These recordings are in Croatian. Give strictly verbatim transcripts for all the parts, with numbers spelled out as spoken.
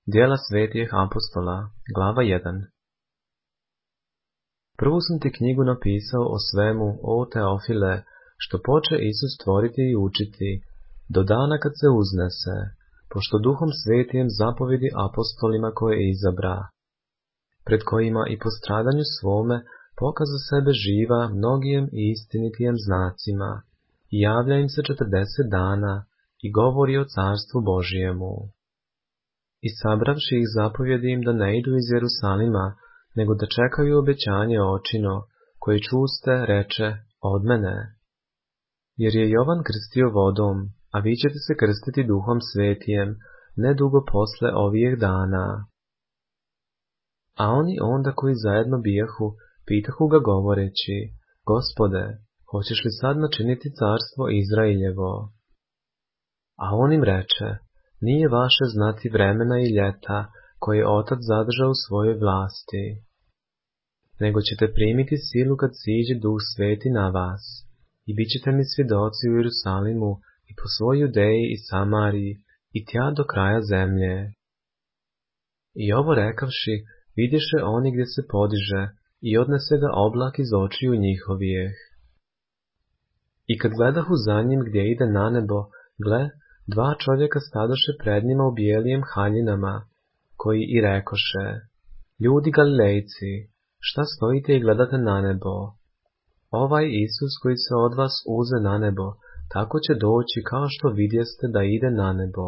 Djela svetih apostola, glava jedan. Prvu sam ti knjigu napisao o svemu, o Teofile, što poče Isus tvoriti i učiti, do dana kad se uznese, pošto Duhom Svetijem zapovedi apostolima koje izabra, pred kojima i po stradanju svome pokaza sebe živa mnogijem i istinitijem znacima, i javlja im se četrdeset dana i govori o carstvu Božijemu. I sabravši ih zapovjedi im da ne idu iz Jerusalima, nego da čekaju obećanje očino, koje čuste, reče, od mene. Jer je Jovan krstio vodom, a vi ćete se krstiti Duhom Svetijem, ne dugo posle ovih dana. A oni onda koji zajedno bijahu, pitahu ga govoreći, Gospode, hoćeš li sad načiniti carstvo Izrailjevo? A on im reče, nije vaše znati vremena i ljeta koje je Otac zadržao u svojoj vlasti, nego ćete primiti silu kad siđe Duh Sveti na vas, i bit ćete mi svjedoci u Jerusalimu i po svoj Judeji i Samariji i tja do kraja zemlje. I ovo rekavši, vidješe oni gdje se podiže i odnese ga oblak iz očiju njihovijeh. I kad gledahu za njim gdje ide na nebo, gle, dva čovjeka stadoše pred njima u bijelijem haljinama, koji i rekoše, ljudi Galilejci, šta stojite i gledate na nebo? Ovaj Isus koji se od vas uze na nebo, tako će doći kao što vidjeste da ide na nebo.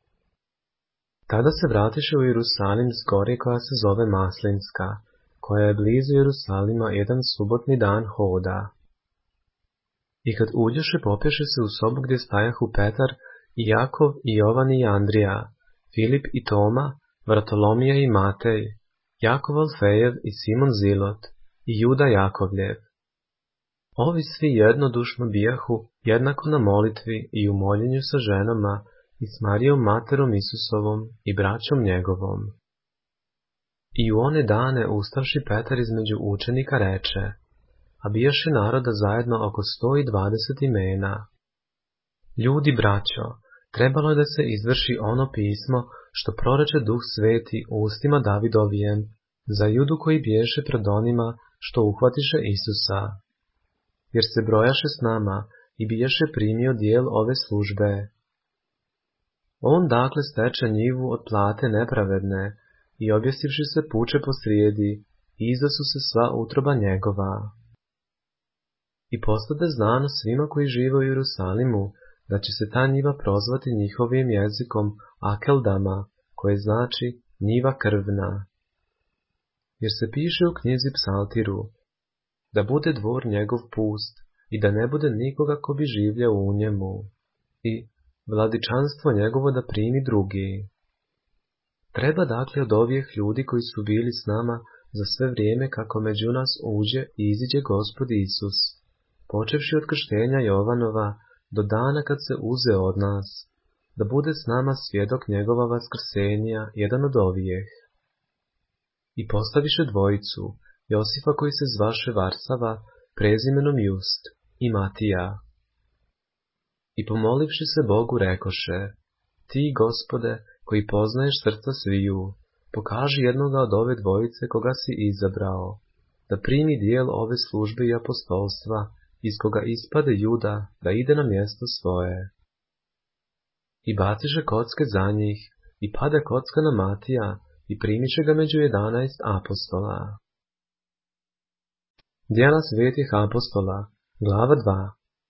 Tada se vratiše u Jerusalim s gore koja se zove Maslinska, koja je blizu Jerusalima jedan subotni dan hoda. I kad uđoše popješe se u sobu gdje stajahu Petar i Jakov i Jovan i Andrija, Filip i Toma, Vartolomija i Matej, Jakov Alfejev i Simon Zilot i Juda Jakovljev. Ovi svi jednodušno bijahu jednako na molitvi i u moljenju sa ženama i s Marijom materom Isusovom i braćom njegovom. I u one dane ustavši Petar između učenika reče, a bijaše naroda zajedno oko sto i dvadeset imena. Ljudi braćo, trebalo je da se izvrši ono pismo što proreče Duh Sveti ustima Davidovijem za Judu koji biješe pred onima što uhvatiše Isusa. Jer se brojaše s nama i biješe primio dijel ove službe. On dakle steče njivu od plate nepravedne i objesivši se puče posrijedi, izda su se sva utroba njegova. I postade znano svima koji žive u Jerusalimu, da će se ta njiva prozvati njihovim jezikom Akeldama, koje znači njiva krvna. Jer se piše u knjizi Psaltiru, da bude dvor njegov pust i da ne bude nikoga ko bi življao u njemu, i vladičanstvo njegovo da primi drugi. Treba dakle od ovih ljudi koji su bili s nama za sve vrijeme kako među nas uđe i iziđe Gospod Isus, počevši od krštenja Jovanova do dana kad se uze od nas, da bude s nama svjedok njegova vaskrsenja, jedan od ovijeh. I postaviše dvojicu, Josifa koji se zvaše Varsava, prezimenom Just, i Matija. I pomolivši se Bogu rekoše, ti, Gospode, koji poznaješ srca sviju, pokaži jednoga od ove dvojice koga si izabrao, da primi dijel ove službe i apostolstva, iz koga ispade Juda da ide na mjesto svoje. I baciše kocke za njih, i pade kocka na Matija, i primiše ga među jedanaest apostola. Djela svetih apostola, glava dva.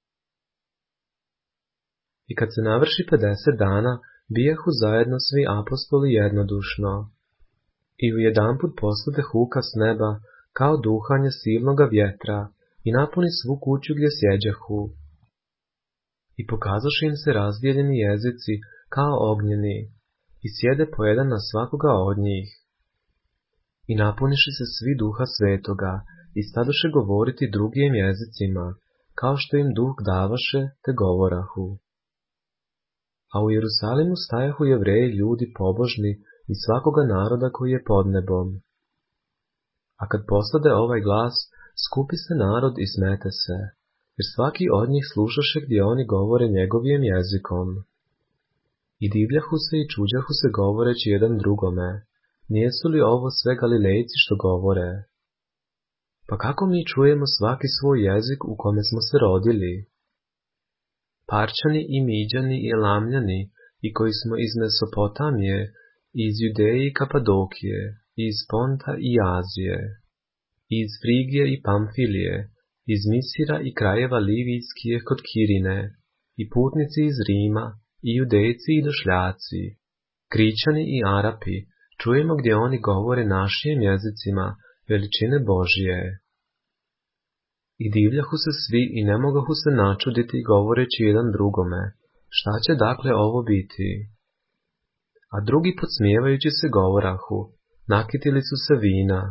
I kad se navrši pedeset dana, bijahu zajedno svi apostoli jednodušno. I u jedanput poslade huka s neba, kao duhanje silnoga vjetra, i napuni svu kuću gdje sjeđahu. I pokazaše im se razdijeljeni jezici, kao ognjeni, i sjede po jedan na svakoga od njih. I napuniše se svi Duha Svetoga, i stadoše govoriti drugim jezicima, kao što im Duh davaše, te govorahu. A u Jerusalimu stajahu Jevreji ljudi pobožni iz svakoga naroda koji je pod nebom. A kad postade ovaj glas, skupi se narod i smete se, jer svaki od njih slušaše gdje oni govore njegovim jezikom. I divljahu se i čuđahu se govoreći jedan drugome, nijesu li ovo sve Galilejci što govore? Pa kako mi čujemo svaki svoj jezik u kome smo se rodili? Parčani i Miđani i Elamljani, i koji smo iz Mesopotamije, i iz Judeje i Kapadokije, i iz Ponta i Azije, i iz Frigije i Pamfilije, iz Misira i krajeva Livijskije kod Kirine, i putnici iz Rima, i Judejci i Došljaci, Kričani i Arapi, čujemo gdje oni govore našim jezicima veličine Božije. I divljahu se svi i ne mogahu se načuditi govoreći jedan drugome, šta će dakle ovo biti? A drugi podsmijevajući se govorahu, nakitili su se vina.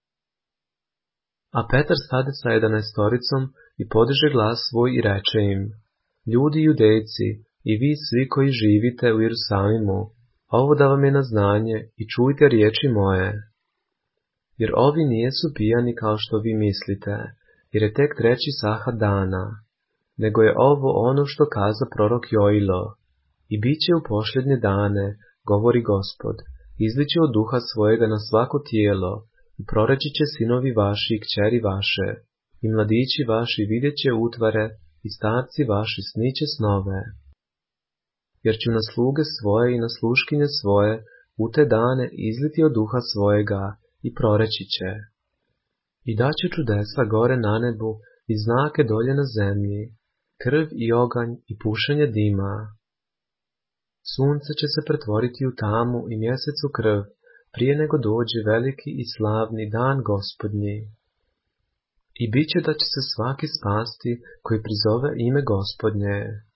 A Petar stade sa jedanaestoricom i podiže glas svoj i reče im, ljudi Judejci i vi svi koji živite u Jerusalimu, ovo da vam je na znanje i čujte riječi moje. Jer ovi nijesu pijani kao što vi mislite, jer je tek treći sahat dana, nego je ovo ono što kaza prorok Joilo, i bit će u posljednje dane, govori Gospod, izliće od duha svojega na svako tijelo, i proreći će sinovi vaši i kćeri vaše, i mladići vaši vidjet će utvare, i starci vaši sniće snove. Jer ću na sluge svoje i na sluškinje svoje u te dane izliti od duha svojega i proreći će. I daće čudesa gore na nebu i znake dolje na zemlji, krv i oganj i pušenje dima. Sunce će se pretvoriti u tamu i mjesec u krv, prije nego dođe veliki i slavni dan Gospodnji. I bit će da će se svaki spasti koji prizove ime Gospodnje.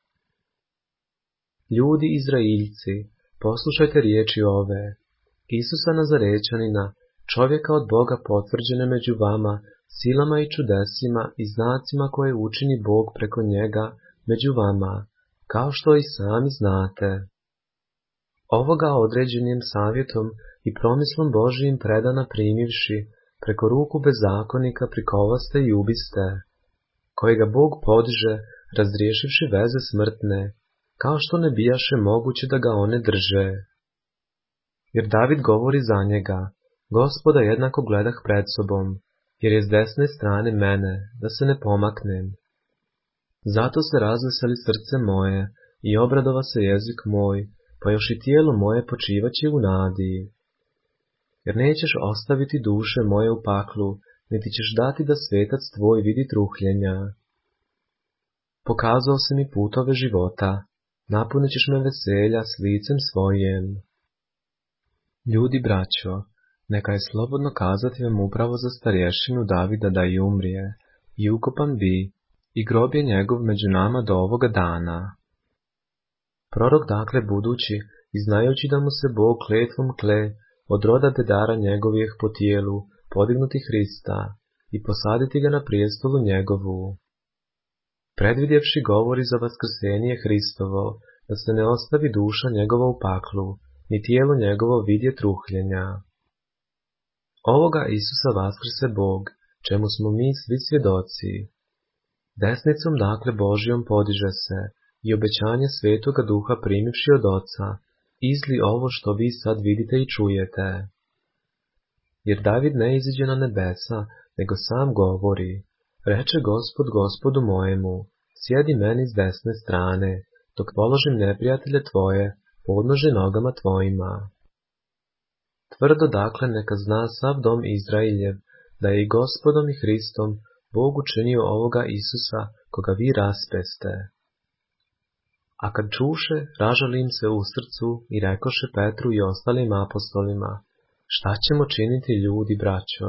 Ljudi Izraeljci, poslušajte riječi ove, Isusa Nazarećanina, čovjeka od Boga potvrđene među vama, silama i čudesima i znacima koje učini Bog preko njega među vama, kao što i sami znate. Ovoga određenim savjetom i promislom Božijim predana primivši, preko ruku bezakonika prikovaste i ubiste, kojega Bog podiže, razriješivši veze smrtne, kao što ne bijaše moguće da ga one drže. Jer David govori za njega, Gospoda jednako gledah pred sobom, jer je s desne strane mene, da se ne pomaknem. Zato se razveseli srce moje i obradova se jezik moj, pa još i tijelo moje počivaće u nadi. Jer nećeš ostaviti duše moje u paklu, niti ćeš dati da svetac tvoj vidi truhljenja. Pokazao si mi putove života, napunit ćeš me veselja s licem svojim. Ljudi braćo, neka je slobodno kazati vam upravo za starješinu Davida da i umrije, i ukopan bi, i grob je njegov među nama do ovoga dana. Prorok dakle budući, i znajući da mu se Bog kletvom kle, od roda dedara njegovih po tijelu, podignuti Hrista, i posaditi ga na prijestolu njegovu. Predvidjevši govori za vaskrsenje Hristovo, da se ne ostavi duša njegova u paklu, ni tijelo njegovo vidje truhljenja. Ovoga Isusa vaskrse Bog, čemu smo mi svi svjedoci. Desnicom dakle Božijom podiže se, i obećanje Svetoga Duha primivši od Oca, izli ovo što vi sad vidite i čujete. Jer David ne iziđe na nebesa, nego sam govori, reče Gospod Gospodu mojemu, sjedi meni s desne strane, dok položim neprijatelje tvoje, podnože nogama tvojima. Tvrdo dakle neka zna sav dom Izrailjev, da je i Gospodom i Hristom Bog učinio ovoga Isusa, koga vi raspeste. A kad čuše, ražali im se u srcu i rekoše Petru i ostalim apostolima, šta ćemo činiti ljudi, braćo?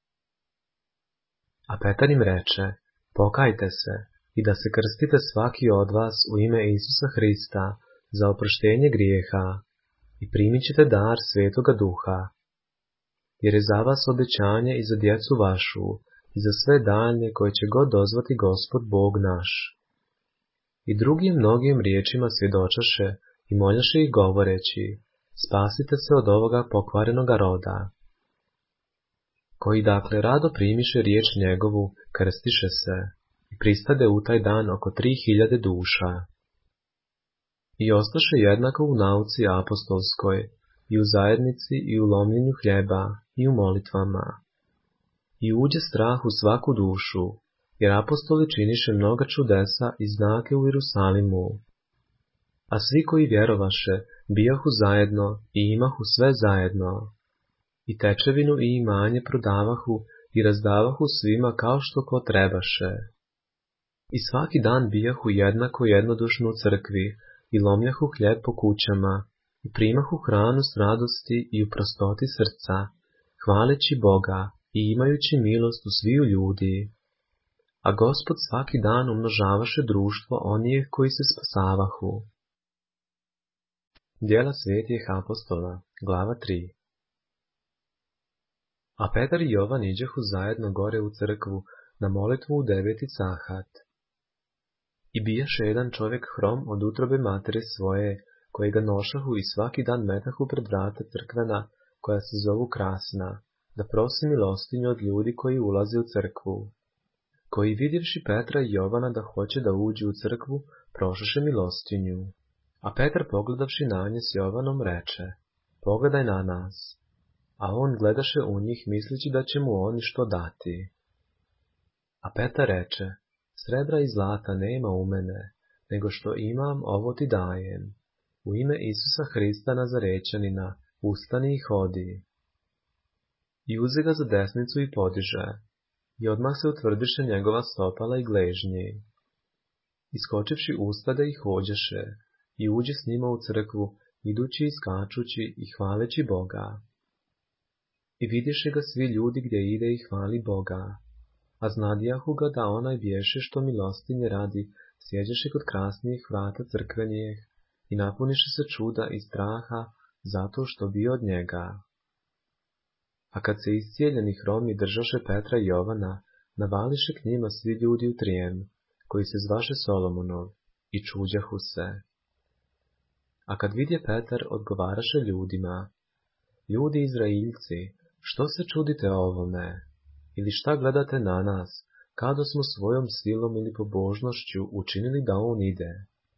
A Petar im reče, pokajte se i da se krstite svaki od vas u ime Isusa Hrista za oproštenje grijeha i primit ćete dar Svetoga Duha, jer je za vas obećanje i za djecu vašu i za sve daljnje koje će god dozvati Gospod Bog naš. I drugim mnogim riječima svjedočaše i moljaše ih govoreći, spasite se od ovoga pokvarenoga roda. Koji dakle rado primiše riječ njegovu, krstiše se i pristade u taj dan oko tri hiljade duša. I ostaše jednako u nauci apostolskoj, i u zajednici, i u lomljenju hljeba, i u molitvama. I uđe strah u svaku dušu, jer apostoli činiše mnoga čudesa i znake u Jerusalimu. A svi koji vjerovaše, bijahu zajedno i imahu sve zajedno. I tečevinu i imanje prodavahu i razdavahu svima kao što ko trebaše. I svaki dan bijahu jednako jednodušno u crkvi i lomljahu hljeb po kućama i primahu hranu s radosti i u prostoti srca, hvaleći Boga i imajući milost u sviju ljudi. A Gospod svaki dan umnožavaše društvo onih koji se spasavahu. Djela svetih apostola, glava tri. A Petar i Jovan iđehu zajedno gore u crkvu na molitvu u deveti sahat. I bijaše jedan čovjek hrom od utrobe matere svoje, kojega nošahu i svaki dan metahu pred vrata crkvena, koja se zovu Krasna, da prosi milostinju od ljudi koji ulaze u crkvu. Koji vidjevši Petra i Jovana da hoće da uđu u crkvu, prošaše milostinju. A Petar pogledavši na nje s Jovanom reče, pogledaj na nas. A on gledaše u njih misleći da će mu oni što dati. A Petar reče, srebra i zlata nema u mene, nego što imam ovo ti dajem. U ime Isusa Hrista Nazarećanina, ustani i hodi. I uze ga za desnicu i podiže, i odmah se utvrdiše njegova stopala i gležnji. Iskočivši ustade i hođeše, i uđe s njima u crkvu, idući i skačući i hvaleći Boga. I vidješe ga svi ljudi gdje ide i hvali Boga, a znadijahu ga da onaj bješe što milostinje radi, sjeđeše kod krasnijih vrata crkvenijih i napuniše se čuda i straha zato što bio od njega. A kad se iscijeljeni hromi držaše Petra i Jovana, navališe k njima svi ljudi u trijem, koji se zvaše Solomonov, i čuđahu se. A kad vidje Petar, odgovaraše ljudima, ljudi Izraeljci, što se čudite ovome? Ili šta gledate na nas, kada smo svojom silom ili pobožnošću učinili da on ide?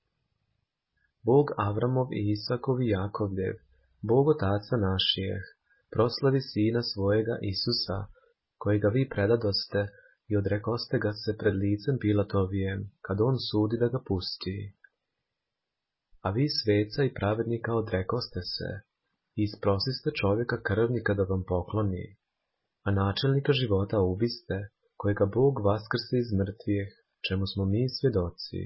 Bog Avramov i Isakov i Jakovljev, Bog otaca našijeh, proslavi sina svojega Isusa, kojega vi predadoste i odrekoste ga se pred licem Pilatovijem, kad on sudi da ga pusti. A vi sveca i pravednika odrekoste se, i isprosiste čovjeka krvnika da vam pokloni, a načelnika života ubiste, kojega Bog vaskrse iz mrtvih, čemu smo mi svjedoci.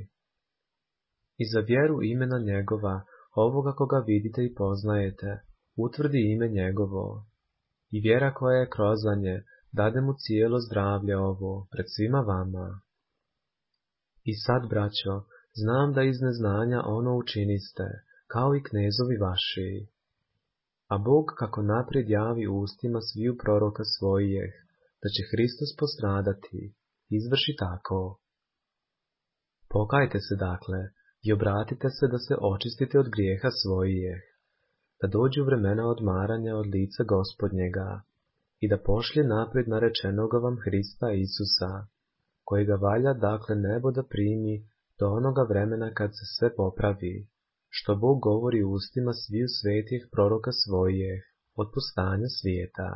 I za vjeru imena njegova, ovoga koga vidite i poznajete, utvrdi ime njegovo. I vjera koja je krozanje, dade mu cijelo zdravlje ovo, pred svima vama. I sad, braćo, znam da iz neznanja ono učiniste, kao i knezovi vaši. A Bog kako naprijed javi ustima sviju proroka svojih, da će Hristos postradati, izvrši tako. Pokajte se dakle i obratite se da se očistite od grijeha svojih, da dođu vremena odmaranja od lica Gospodnjega i da pošlje naprijed narečenoga vam Hrista Isusa, kojega valja dakle nebo da primi do onoga vremena kad se sve popravi, što Bog govori ustima sviju svetih proroka svojih od postanja svijeta.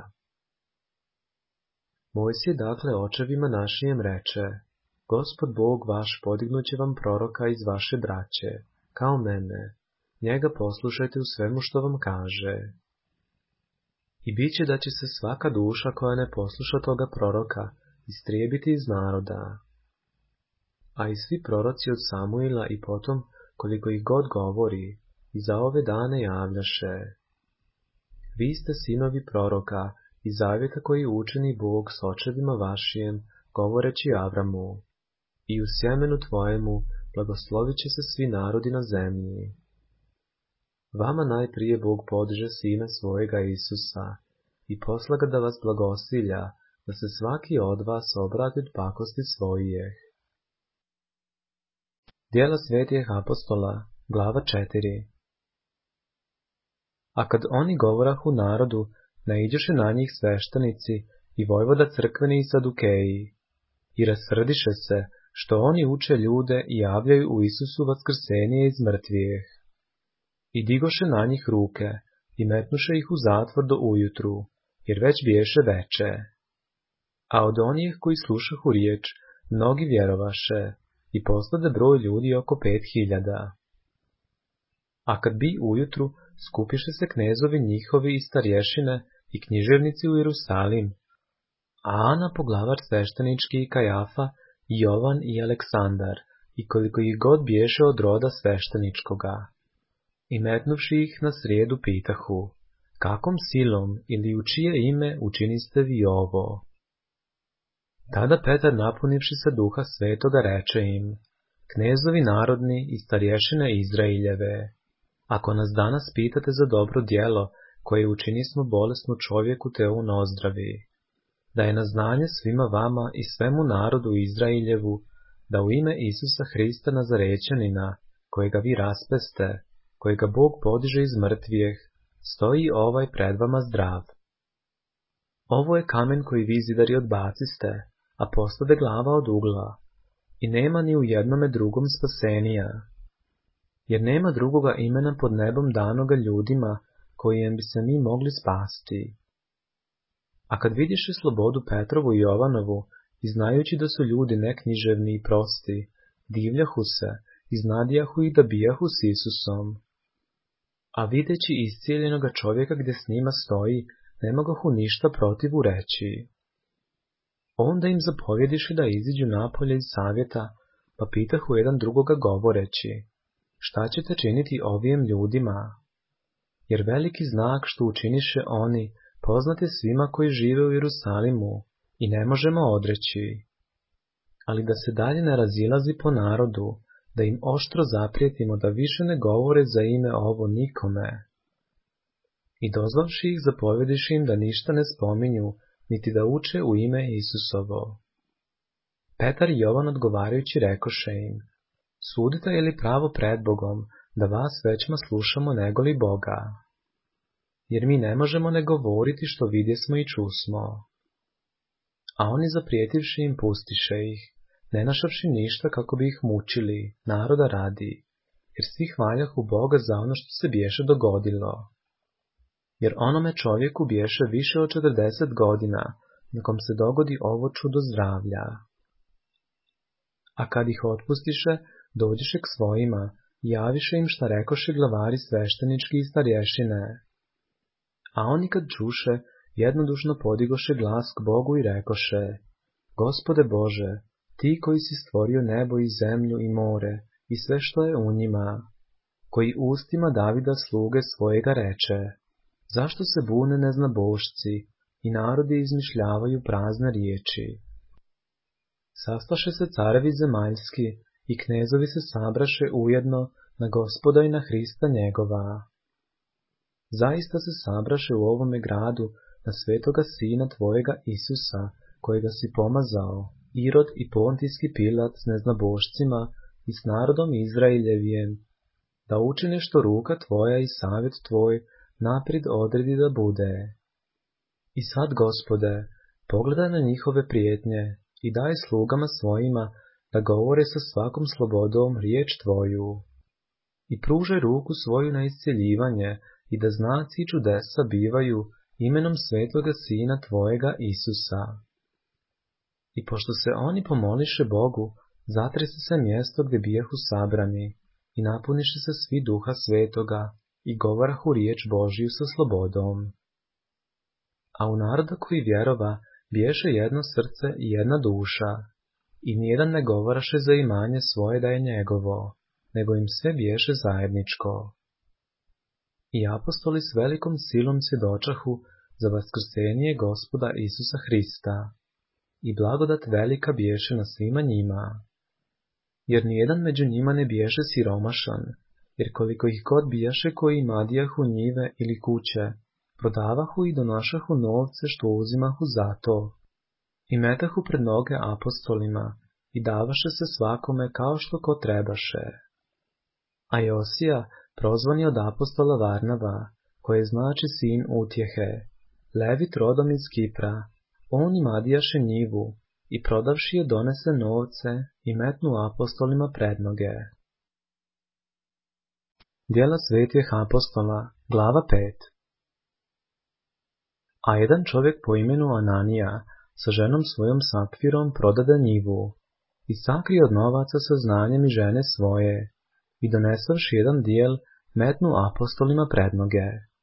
Mojsije dakle očevima našijem reče, Gospod Bog vaš podignuće vam proroka iz vaše braće, kao mene, njega poslušajte u svemu što vam kaže. I bit će da će se svaka duša koja ne posluša toga proroka istrijebiti iz naroda. A i svi proroci od Samuila i potom, koliko ih god govori, i za ove dane javljaše. Vi ste sinovi proroka i zavjeta koji učini Bog s očevima vašijem, govoreći Avramu, i u sjemenu tvojemu blagoslovit će se svi narodi na zemlji. Vama najprije Bog podiže sina svojega Isusa i posla ga da vas blagosilja, da se svaki od vas obrati od pakosti svojih. Djela svetih apostola, glava četiri. A kad oni govorahu narodu, naiđoše na njih sveštenici i vojvoda crkveni i sadukeji, i rasrdiše se, što oni uče ljude i javljaju u Isusu vaskrsenje iz mrtvih. I digoše na njih ruke, i metnuše ih u zatvor do ujutru, jer već biješe veče. A od onih koji slušahu riječ, mnogi vjerovaše, i postade broj ljudi oko pet hiljada. A kad bi ujutru, skupiše se knezovi njihovi i starješine i književnici u Jerusalim, a Ana poglavar sveštenički i Kajafa, i Jovan i Aleksandar, i koliko ih god biješe od roda svešteničkoga. I metnuvši ih na srijedu pitahu, kakom silom ili u čije ime učiniste vi ovo? Tada Petar, napunivši se duha svetoga, reče im, knezovi narodni i starješine Izraeljeve, ako nas danas pitate za dobro djelo, koje učinismo bolesnu čovjeku te on ozdravi, da je na znanje svima vama i svemu narodu Izraeljevu, da u ime Isusa Hrista Nazarećanina, kojega vi raspeste, kojega Bog podiže iz mrtvijeh, stoji ovaj pred vama zdrav. Ovo je kamen koji vi zidari odbaciste, a postade glava od ugla, i nema ni u jednome drugom spasenija, jer nema drugoga imena pod nebom danoga ljudima, kojem bi se mi mogli spasti. A kad vidiše slobodu Petrovu i Jovanovu, i znajući da su ljudi neknjiževni i prosti, divljahu se, i znadijahu ih da bijahu s Isusom. A videći iscijeljenoga čovjeka gdje s njima stoji, ne mogahu ništa protivu reći. Onda im zapovjediše da iziđu napolje iz savjeta, pa pitahu jedan drugoga govoreći, šta ćete činiti ovim ljudima? Jer veliki znak što učiniše oni, poznat je svima koji žive u Jerusalimu, i ne možemo odreći. Ali da se dalje ne razilazi po narodu, da im oštro zaprijetimo da više ne govore za ime ovo nikome. I dozvavši ih, zapovjediše im da ništa ne spominju, niti da uče u ime Isusovo. Petar i Jovan odgovarajući rekoše im, sudite je li pravo pred Bogom, da vas većma slušamo nego li Boga? Jer mi ne možemo ne govoriti što vidjesmo i čusmo. A oni zaprijetivši im pustiše ih, ne našavši ništa kako bi ih mučili, naroda radi, jer svi hvaljahu Boga za ono što se biješe dogodilo. Jer onome čovjeku biješe više od četrdeset godina, nekom se dogodi ovo čudo zdravlja. A kad ih otpustiše, dođiše k svojima i javiše im šta rekoše glavari sveštenički i starješine. A oni kad čuše, jednodušno podigoše glas k Bogu i rekoše, Gospode Bože, ti koji si stvorio nebo i zemlju i more i sve što je u njima, koji ustima Davida sluge svojega reče, zašto se bune neznabošci i narodi izmišljavaju prazne riječi? Sastaše se carevi zemaljski i knezovi se sabraše ujedno na Gospoda i na Hrista njegova. Zaista se sabraše u ovome gradu na svetoga sina tvojega Isusa, kojega si pomazao, Irod i Pontijski Pilat s neznabošcima i s narodom Izraeljevijem, da učine što ruka tvoja i savjet tvoj naprijed odredi da bude. I sad, Gospode, pogledaj na njihove prijetnje i daj slugama svojima da govore sa svakom slobodom riječ tvoju. I pružaj ruku svoju na iscjeljivanje i da znaci i čudesa bivaju imenom svetoga sina tvojega Isusa. I pošto se oni pomoliše Bogu, zatrese se mjesto gdje bijahu sabrani i napuniše se svi duha svetoga i govorahu riječ Božiju sa slobodom. A u naroda koji vjerova biješe jedno srce i jedna duša, i nijedan ne govoraše za imanje svoje da je njegovo, nego im sve biješe zajedničko. I apostoli s velikom silom svjedočahu za vaskrsenje Gospoda Isusa Hrista, i blagodat velika biješe na svima njima. Jer nijedan među njima ne biješe siromašan, jer koliko ih god bijaše koji imadijahu njive ili kuće, prodavahu i donašahu novce što uzimahu za to, i metahu pred noge apostolima, i davaše se svakome kao što ko trebaše. A Josija, prozvani od apostola Varnava, koje znači sin utjehe, Levit rodom iz Kipra, on imadijaše njivu, i prodavši je donese novce i metnu apostolima pred noge. Djela svetih apostola, glava pet. A jedan čovjek po imenu Ananija sa ženom svojom Sapfirom prodade njivu i sakrije od novaca sa znanjem i žene svoje i donesavši jedan dijel metnu apostolima pred noge.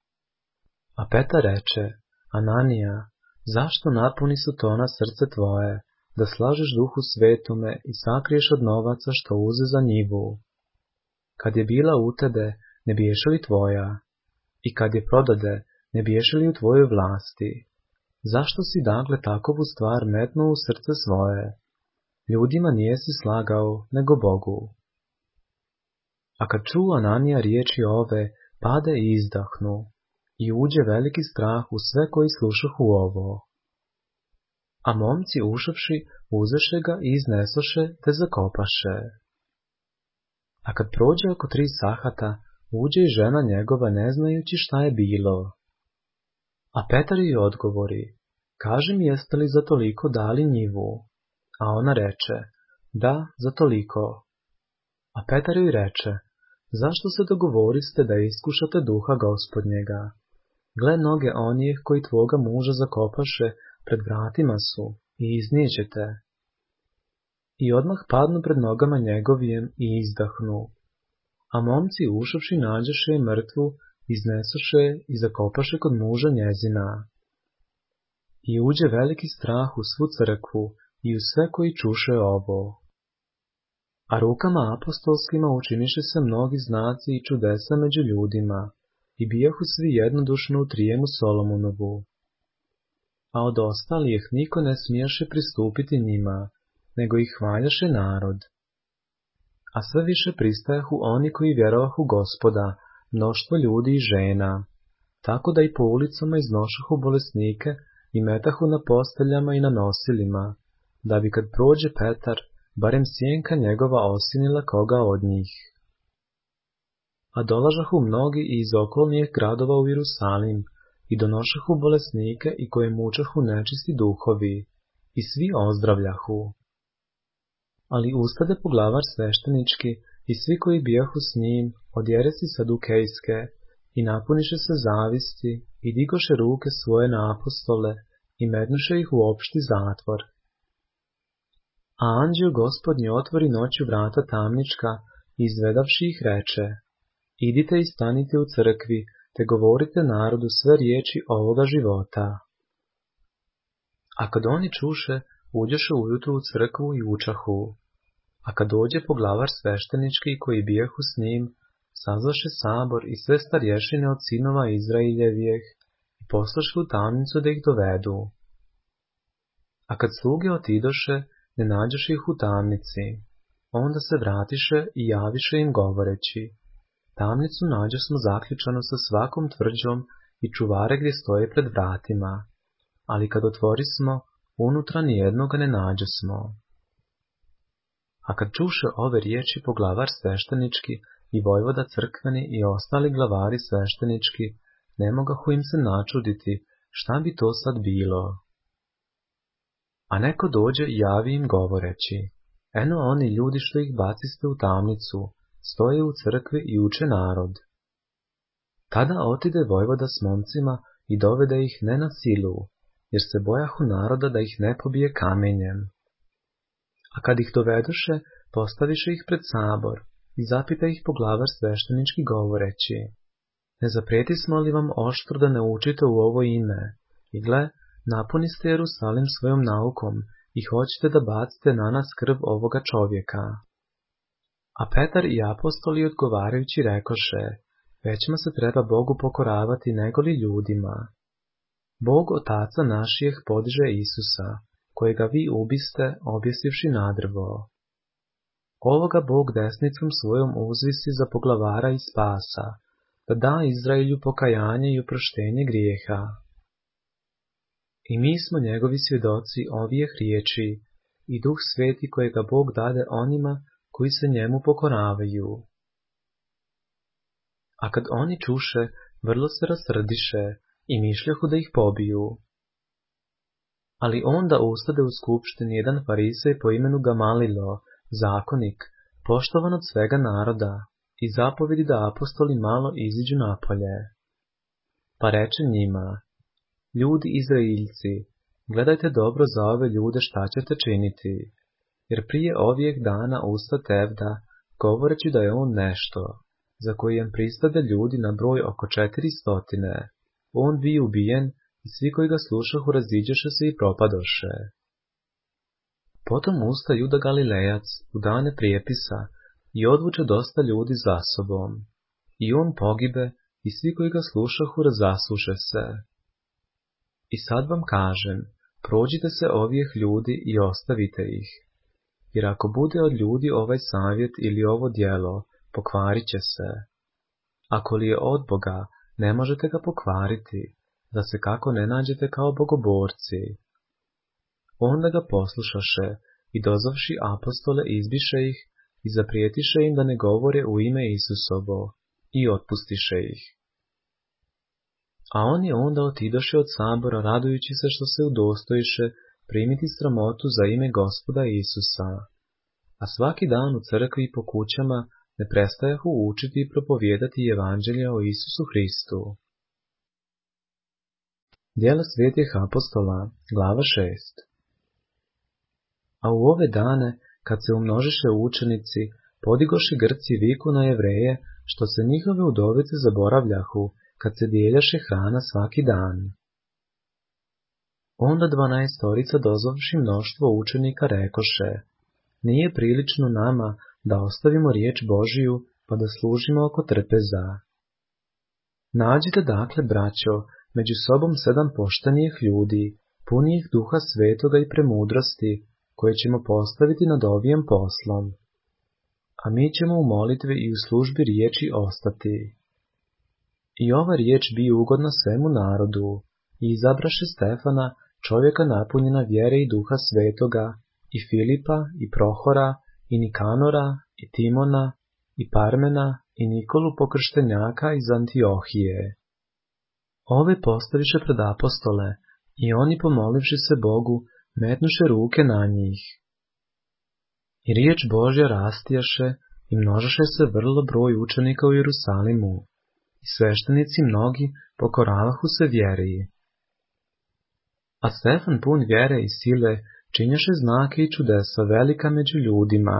A Petar reče, Ananija, zašto napuni su to na srce tvoje, da slažeš Duhu Svetome i sakriješ od novaca što uze za njivu? Kad je bila u tebe, ne biješe li tvoja? I kad je prodade, ne biješe li u tvojoj vlasti? Zašto si dakle takovu stvar metnuo u srce svoje? Ljudima nijesi slagao, nego Bogu. A kad čuo Ananija riječi ove, pade i izdahnu, i uđe veliki strah u sve koji slušahu ovo. A momci ušavši, uzeše ga i iznesoše te zakopaše. A kad prođe oko tri sahata, uđe i žena njegova ne znajući šta je bilo. A Petar joj odgovori, kaži mi jeste li za toliko dali njivu? A ona reče, da, za toliko. A Petar joj reče, zašto se dogovoriste da iskušate duha Gospodnjega? Gle, noge onih koji tvoga muža zakopaše pred vratima su i iznijećete. I odmah padnu pred nogama njegovijem i izdahnu. A momci ušavši nađeše je mrtvu, iznesoše i zakopaše kod muža njezina. I uđe veliki strah u svu crkvu i u sve koji čuše ovo. A rukama apostolskima učiniše se mnogi znaci i čudesa među ljudima, i bijahu svi jednodušno u trijemu Solomonovu. A od ostalih niko ne smijaše pristupiti njima, nego ih hvaljaše narod. A sve više pristajahu oni koji vjerovahu Gospoda, mnoštvo ljudi i žena, tako da i po ulicama iznošahu bolesnike i metahu na posteljama i na nosilima, da bi kad prođe Petar, barem sjenka njegova osinila koga od njih. A dolažahu mnogi i iz okolnijih gradova u Jerusalim i donošahu bolesnike i koje mučahu nečisti duhovi, i svi ozdravljahu. Ali ustade poglavar sveštenički i svi koji bijahu s njim odjeresi sadukejske i napuniše se zavisti i digoše ruke svoje na apostole i mednuše ih u opšti zatvor. A anđeo Gospodnji otvori noću vrata tamnička i izvedavši ih reče, idite i stanite u crkvi, te govorite narodu sve riječi ovoga života. A kad oni čuše, uđeše ujutru u crkvu i učahu. A kad dođe poglavar sveštenički koji bijahu s njim, sazvaše sabor i sve starješine od sinova Izraeljevijeh i poslaše u tamnicu da ih dovedu. A kad sluge otidoše, ne nađoše ih u tamnici, onda se vratiše i javiše im govoreći, tamnicu nađosmo zaključanu sa svakom tvrđom i čuvare gdje stoje pred vratima, ali kad otvorismo, unutra nijednoga ne nađosmo. A kad čuše ove riječi poglavar sveštenički i vojvoda crkveni i ostali glavari sveštenički, ne mogahu im se načuditi šta bi to sad bilo. A neko dođe i javi im govoreći, eno oni ljudi što ih baciste u tamnicu, stoje u crkvi i uče narod. Tada otide vojvoda s momcima i dovede ih ne na silu, jer se bojahu naroda da ih ne pobije kamenjem. A kad ih dovedoše, postaviše ih pred sabor i zapita ih poglavar sveštenički govoreći, ne zaprijetismo li vam oštro da ne učite u ovo ime? I gle, napuniste Jerusalim svojom naukom i hoćete da bacite na nas krv ovoga čovjeka. A Petar i apostoli odgovarajući rekoše, većma se treba Bogu pokoravati nego li ljudima. Bog otaca našijeh podiže Isusa, kojega vi ubiste objesivši na drvo. Ovoga Bog desnicom svojom uzvisi za poglavara i spasa, da da Izraelju pokajanje i oproštenje grijeha. I mi smo njegovi svjedoci ovih riječi i Duh Sveti kojega Bog dade onima koji se njemu pokoravaju. A kad oni čuše, vrlo se rasrdiše i mišljahu da ih pobiju. Ali onda ustade u skupštini jedan farisej po imenu Gamalilo, zakonik, poštovan od svega naroda, i zapovedi da apostoli malo iziđu napolje. Pa reče njima: Ljudi Izraeljci, gledajte dobro za ove ljude šta ćete činiti, jer prije ovijeh dana usta Tevda, govoreći da je on nešto, za kojem pristade ljudi na broj oko četiri stotine, on bi ubijen i svi koji ga slušahu raziđeše se i propadoše. Potom usta Juda Galilejac u dane prijepisa i odvuče dosta ljudi za sobom, i on pogibe i svi koji ga slušahu razasuše se. I sad vam kažem, prođite se ovih ljudi i ostavite ih, jer ako bude od ljudi ovaj savjet ili ovo djelo, pokvarit će se. Ako li je od Boga, ne možete ga pokvariti, da se kako ne nađete kao bogoborci. Onda ga poslušaše i dozvavši apostole izbiše ih i zaprijetiše im da ne govore u ime Isusovo i otpustiše ih. A oni onda otidoše od sabora radujući se što se udostojiše primiti sramotu za ime Gospoda Isusa. A svaki dan u crkvi i po kućama ne prestajahu učiti i propovijedati evanđelje o Isusu Hristu. Djela svetih apostola, glava šest. A u ove dane, kad se umnožiše učenici, podigoše Grci viku na Jevreje, što se njihove udovice zaboravljahu, kad se dijeljaše hrana svaki dan. Onda dvanaestorica dozvavši mnoštvo učenika rekoše: Nije prilično nama da ostavimo riječ Božiju, pa da služimo oko trpeza. Nađite dakle, braćo, među sobom sedam poštenijih ljudi, punijih duha svetoga i premudrosti, koje ćemo postaviti nad ovijem poslom. A mi ćemo u molitvi i u službi riječi ostati. I ova riječ bi ugodna svemu narodu, i izabraše Stefana, čovjeka napunjena vjere i duha svetoga, i Filipa, i Prohora, i Nikanora, i Timona, i Parmena, i Nikolu pokrštenjaka iz Antiohije. Ove postaviše pred apostole, i oni pomolivši se Bogu, metnuše ruke na njih. I riječ Božja rastijaše i množaše se vrlo broj učenika u Jerusalimu, i sveštenici mnogi pokoravahu se vjeri. A Stefan pun vjere i sile činjaše znake i čudesa velika među ljudima.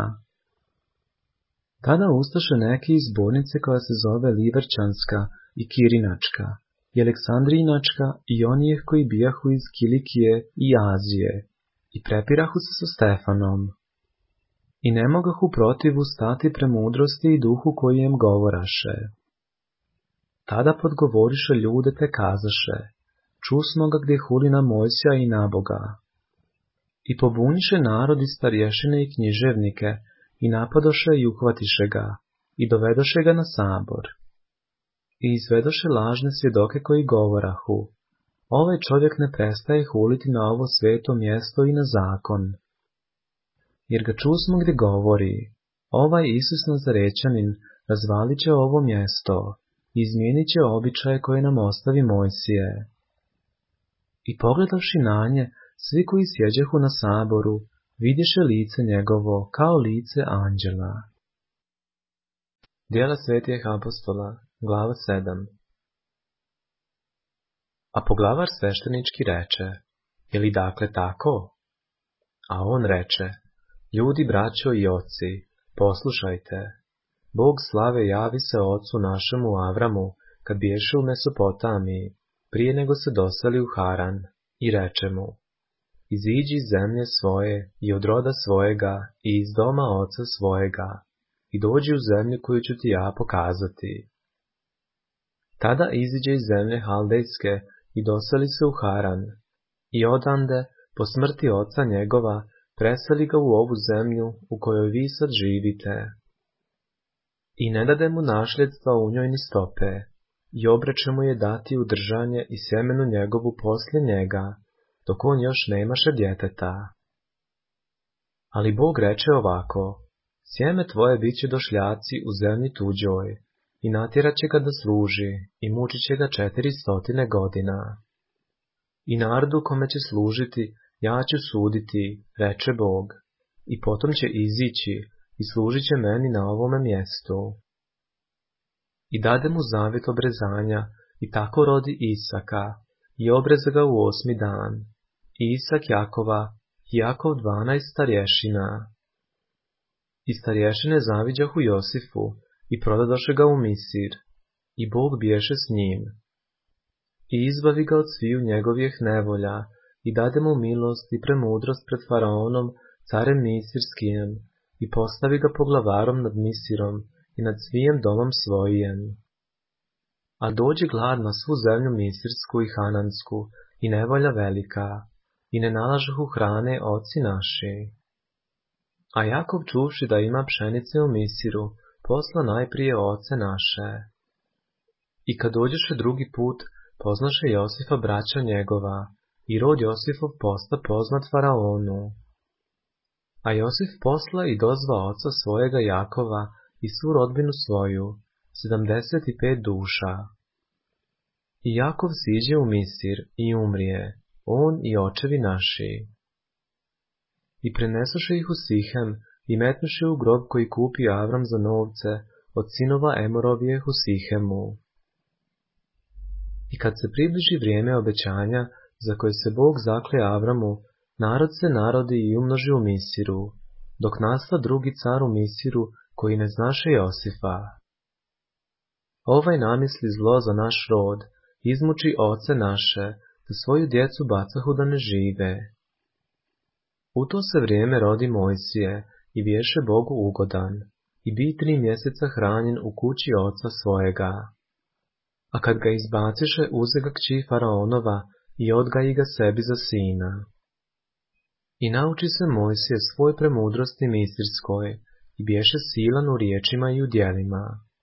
Tada ustaše neki iz zbornice koja se zove Liverčanska i Kirinačka, i Aleksandrinačka i onijeh koji bijahu iz Kilikije i Azije, i prepirahu se sa Stefanom. I ne mogahu protivu stati premudrosti i duhu koji im govoraše. Tada podgovoriše ljude te kazaše: Čusmo ga gdje huli na Mojsija i na Boga. I pobuniše narod i starješine i književnike, i napadoše i uhvatiše ga, i dovedoše ga na sabor. I izvedoše lažne svjedoke koji govorahu: Ovaj čovjek ne prestaje huliti na ovo sveto mjesto i na zakon. Jer ga čusmo gdje govori: Ovaj Isus Nazarećanin razvalit će ovo mjesto, i izmijenit će običaje koje nam ostavi Mojsije. I pogledavši na nje, svi koji sjeđehu na saboru, vidješe lice njegovo kao lice anđela. Djela svetih apostola, glava sedam. A poglavar sveštenički reče: Je li dakle tako? A on reče: Ljudi, braćo i oci, poslušajte. Bog slave javi se ocu našemu Avramu, kad biješe u Mesopotamiji, prije nego se doseli u Haran, i reče mu: Iziđi iz zemlje svoje i od roda svojega i iz doma oca svojega, i dođi u zemlju koju ću ti ja pokazati. Tada iziđe iz zemlje Haldejske i doseli se u Haran, i odande, po smrti oca njegova, preseli ga u ovu zemlju u kojoj vi sad živite. I ne dade mu nasljedstva u njoj ni stope, i obreče mu je dati u držanje i sjemenu njegovu poslije njega, dok on još nemaše djeteta. Ali Bog reče ovako: Sjeme tvoje bit će došljaci u zemlji tuđoj, i natjerat će ga da služi, i mučit će ga četiri stotine godina. I narodu kome će služiti, ja ću suditi, reče Bog, i potom će izići i služit će meni na ovome mjestu. i dade mu zavjet obrezanja, i tako rodi Isaka, i obreza ga u osmi dan. Isak Jakova, i Jakov dvanaest starješina. I starješine zaviđahu Josifu, i prodadoše ga u Misir, i Bog biješe s njim. I izbavi ga od sviju njegovih nevolja, i dade mu milost i premudrost pred faraonom, carem Misirskijem, i postavi ga poglavarom nad Misirom i nad svijem domom svojijem. A dođe glad na svu zemlju Misirsku i Hanansku, i nevolja velika, i ne nalažahu hrane oci naši. A Jakov čuvši da ima pšenice u Misiru, posla najprije oce naše. I kad dođeše drugi put, poznaše Josifa braća njegova, i rod Josifov posta poznat faraonu. A Josif posla i dozva oca svojega Jakova i svu rodbinu svoju, sedamdeset i pet duša. I Jakov siđe u Misir i umrije, on i očevi naši. I prenesoše ih u Sihem i metnuše u grob koji kupi Avram za novce od sinova Emorovijeh u Sihemu. I kad se približi vrijeme obećanja za koje se Bog zakle Avramu, narod se narodi i umnoži u Misiru, dok nasta drugi car u Misiru koji ne znaše Josifa. Ovaj namisli zlo za naš rod, izmuči oce naše, da svoju djecu bacahu da ne žive. U to se vrijeme rodi Mojsije i biješe Bogu ugodan, i bi tri mjeseca hranjen u kući oca svojega. A kad ga izbaciše, uze ga kći faraonova i odgaji ga sebi za sina. I nauči se Mojsije svoj premudrosti misirskoj, i biješe silan u riječima i u djelima.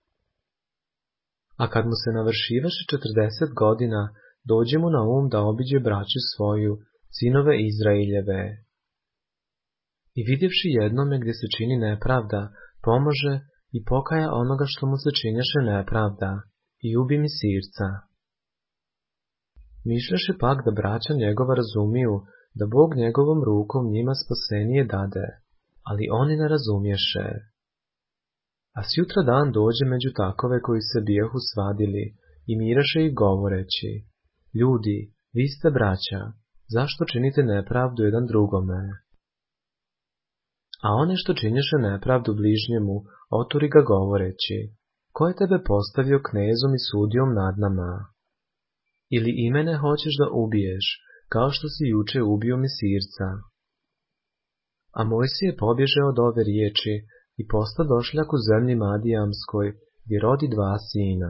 A kad mu se navršivaše četrdeset godina, dođe mu na um da obiđe braću svoju, sinove Izraeljeve. I vidjevši jednome gdje se čini nepravda, pomože i pokaja onoga što mu se činjaše nepravda, i ubi Misirca. Mišljaše pak da braća njegova razumiju, da Bog njegovom rukom njima spasenije dade, ali oni ne razumješe. A sjutra dan dođe među takove koji se bijahu svadili, i miraše ih govoreći: Ljudi, vi ste braća, zašto činite nepravdu jedan drugome? A one što činješe nepravdu bližnjemu, oturi ga govoreći: Ko je tebe postavio knezom i sudijom nad nama? Ili i mene hoćeš da ubiješ, kao što si juče ubio Misirca? A Mojsije pobježe od ove riječi i posta došljak u zemlji Madijamskoj, gdje rodi dva sina.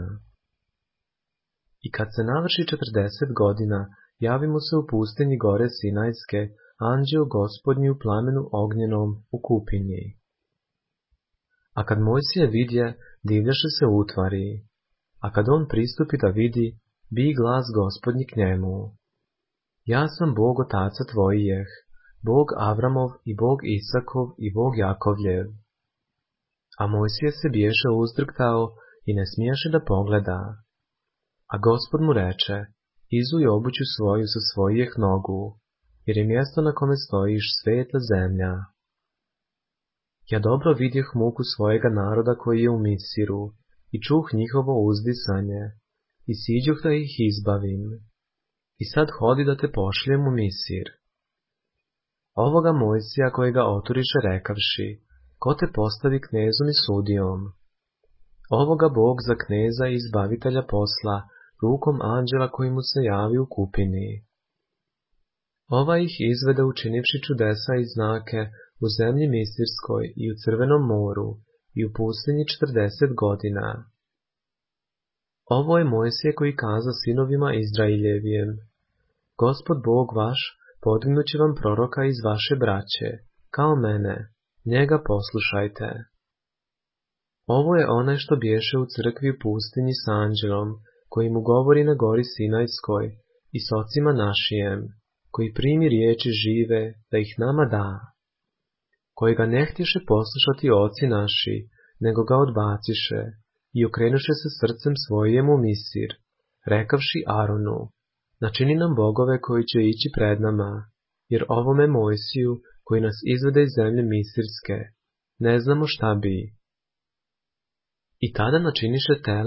I kad se navrši četrdeset godina, javi mu se u pustinji gore Sinajske, anđeo Gospodnji u plamenu ognjenom u kupinji. A kad Mojsije vidje, divljaše se utvari, a kad on pristupi da vidi, bi glas Gospodnji k njemu: Ja sam Bog otaca tvojih, Bog Avramov i Bog Isakov i Bog Jakovljev. A Mojsije se biješe uzdrktao i ne smiješe da pogleda. A Gospod mu reče: Izuj obuću svoju sa svojih nogu, jer je mjesto na kome stojiš sveta zemlja. Ja dobro vidjeh muku svojega naroda koji je u Misiru, i čuh njihovo uzdisanje, i siđuh da ih izbavim. I sad hodi da te pošljem u Misir. Ovoga Mojsija kojega oturiše rekavši: Ko te postavi knezom i sudijom? Ovoga Bog za kneza i izbavitelja posla, rukom anđela koji mu se javi u kupini. Ova ih izvede učinivši čudesa i znake u zemlji Misirskoj i u Crvenom moru i u pustinji četrdeset godina. Ovo je Mojsije koji kaza sinovima Izraeljevijem: Gospod Bog vaš podignut će vam proroka iz vaše braće, kao mene, njega poslušajte. Ovo je onaj što biješe u crkvi u pustinji s anđelom, koji mu govori na gori Sinajskoj i s ocima našijem, koji primi riječi žive da ih nama da, koji ga ne htješe poslušati oci naši, nego ga odbaciše i okrenuše se srcem svojem u Misir, rekavši Aronu: Načini nam bogove koji će ići pred nama, jer ovome Mojsiju, koji nas izvede iz zemlje Misirske, ne znamo šta bi. I tada načiniše tele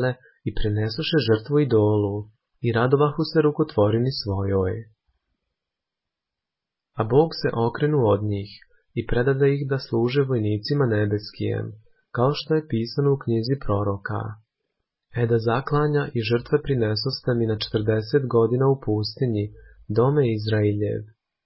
i prenesoše žrtvu idolu i radovahu se rukotvorini svojoj. A Bog se okrenu od njih i predade ih da služe vojnicima nebeskijem, kao što je pisano u knjizi proroka. E da zaklanja i žrtve prinesoste mi na četrdeset godina u pustinji, dome Izrailjev.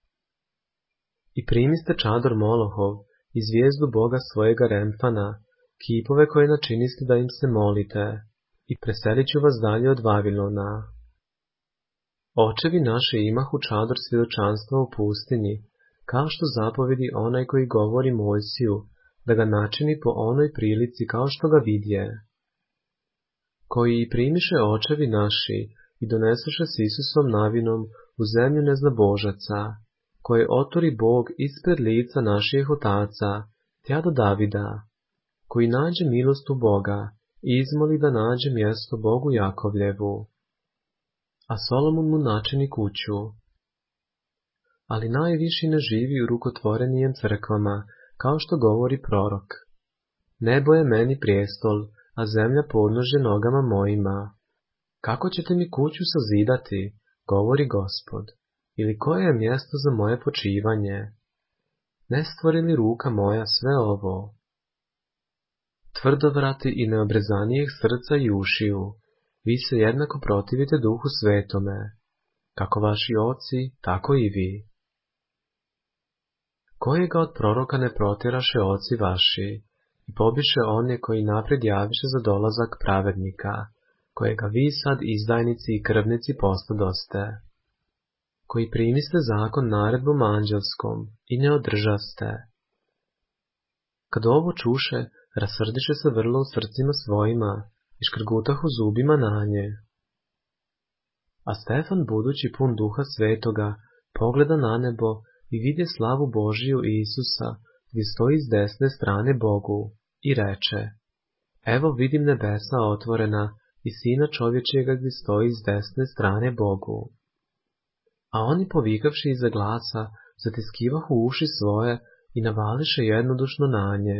I primiste čador Molohov i zvijezdu Boga svojega Remfana, kipove koje načiniste da im se molite, i preselit ću vas dalje od Vavilona. Očevi naši imahu čador svjedočanstva u pustinji, kao što zapovedi onaj koji govori Mojsiju, da ga načini po onoj prilici kao što ga vidje. Koji i primiše očevi naši i donesuše s Isusom navinom u zemlju neznabožaca, koje otvori Bog ispred lica naših otaca, tja do Davida, koji nađe milost u Boga i izmoli da nađe mjesto Bogu Jakovljevu. A Solomon mu načini kuću. Ali najviši ne živi u rukotvorenijem crkvama, kao što govori prorok. Nebo je meni prijestol, a zemlja podnožje nogama mojima. Kako ćete mi kuću sazidati, govori Gospod, ili koje je mjesto za moje počivanje? Ne stvori li ruka moja sve ovo? Tvrdovrati i neobrezanijih srca i ušiju, vi se jednako protivite Duhu Svetome, kako vaši oci, tako i vi. Kojega od proroka ne protjeraše oci vaši, i pobiše one koji naprijed javiše za dolazak pravednika, kojega vi sad izdajnici i krvnici postadoste, koji primiste zakon naredbom anđelskom i ne održaste. Kad ovo čuše, rasrdiše se vrlo u srcima svojima i škrgutahu zubima na nje. A Stefan, budući pun Duha Svetoga, pogleda na nebo i vidje slavu Božiju i Isusa, gdje stoji s desne strane Bogu, i reče: Evo vidim nebesa otvorena i Sina čovječjega gdje stoji s desne strane Bogu. A oni povikavši iza glasa, zatiskivahu uši svoje i navališe jednodušno na nje.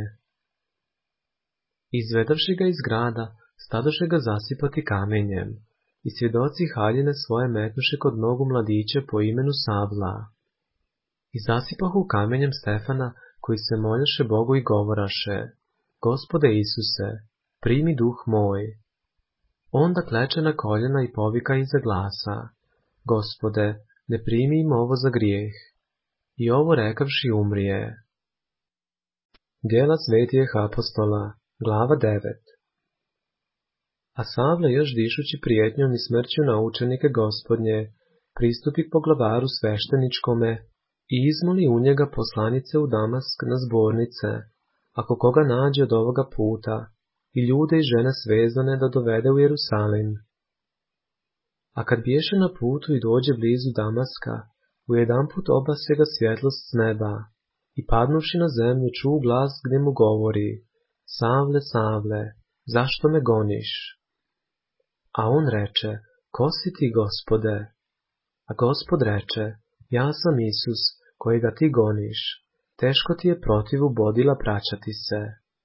Izvedavši ga iz grada, stadoše ga zasipati kamenjem, i svjedoci haljine svoje metnuše kod nogu mladića po imenu Savla. I zasipahu kamenjem Stefana, koji se moljaše Bogu i govoraše: Gospode Isuse, primi duh moj. Onda kleče na koljena i povika iza glasa: Gospode, ne primi im ovo za grijeh. I ovo rekavši umrije. Djela svetijih apostola, glava devet. A Savle, još dišući prijetnjom i smrću na učenike Gospodnje, pristupi poglavaru svešteničkome i izmoli u njega poslanice u Damask na zbornice, ako koga nađe od ovoga puta, i ljude i žene svezane da dovede u Jerusalim. A kad biješe na putu i dođe blizu Damaska, ujedanput obasje ga svjetlost s neba, i padnuvši na zemlju ču glas gdje mu govori: Savle, Savle, zašto me goniš? A on reče: Ko si ti, Gospode? A Gospod reče: Ja sam Isus, kojega ti goniš, teško ti je protivu bodila praćati se.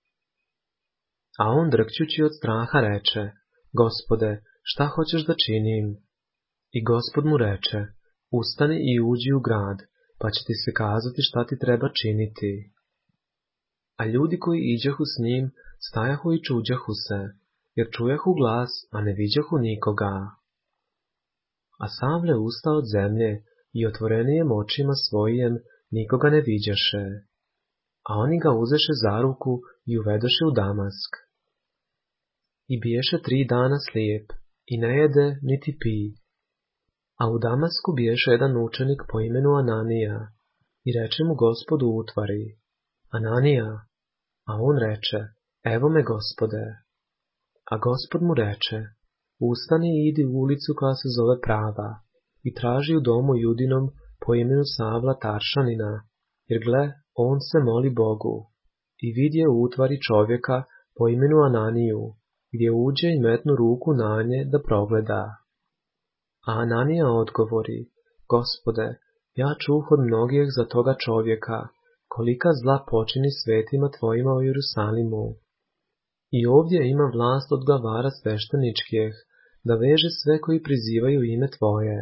A on, drkćući od straha, reče: Gospode, šta hoćeš da činim? I Gospod mu reče: Ustani i uđi u grad, pa će ti se kazati šta ti treba činiti. A ljudi koji iđahu s njim, stajahu i čuđahu se, jer čujahu glas, a ne viđahu nikoga. A Savle usta od zemlje i otvorenijem očima svojijem nikoga ne viđaše. A oni ga uzeše za ruku i uvedoše u Damask. I biješe tri dana slijep, i ne jede niti pi. A u Damasku biješe jedan učenik po imenu Ananija, i reče mu Gospod u utvari: Ananija. A on reče: Evo me, Gospode. A Gospod mu reče: Ustani i idi u ulicu koja se zove Prava, i traži u domu Judinom po imenu Savla Taršanina, jer gle, on se moli Bogu. I vidje u utvari čovjeka po imenu Ananiju, gdje uđe i metnu ruku na nje da progleda. A Ananija odgovori: Gospode, ja čuh od mnogih za toga čovjeka, kolika zla počini svetima tvojima u Jerusalimu. I ovdje ima vlast od glavara svešteničkih, da veže sve koji prizivaju ime tvoje.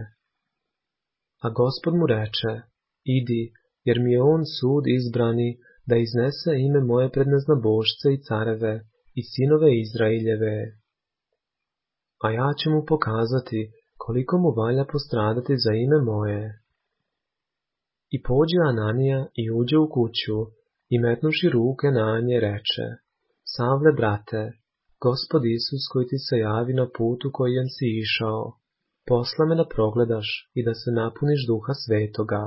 A Gospod mu reče, idi, jer mi je on sud izbrani, da iznese ime moje pred neznabošce i careve i sinove Izraeljeve. A ja ću mu pokazati koliko mu valja postradati za ime moje. I pođe Ananija i uđe u kuću, i metnuši ruke na nje reče, Savle, brate, Gospod Isus koji ti se javi na putu kojem si išao, posla me da progledaš i da se napuniš Duha Svetoga.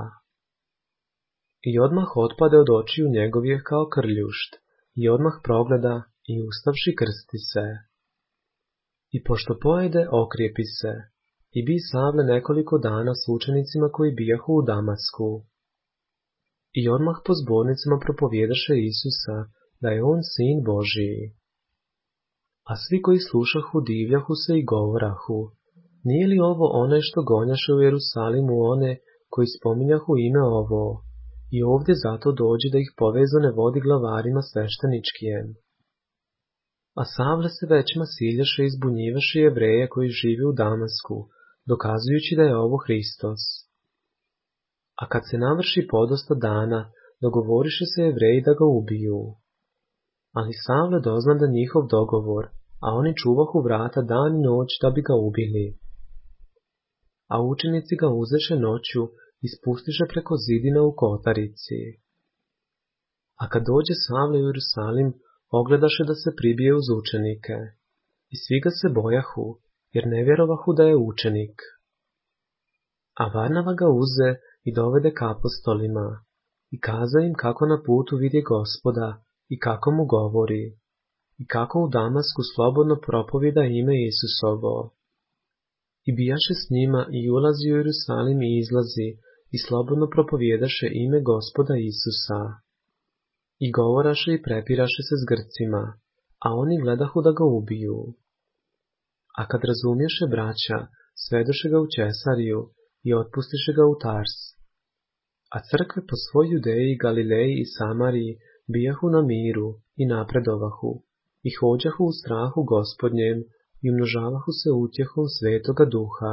I odmah otpade od očiju njegovih kao krljušt, i odmah progleda i ustavši krsti se. I pošto pojede, okrijepi se, i bi Savle nekoliko dana s učenicima koji bijahu u Damasku. I odmah po zbornicama propovjedaše Isusa, da je on sin Božiji. A svi koji slušahu divljahu se i govorahu, nije li ovo onaj što gonjaše u Jerusalimu one koji spominjahu ime ovo, i ovdje zato dođe da ih povezane vodi glavarima svešteničkijem. A Savle se većma siljaše i zbunjivaše Jevreje koji žive u Damasku, dokazujući da je ovo Hristos. A kad se navrši podosta dana, dogovoriše se Jevreji da ga ubiju. Ali Savle dozna da njihov dogovor, a oni čuvahu vrata dan i noć da bi ga ubili. A učenici ga uzeše noću i spustiše preko zidina u kotarici. A kad dođe Savle u Jerusalim, ogledaše da se pribije uz učenike. I svi ga se bojahu, jer ne vjerovahu da je učenik. A Varnava ga uze i dovede k apostolima, i kaza im kako na putu vidi Gospoda, i kako mu govori, i kako u Damasku slobodno propovida ime Isusovo. I bijaše s njima i ulazi u Jerusalim i izlazi, i slobodno propovjedaše ime Gospoda Isusa. I govoraše i prepiraše se s Grcima, a oni gledahu da ga ubiju. A kad razumješe braća, svedoše ga u Cesariju i otpustiše ga u Tars. A crkve po svoj Judeji, Galileji i Samariji bijahu na miru i napredovahu, i hođahu u strahu Gospodnjem i umnožavahu se utjehom Svetoga Duha.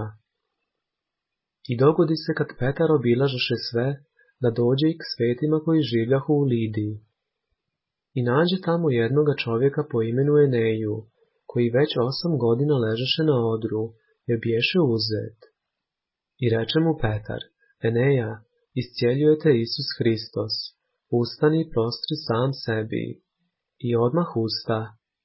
I dogodi se kad Petar obilažaše sve, da dođe i k svetima koji življahu u Lidiji. I nađe tamo jednoga čovjeka po imenu Eneju, koji već osam godina ležaše na odru, jer biješe uzet. I reče mu Petar, Eneja, iscijeljuje te Isus Hristos, ustani i prostri sam sebi. I odmah usta.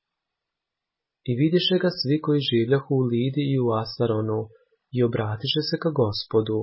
I vidiše ga svi koji življahu u Lidi i u Asaronu, i obratiše se ka Gospodu.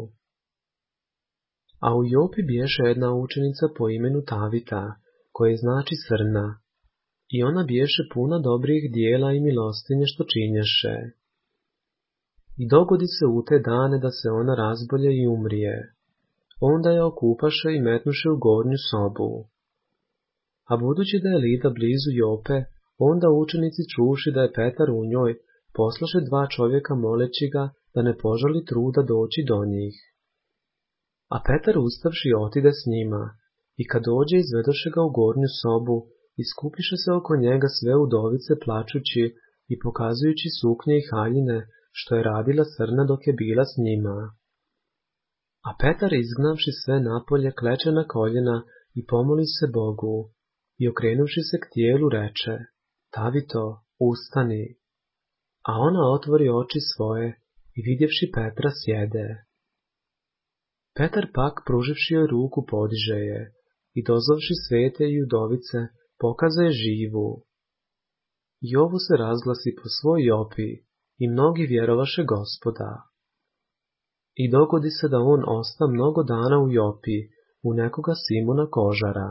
A u Jopi biješe jedna učenica po imenu Tavita, koje znači srna, i ona biješe puna dobrih dijela i milostinje što činješe. I dogodi se u te dane da se ona razbolje i umrije. Onda je okupaše i metnuše u gornju sobu. A budući da je Lida blizu Jope, onda učenici čuši da je Petar u njoj, poslaše dva čovjeka moleći ga da ne požali truda doći do njih. A Petar ustavši otide s njima, i kad dođe izvedoše ga u gornju sobu, i skupiše se oko njega sve udovice plačući i pokazujući suknje i haljine, što je radila srna dok je bila s njima. A Petar izgnavši sve napolje kleče na koljena i pomoli se Bogu, i okrenuvši se k tijelu reče, Tavito, ustani. A ona otvori oči svoje i vidjevši Petra sjede. Petar pak pruživši joj ruku podiže je i dozovši svete i udovice pokaza je živu. I ovo se razglasi po svoj Jopi i mnogi vjerovaše Gospoda. I dogodi se da on osta mnogo dana u Jopi, u nekoga Simona Kožara.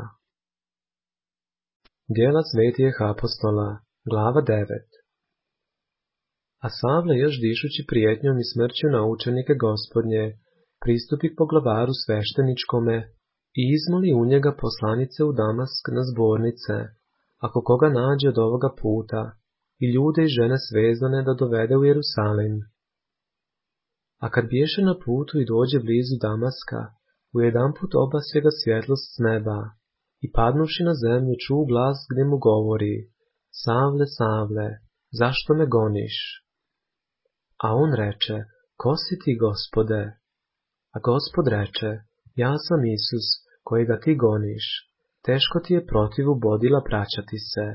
Djela svetijih apostola, glava devet. A Savle još dišući prijetnjom i smrću na učenike Gospodnje, pristupi po glavaru svešteničkome i izmoli u njega poslanice u Damask na zbornice, ako koga nađe od ovoga puta, i ljude i žene svezane da dovede u Jerusalim. A kad biješe na putu i dođe blizu Damaska, ujedanput obasje ga svjetlost s neba, i padnuši na zemlju ču glas gdje mu govori, Savle, Savle, zašto me goniš? A on reče, ko si ti, Gospode? A Gospod reče, ja sam Isus, kojega ti goniš, teško ti je protiv ubodila praćati se.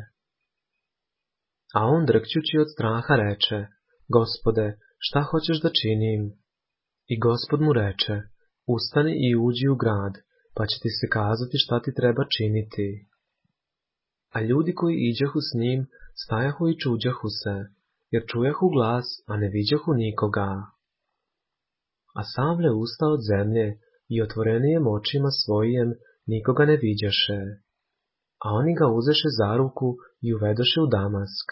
A on drkćući od straha reče, Gospode, šta hoćeš da činim? I Gospod mu reče, ustani i uđi u grad, pa će ti se kazati šta ti treba činiti. A ljudi koji iđahu s njim, stajahu i čuđahu se, jer čujahu glas, a ne viđahu nikoga. A Savle usta od zemlje i otvorenijem očima svojijem nikoga ne viđaše. A oni ga uzeše za ruku i uvedoše u Damask.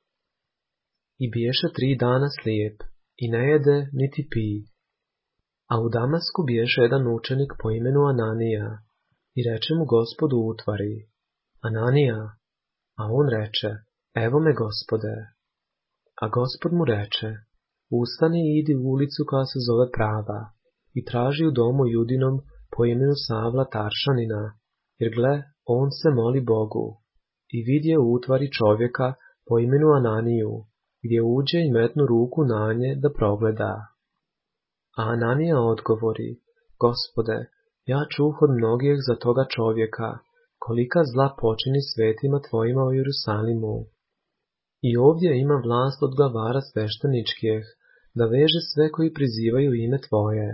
I biješe tri dana slijep, i ne jede niti pi. A u Damasku biješe jedan učenik po imenu Ananija, i reče mu Gospod u utvari, Ananija, a on reče, evo me, Gospode. A Gospod mu reče, ustani i idi u ulicu koja se zove Prava, i traži u domu Judinom po imenu Savla Taršanina, jer gle, on se moli Bogu. I vidje u utvari čovjeka po imenu Ananiju, gdje uđe i metnu ruku na nje da progleda. A Ananija odgovori, Gospode, ja čuh od mnogih za toga čovjeka, kolika zla počini svetima tvojima u Jerusalimu. I ovdje ima vlast od glavara svešteničkih, da veže sve koji prizivaju ime tvoje.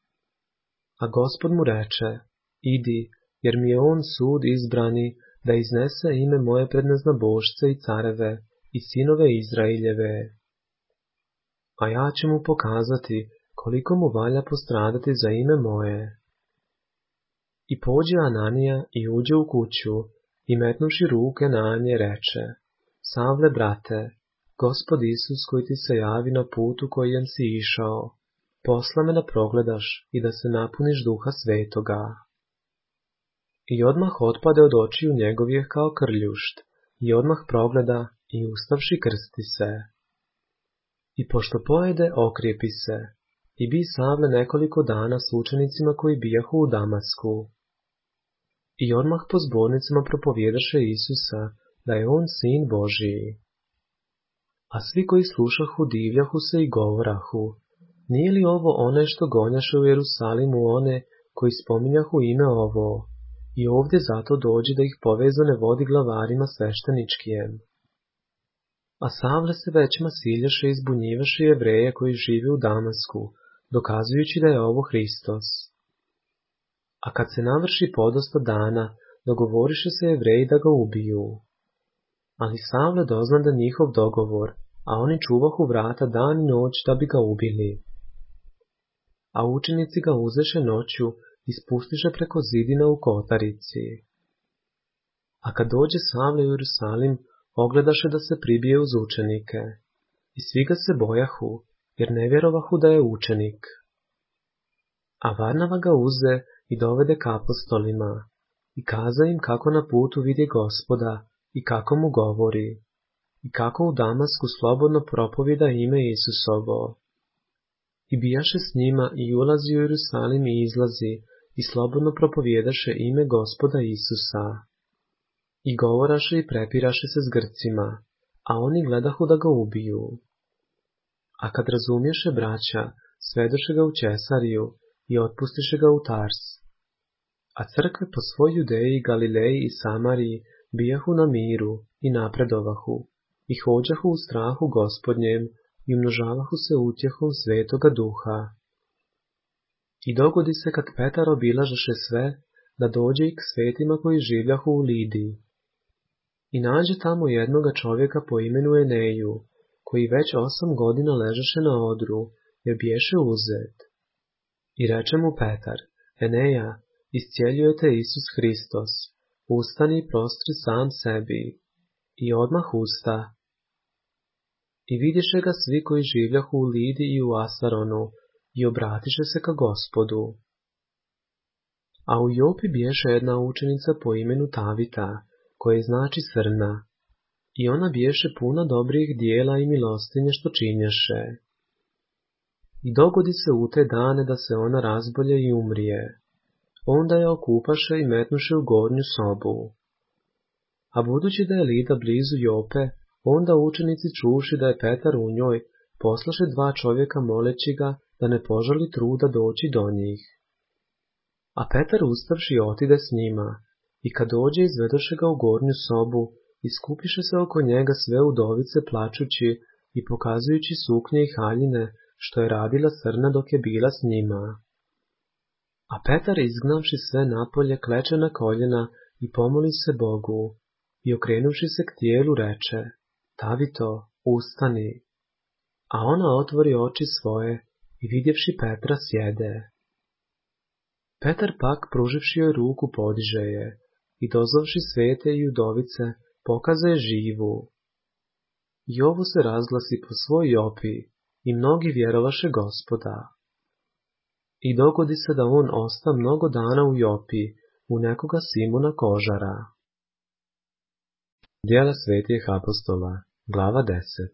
A Gospod mu reče, idi, jer mi je on sud izbrani, da iznese ime moje pred neznabošce i careve i sinove Izraeljeve. A ja ću mu pokazati koliko mu valja postradati za ime moje. I pođe Ananija i uđe u kuću, i metnuši ruke na nje reče, Savle, brate, Gospod Isus koji ti se javi na putu kojem si išao, posla me da progledaš i da se napuniš Duha Svetoga. I odmah otpade od očiju njegovih kao krljušt, i odmah progleda i ustavši krsti se. I pošto pojede, okrijepi se, i bi Savle nekoliko dana s učenicima koji bijahu u Damasku. I odmah po zbornicama propovjedaše Isusa, da je on sin Božiji. A svi koji slušahu divljahu se i govorahu, nije li ovo onaj što gonjaše u Jerusalimu one koji spominjahu ime ovo, i ovdje zato dođi da ih povezane vodi glavarima svešteničkijem. A Savle se većma siljaše i zbunjivaše Jevreje koji žive u Damasku, dokazujući da je ovo Hristos. A kad se navrši podosta dana, dogovoriše se Jevreji da ga ubiju. Ali Savle dozna da njihov dogovor, a oni čuvahu vrata dan i noć da bi ga ubili. A učenici ga uzeše noću i spustiše preko zidina u kotarici. A kad dođe Savle u Jerusalim, ogledaše da se pribije uz učenike. I svi ga se bojahu, jer ne vjerovahu da je učenik. A Varnava ga uze i dovede k apostolima, i kaza im kako na putu vidi Gospoda, i kako mu govori, i kako u Damasku slobodno propovida ime Isusovo. I bijaše s njima i ulazi u Jerusalim i izlazi, i slobodno propovjedaše ime Gospoda Isusa. I govoraše i prepiraše se s Grcima, a oni gledahu da ga ubiju. A kad razumješe braća, svedoše ga u Cesariju i otpustiše ga u Tars. A crkve po svoj Judeji, Galileji i Samariji bijahu na miru i napredovahu, i hođahu u strahu Gospodnjem i umnožavahu se utjehom Svetoga Duha. I dogodi se kad Petar obilažaše sve, da dođe i k svetima koji življahu u Lidiji. I nađe tamo jednoga čovjeka po imenu Eneju, koji već osam godina ležaše na odru, jer biješe uzet. I reče mu Petar, Eneja, iscijeljuje te Isus Hristos, ustani i prostri sam sebi. I odmah usta. I vidiše ga svi koji življahu u Lidi i u Asaronu, i obratiše se ka Gospodu. A u Jopi biješe jedna učenica po imenu Tavita, koje znači srna, i ona biješe puna dobrih dijela i milostinje što činješe. I dogodi se u te dane da se ona razbolje i umrije. Onda je okupaše i metnuše u gornju sobu. A budući da je Lida blizu Jope, onda učenici čuši da je Petar u njoj, poslaše dva čovjeka moleći ga da ne požali truda doći do njih. A Petar ustavši otide s njima, i kad dođe izvedoše ga u gornju sobu, i skupiše se oko njega sve udovice plačući i pokazujući suknje i haljine, što je radila Srna dok je bila s njima. A Petar izgnavši sve napolje kleče na koljena i pomoli se Bogu, i okrenuvši se k tijelu reče, Tavito, ustani. A ona otvori oči svoje i vidjevši Petra sjede. Petar pak, pruživši joj ruku, podiže je i dozvavši svete i udovice, pokaza je živu. I ovo se razglasi po svoj Jopi i mnogi vjerovaše Gospoda. I dogodi se da on osta mnogo dana u Jopi, u nekoga Simona Kožara. Djela svetih apostola, glava deset.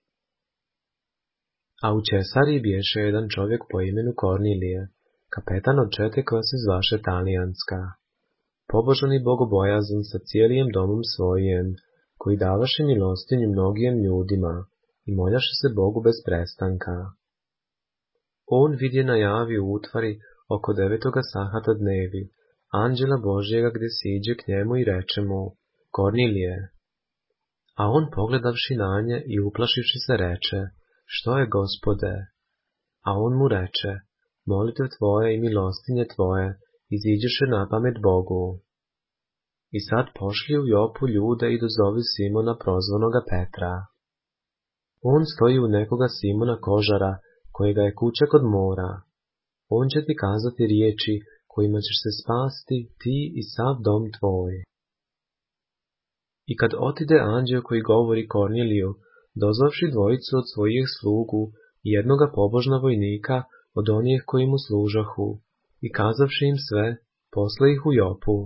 A u Česariji biješe jedan čovjek po imenu Kornilije, kapetan od čete koja se zvaše Talijanska, pobožan i bogobojazan sa cijelim domom svojim, koji davaše milostinju mnogim ljudima i moljaše se Bogu bez prestanka. On vidje najavi u utvari oko devetoga sahata dnevi, anđela Božjega gdje siđe k njemu i reče mu, Kornilije. A on pogledavši na nje i uplašivši se reče, što je, Gospode? A on mu reče, molitve tvoje i milostinje tvoje iziđeše na pamet Bogu. I sad pošli u Jopu ljude i dozovi Simona prozvanoga Petra. On stoji u nekoga Simona Kožara, kojega je kuća kod mora. On će ti kazati riječi kojima ćeš se spasti ti i sav dom tvoj. I kad otide anđeo koji govori Korniliju, dozvavši dvojicu od svojih slugu i jednoga pobožna vojnika od onih koji mu služahu, i kazavši im sve, posla ih u Jopu.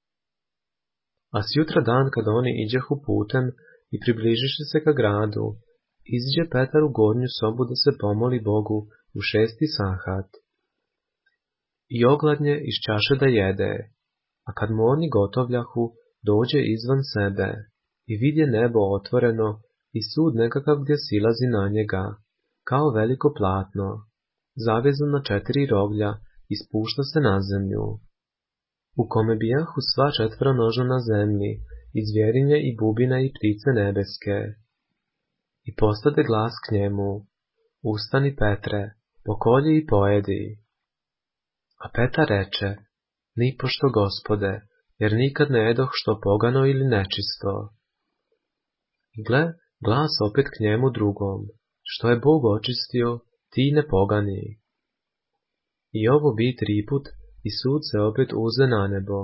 A sjutra dan, kad oni iđehu putem i približiše se ka gradu, iziđe Petar u gornju sobu da se pomoli Bogu u šesti sahat. I ogladnje iz čaše da jede, a kad mu oni gotovljahu, dođe izvan sebe i vidje nebo otvoreno i sud nekakav gdje silazi na njega, kao veliko platno, zavezan na četiri roglja i spušta se na zemlju, u kome bijahu sva četvronožna na zemlji, i zvjerinje i bubine i ptice nebeske. I postade glas k njemu, ustani Petre, pokolji i pojedi. A Petar reče, nipošto, Gospode, jer nikad ne jedoh što pogano ili nečisto. I gle, glas opet k njemu drugom, što je Bog očistio, ti ne pogani. I ovo bi triput, i sud se opet uze na nebo.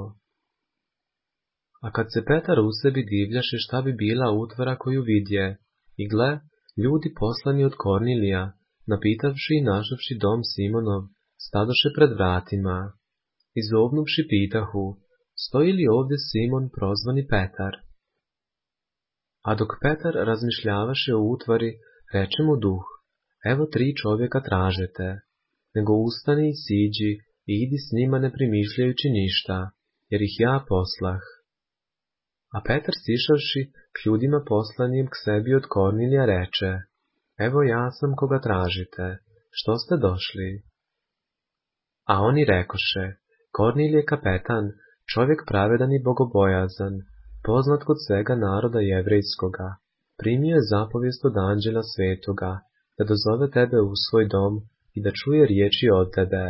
A kad se Petar u sebi divljaše šta bi bila utvara koju vidje, i gle, ljudi poslani od Kornilija, napitavši i našavši dom Simonov, stadoše pred vratima, i zovnuvši pitahu, stoji li ovdje Simon prozvani Petar? A dok Petar razmišljavaše o utvari, reče mu duh, evo tri čovjeka tražete, nego ustani i siđi i idi s njima ne primišljajući ništa, jer ih ja poslah. A Petar sišavši k ljudima poslanim k sebi od Kornilija reče, evo ja sam koga tražite, što ste došli? A oni rekoše, Kornilije kapetan, čovjek pravedan i bogobojazan, poznat kod svega naroda jevrejskoga, primio je zapovijest od anđela svetoga, da dozove tebe u svoj dom i da čuje riječi od tebe.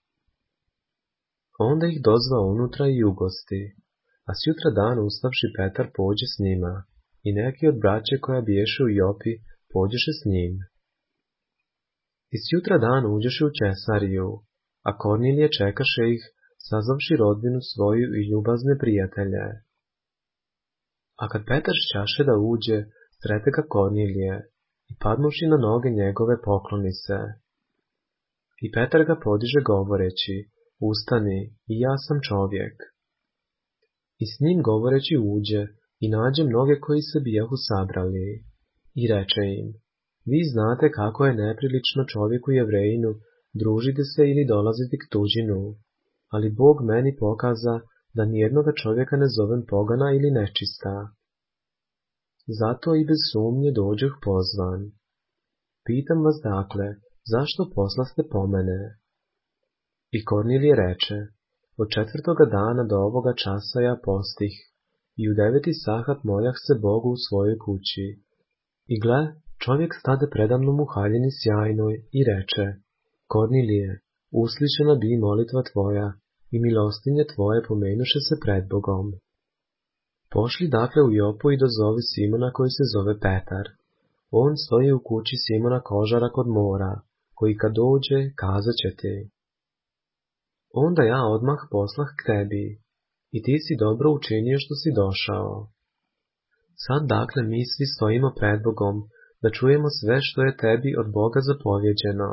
Onda ih dozva unutra i ugosti, a sjutra dan ustavši Petar pođe s njima, i neki od braće koja biješe u Jopi pođeše s njim. I sjutra dan uđeše u Česariju, a Kornilije čekaše ih, sazvavši rodbinu svoju i ljubazne prijatelje. A kad Petar šćaše da uđe, srete ga Kornilije, i padnuši na noge njegove pokloni se. I Petar ga podiže govoreći, ustani, i ja sam čovjek. I s njim govoreći uđe, i nađe mnoge koji se bijahu sabrali, i reče im, vi znate kako je neprilično čovjeku Jevrejinu družiti se ili dolaziti k tuđinu, ali Bog meni pokaza da nijednoga čovjeka ne zovem pogana ili nečista. Zato i bez sumnje dođoh pozvan. Pitam vas dakle, zašto poslaste po mene? I Kornilije reče, od četvrtoga dana do ovoga časa ja postih, i u deveti sahat moljah se Bogu u svojoj kući. I gle, čovjek stade predamnom u haljini sjajnoj i reče, Kornilije, uslišena bi molitva tvoja i milostinje tvoje pomenuše se pred Bogom. Pošli dakle u Jopu i dozovi Simona koji se zove Petar. On stoji u kući Simona kožara kod mora, koji kad dođe kazat će ti. Onda ja odmah poslah k tebi, i ti si dobro učinio što si došao. Sad dakle mi svi stojimo pred Bogom, da čujemo sve što je tebi od Boga zapovjeđeno.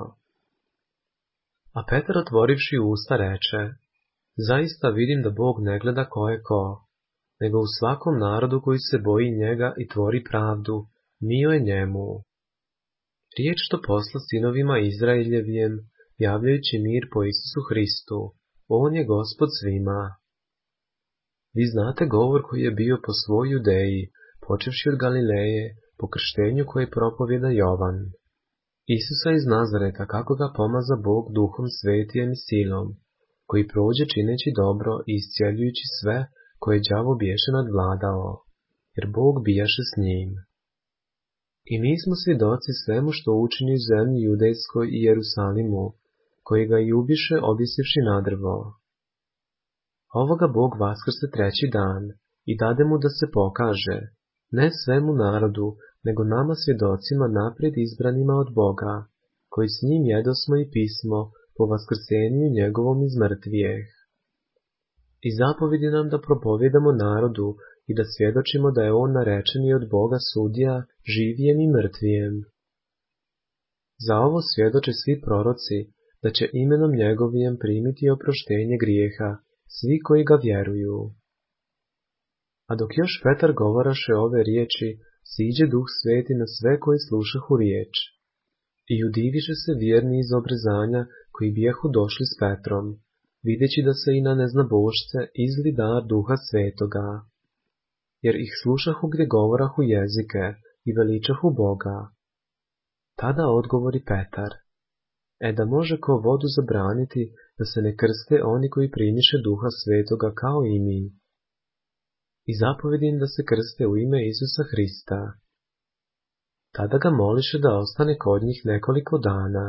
A Petar otvorivši usta reče, zaista vidim da Bog ne gleda ko je ko, nego u svakom narodu koji se boji njega i tvori pravdu, mio je njemu. Riječ što posla sinovima Izraeljevijem, javljajući mir po Isusu Hristu, on je Gospod svima. Vi znate govor koji je bio po svoj Judeji, počevši od Galileje, po krštenju koje propovjeda Jovan. Isusa iz Nazareta, kako ga pomaza Bog duhom svetijem i silom, koji prođe čineći dobro i iscijeljujući sve koje đavo biješe nadvladao, jer Bog bijaše s njim. I mi smo svjedoci svemu što učini u zemlji Judejskoj i Jerusalimu, koji ga i ubiše objesivši na drvo. Ovoga Bog vaskrse treći dan i dade mu da se pokaže, ne svemu narodu, nego nama svjedocima naprijed izbranima od Boga, koji s njim jedosmo i pismo po vaskrsenju njegovom iz mrtvijeh. I zapovedi nam da propovjedamo narodu i da svjedočimo da je on narečeni od Boga sudija živijem i mrtvijem. Za ovo svjedoče svi proroci, da će imenom njegovijem primiti oproštenje grijeha, svi koji ga vjeruju. A dok još Petar govoraše ove riječi, siđe Duh Sveti na sve koji slušahu riječ. I udiviše se vjerni iz obrezanja koji bijahu došli s Petrom, videći da se i na neznabošce izli dar Duha Svetoga. Jer ih slušahu gdje govorahu jezike i veličahu Boga. Tada odgovori Petar, e da može ko vodu zabraniti da se ne krste oni koji primiše Duha Svetoga kao i mi. I zapovedim da se krste u ime Isusa Hrista. Tada ga moliše da ostane kod njih nekoliko dana.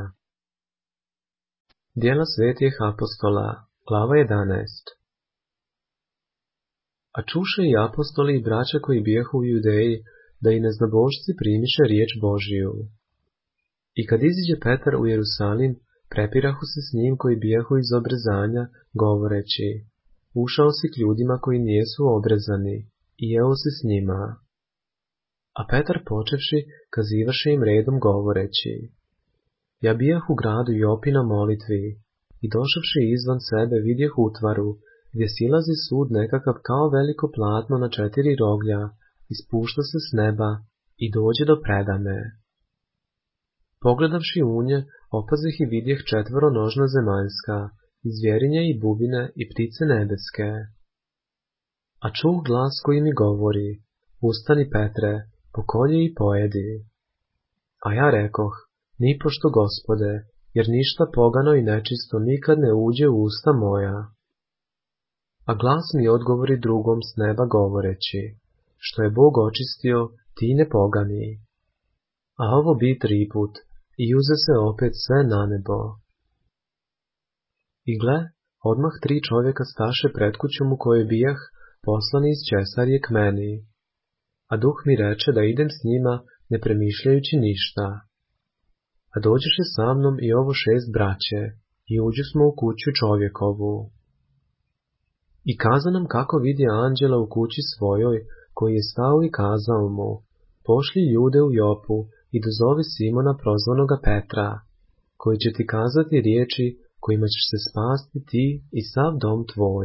Djela svetih apostola, glava jedanaest. A čuše i apostoli i braća koji bijahu u Judeji, da i neznabošci primiše riječ Božiju. I kad iziđe Petar u Jerusalim, prepirahu se s njim koji bijahu iz obrezanja, govoreći, ušao si k ljudima koji nijesu obrezani, i jeo se s njima. A Petar počevši, kazivaše im redom govoreći, ja bijah u gradu Jopi na molitvi, i došavši izvan sebe vidjeh utvaru, gdje silazi sud nekakav kao veliko platno na četiri roglja, i spušta se s neba, i dođe do predame. Pogledavši u nje, opazih i vidjeh četvoronožna zemaljska, i zvjerinje i bubine i ptice nebeske. A čuh glas koji mi govori, ustani Petre, pokolji i pojedi. A ja rekoh, nipošto Gospode, jer ništa pogano i nečisto nikad ne uđe u usta moja. A glas mi odgovori drugom s neba govoreći, što je Bog očistio, ti ne pogani. A ovo bi tri put, i uze se opet sve na nebo. I gle, odmah tri čovjeka staše pred kućom u kojoj bijah, poslani iz Česarje k meni. A duh mi reče da idem s njima, ne premišljajući ništa. A dođeše sa mnom i ovo šest braće, i uđu smo u kuću čovjekovu. I kaza nam kako vidi anđela u kući svojoj, koji je stao i kazao mu, pošli ljude u Jopu i dozovi Simona prozvanoga Petra, koji će ti kazati riječi kojima ćeš se spasti ti i sav dom tvoj.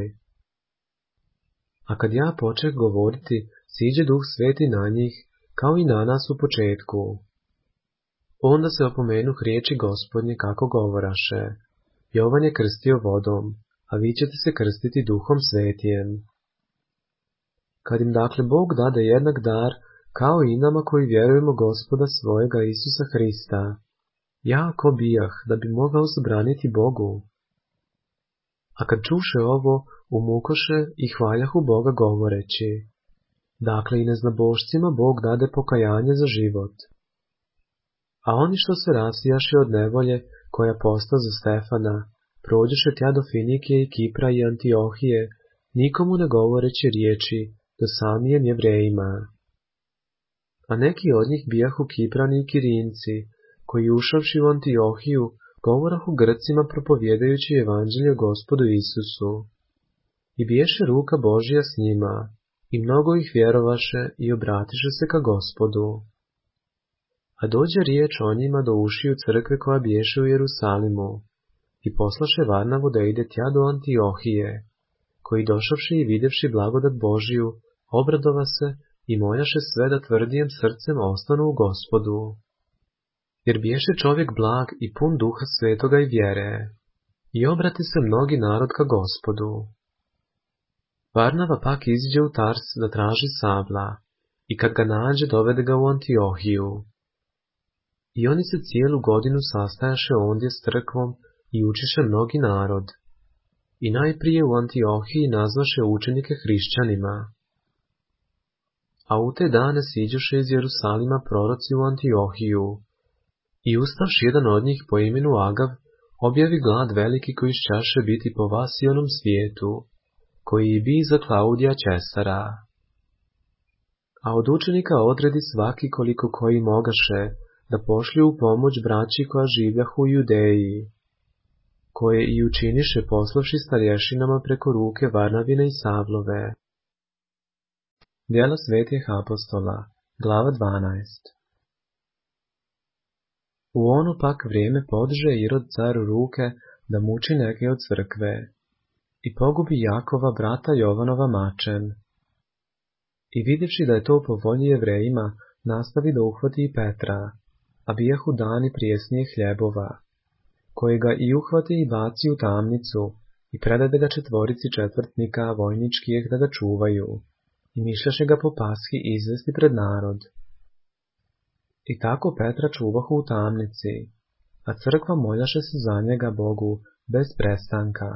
A kad ja počeh govoriti, siđe Duh Sveti na njih, kao i na nas u početku. Onda se opomenuh riječi Gospodnje kako govoraše. Jovan je krstio vodom, a vi ćete se krstiti Duhom Svetijem. Kad im dakle Bog dade jednak dar, kao i nama koji vjerujemo Gospoda svojega Isusa Hrista, ja ko bijah da bi mogao zabraniti Bogu? A kad čuše ovo, umukoše i hvaljahu Boga govoreći. Dakle i neznabošcima Bog dade pokajanje za život. A oni što se rasijaše od nevolje, koja posta za Stefana, prođeše tja do Finikije i Kipra i Antiohije, nikomu ne govoreći riječi, do samijem Jevrejima. A neki od njih bijahu Kiprani i Kirinci, koji ušavši u Antiohiju, govorahu Grcima propovjedajući evanđelje Gospodu Isusu. I biješe ruka Božja s njima, i mnogo ih vjerovaše i obratiše se ka Gospodu. A dođe riječ o njima do ušiju crkve koja biješe u Jerusalimu, i poslaše Varnavu da ide tja do Antiohije, koji došavši i vidjevši blagodat Božiju, obradova se i moljaše sve da tvrdijem srcem ostanu u Gospodu. Jer biješe čovjek blag i pun Duha Svetoga i vjere, i obrati se mnogi narod ka Gospodu. Varnava pak iziđe u Tars da traži Savla, i kad ga nađe dovede ga u Antiohiju. I oni se cijelu godinu sastajaše ondje s crkvom i učiše mnogi narod. I najprije u Antiohiji nazvaše učenike hrišćanima. A u te dane siđoše iz Jerusalima proroci u Antiohiju. I ustavši jedan od njih po imenu Agav, objavi glad veliki koji šćaše biti po Vasijonom svijetu, koji bi za Klaudija Česara. A od učenika odredi svaki koliko koji mogaše, da pošlju u pomoć braći koja življahu u Judeji, koje i učiniše poslavši starješinama preko ruke Varnavine i Savlove. Djela svetih apostola, glava dvanaest. U ono pak vrijeme podiže Irod caru ruke da muči neke od crkve i pogubi Jakova brata Jovanova mačem. I vidjevši da je to po volji Jevrejima, nastavi da uhvati i Petra, a bijahu dani prijesnije hljebova, koje ga i uhvati i baci u tamnicu i predade ga četvorici četvrtnika vojničkijeh da ga čuvaju i mišljaše ga po pashi izvesti pred narod. I tako Petra čuvahu u tamnici, a crkva moljaše se za njega Bogu bez prestanka.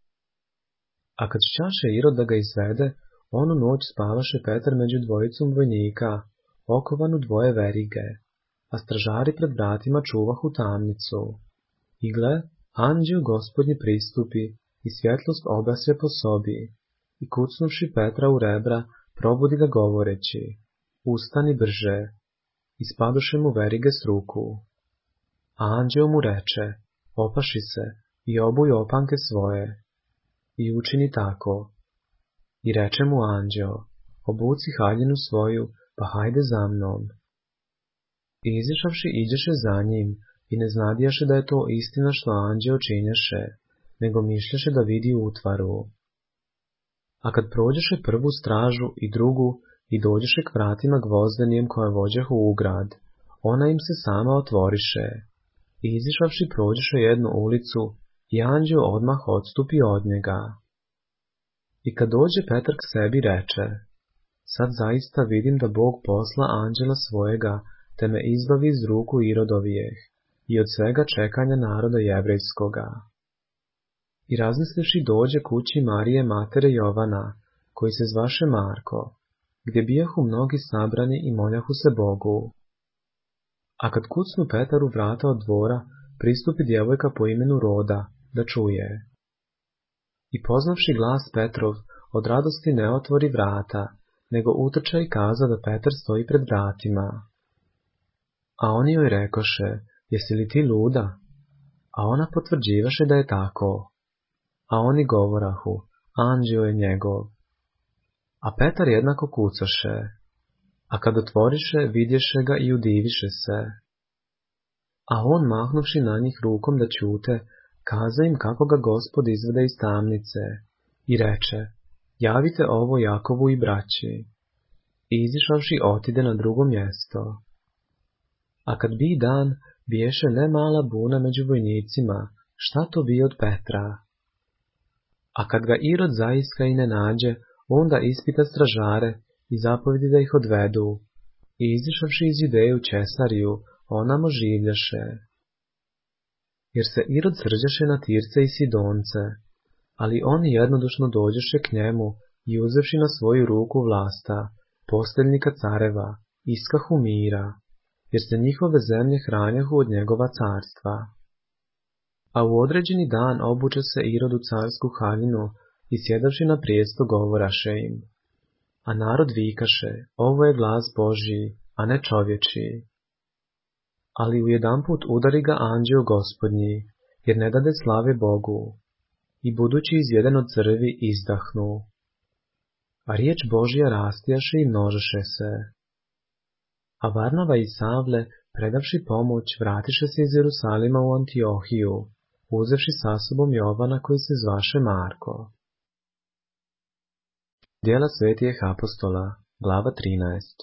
A kad šćaše Irod da ga izvede, onu noć spavaše Petar među dvojicom vojnika, okovan u dvoje verige, a stražari pred vratima čuvahu tamnicu. I gle, anđeo Gospodnji pristupi i svjetlost obasje po sobi, i kucnuvši Petra u rebra, probudi ga govoreći, ustani brže, i spadoše mu verige s ruku. A anđeo mu reče, opaši se i obuj opanke svoje, i učini tako. I reče mu anđeo, obuci haljinu svoju, pa hajde za mnom. I izišavši iđeše za njim, i ne znadijaše da je to istina što anđeo činješe, nego mišljaše da vidi utvaru. A kad prođeše prvu stražu i drugu, i dođeše k vratima gvozdenijem koja vođehu u grad, ona im se sama otvoriše. I izišavši prođeše jednu ulicu, i anđeo odmah odstupi od njega. I kad dođe Petar k sebi reče, sad zaista vidim da Bog posla anđela svojega, te me izbavi iz ruku Irodovijeh i od svega čekanja naroda jevrejskoga. I razmislivši dođe kući Marije matere Jovana, koji se zvaše Marko, gdje bijahu mnogi sabrani i moljahu se Bogu. A kad kucnu Petaru vrata od dvora, pristupi djevojka po imenu Roda, da čuje. I poznavši glas Petrov, od radosti ne otvori vrata, nego utrča i kaza da Petar stoji pred vratima. A oni joj rekoše, jesi li ti luda? A ona potvrđivaše da je tako. A oni govorahu, anđeo je njegov. A Petar jednako kucaše, a kad otvoriše, vidješe ga i udiviše se. A on, mahnuvši na njih rukom da ćute, kaza im kako ga Gospod izvede iz tamnice i reče, javite ovo Jakovu i braći. I izišavši otide na drugo mjesto. A kad bi dan, biješe ne mala buna među vojnicima, šta to bi od Petra? A kad ga Irod zaiska i ne nađe, onda ispita stražare i zapovedi da ih odvedu. I izišavši iz Judeje u Česariju, onamo življaše. Jer se Irod srđaše na Tirce i Sidonce, ali oni jednodušno dođeše k njemu i uzevši na svoju ruku vlasta, posteljnika careva, iskahu mira, jer se njihove zemlje hranjahu od njegova carstva. A u određeni dan obuče se Irod u carsku haljinu i sjedavši na prijesto govoraše im. A narod vikaše, ovo je glas Božji, a ne čovječiji. Ali ujedanput udari ga anđeo Gospodnji, jer ne dade slave Bogu, i budući izveden od crvi izdahnu. A riječ Božja rastijaše i množeše se. A Varnava i Savle, predavši pomoć, vratiše se iz Jerusalima u Antiohiju, uzevši sa sobom Jovana koji se zvaše Marko. Djela svetijih apostola, glava trinaest.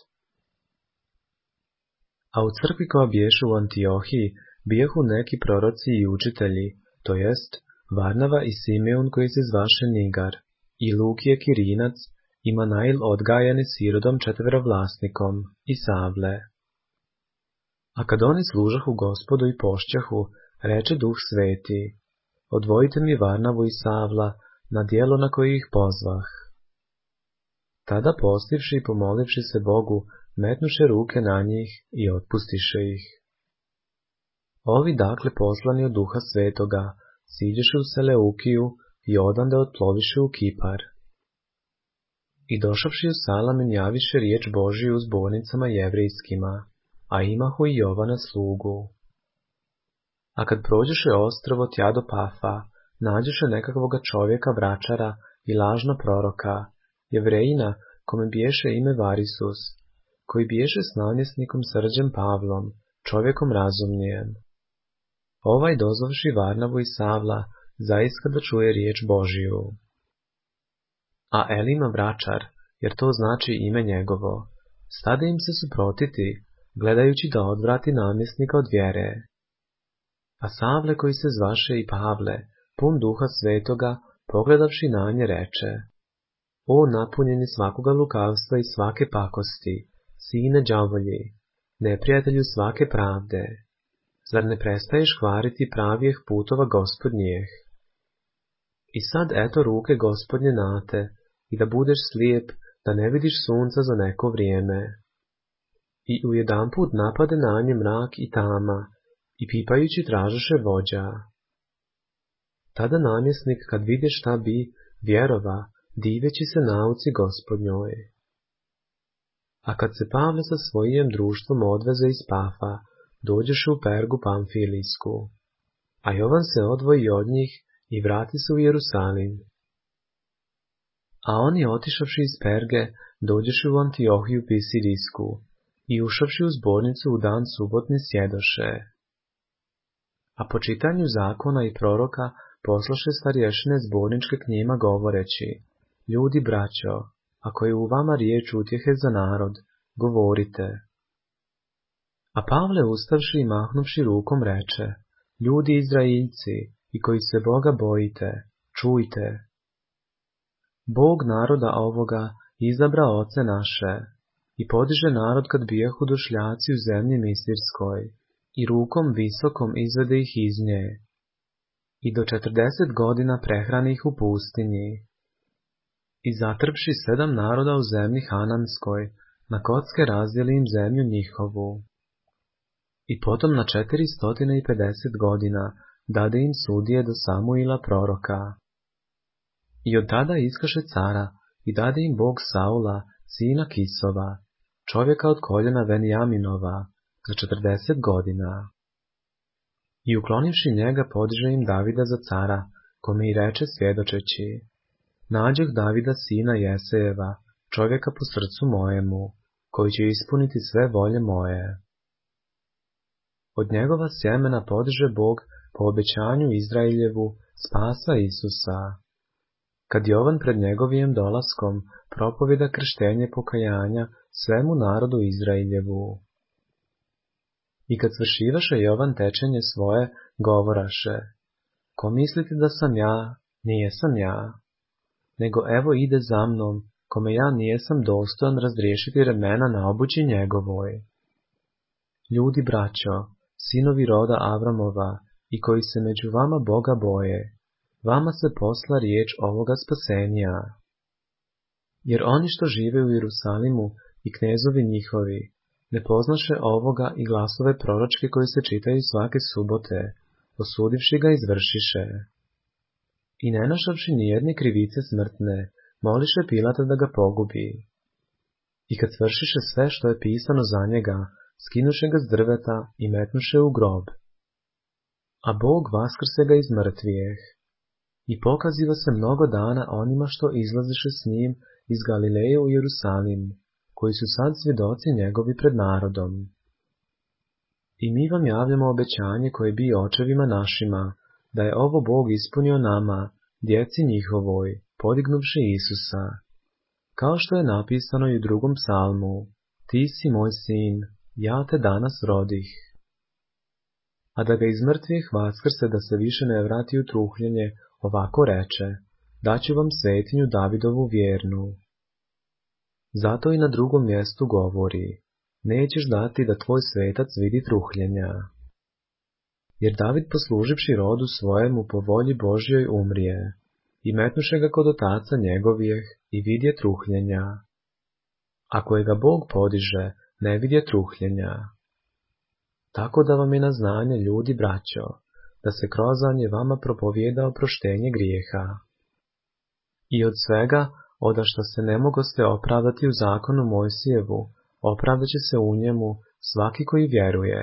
A u crkvi koja biješe u Antiohiji bijehu neki proroci i učitelji, to jest Varnava i Simeon koji se zvaše Nigar, i Lukije Kirinac, i Manail odgajani s Irodom četverovlasnikom, i Savle. A kad oni služahu Gospodu i pošćahu, reče Duh Sveti, odvojite mi Varnavu i Savla na djelo na koje ih pozvah. Tada postivši i pomolivši se Bogu, metnuše ruke na njih i otpustiše ih. Ovi dakle poslani od Duha Svetoga, siđeše u Seleukiju i odande otploviše u Kipar. I došavši u Salamin javiše riječ Božiju u zbornicama jevrijskima, a imahu i Jovana slugu. A kad prođeše ostrovo tja do Pafa, nađeše nekakvoga čovjeka vračara i lažna proroka, Jevrejina, kome biješe ime Varisus, koji biješe s namjesnikom Srđem Pavlom, čovjekom razumnijem. Ovaj dozvavši Varnavu i Savla, zaiska da čuje riječ Božiju. A Elima vračar, jer to znači ime njegovo, stade im se suprotiti, gledajući da odvrati namjesnika od vjere. A Savle koji se zvaše i Pavle, pun Duha Svetoga, pogledavši na nje reče, o napunjeni svakoga lukavstva i svake pakosti, sine đavolji, neprijatelju svake pravde, zar ne prestaješ hvariti pravijeh putova Gospodnjih? I sad eto ruke Gospodnje na te, i da budeš slijep, da ne vidiš sunca za neko vrijeme. I ujedanput napade na nje mrak i tama, i pipajući tražeše vođa. Tada namjesnik, kad vide šta bi, vjerova, diveći se nauci Gospodnjoj. A kad se Pavle sa svojim društvom odveze iz Pafa, dođeše u Pergu Pamfilijsku, a Jovan se odvoji od njih i vrati se u Jerusalim. A oni otišavši iz Perge, dođeše u Antiohiju Pisirijsku i ušavši u zbornicu u dan subotni sjedoše. A po čitanju zakona i proroka poslaše starješine zborničke k njima govoreći, ljudi braćo, ako je u vama riječ utjehe za narod, govorite. A Pavle ustavši i mahnuvši rukom reče, ljudi Izraeljci i koji se Boga bojite, čujte. Bog naroda ovoga izabra oce naše i podiže narod kad bijahu došljaci u zemlji Misirskoj i rukom visokom izvede ih iz nje i do četrdeset godina prehrani ih u pustinji. I zatrpši sedam naroda u zemlji Hananskoj, na kocke razdjeli im zemlju njihovu. I potom na četiri stotine i pedeset godina dade im sudije do Samuila proroka. I od tada iskaše cara i dade im Bog Saula, sina Kisova, čovjeka od koljena Venjaminova, za četrdeset godina. I uklonivši njega podiže im Davida za cara, kome i reče svjedočeći, nađoh Davida sina Jesejeva, čovjeka po srcu mojemu, koji će ispuniti sve volje moje. Od njegova sjemena podiže Bog po obećanju Izraeljevu spasa Isusa. Kad Jovan pred njegovim dolaskom propovjeda krštenje pokajanja svemu narodu Izraeljevu. I kad svršivaše Jovan tečenje svoje, govoraše, ko mislite da sam ja, nije sam ja. nego evo ide za mnom, kome ja nijesam dostojan razriješiti remena na obući njegovoj. Ljudi, braćo, sinovi roda Avramova i koji se među vama Boga boje, vama se posla riječ ovoga spasenja. Jer oni što žive u Jerusalimu i knezovi njihovi, ne poznaše ovoga i glasove proročke koji se čitaju svake subote, osudivši ga izvršiše. I ne našavši nijedne krivice smrtne, moliše Pilata da ga pogubi. I kad svršiše sve što je pisano za njega, skinuše ga s drveta i metnuše u grob. A Bog vaskrse ga iz mrtvijeh. I pokaziva se mnogo dana onima što izlaziše s njim iz Galileje u Jerusalim, koji su sad svjedoci njegovi pred narodom. I mi vam javljamo obećanje koje bi očevima našima, da je ovo Bog ispunio nama, djeci njihovoj, podignuvši Isusa. Kao što je napisano i u drugom psalmu, ti si moj sin, ja te danas rodih. A da ga iz mrtvih vaskrse da se više ne vrati u truhljenje, ovako reče, daću vam svetinju Davidovu vjernu. Zato i na drugom mjestu govori, nećeš dati da tvoj svetac vidi truhljenja. Jer David posluživši rodu svojemu po volji Božjoj umrije, i metnuše ga kod otaca njegovijeh i vidje truhljenja. Ako je ga Bog podiže, ne vidje truhljenja. Tako da vam je na znanje, ljudi, braćo, da se krozanje vama propovijeda oproštenje grijeha. I od svega, oda što se ne mogoste opravdati u zakonu Mojsijevu, opravdaće se u njemu svaki koji vjeruje.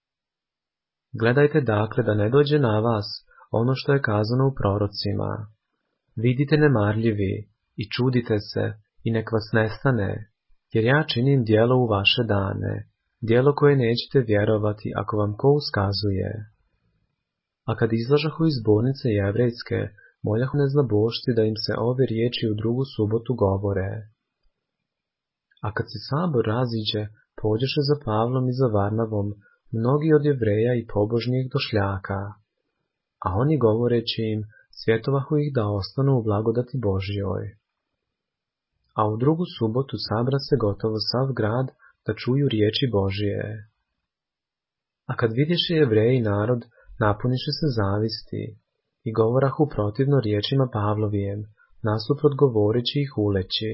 Gledajte dakle da ne dođe na vas ono što je kazano u prorocima. Vidite nemarljivi i čudite se i nek vas nestane, jer ja činim djelo u vaše dane, djelo koje nećete vjerovati ako vam ko uskazuje. A kad izlažahu iz zbornice jevrejske, moljahu neznabošci da im se ove riječi u drugu subotu govore. A kad se sabor raziđe, pođeše za Pavlom i za Varnavom mnogi od Jevreja i pobožnijih došljaka, a oni govoreći im, svjetovahu ih da ostanu u blagodati Božjoj. A u drugu subotu sabra se gotovo sav grad da čuju riječi Božje. A kad vidješe Jevreji narod, napuniše se zavisti i govorahu protivno riječima Pavlovijem, nasuprot govoreći ih uleći.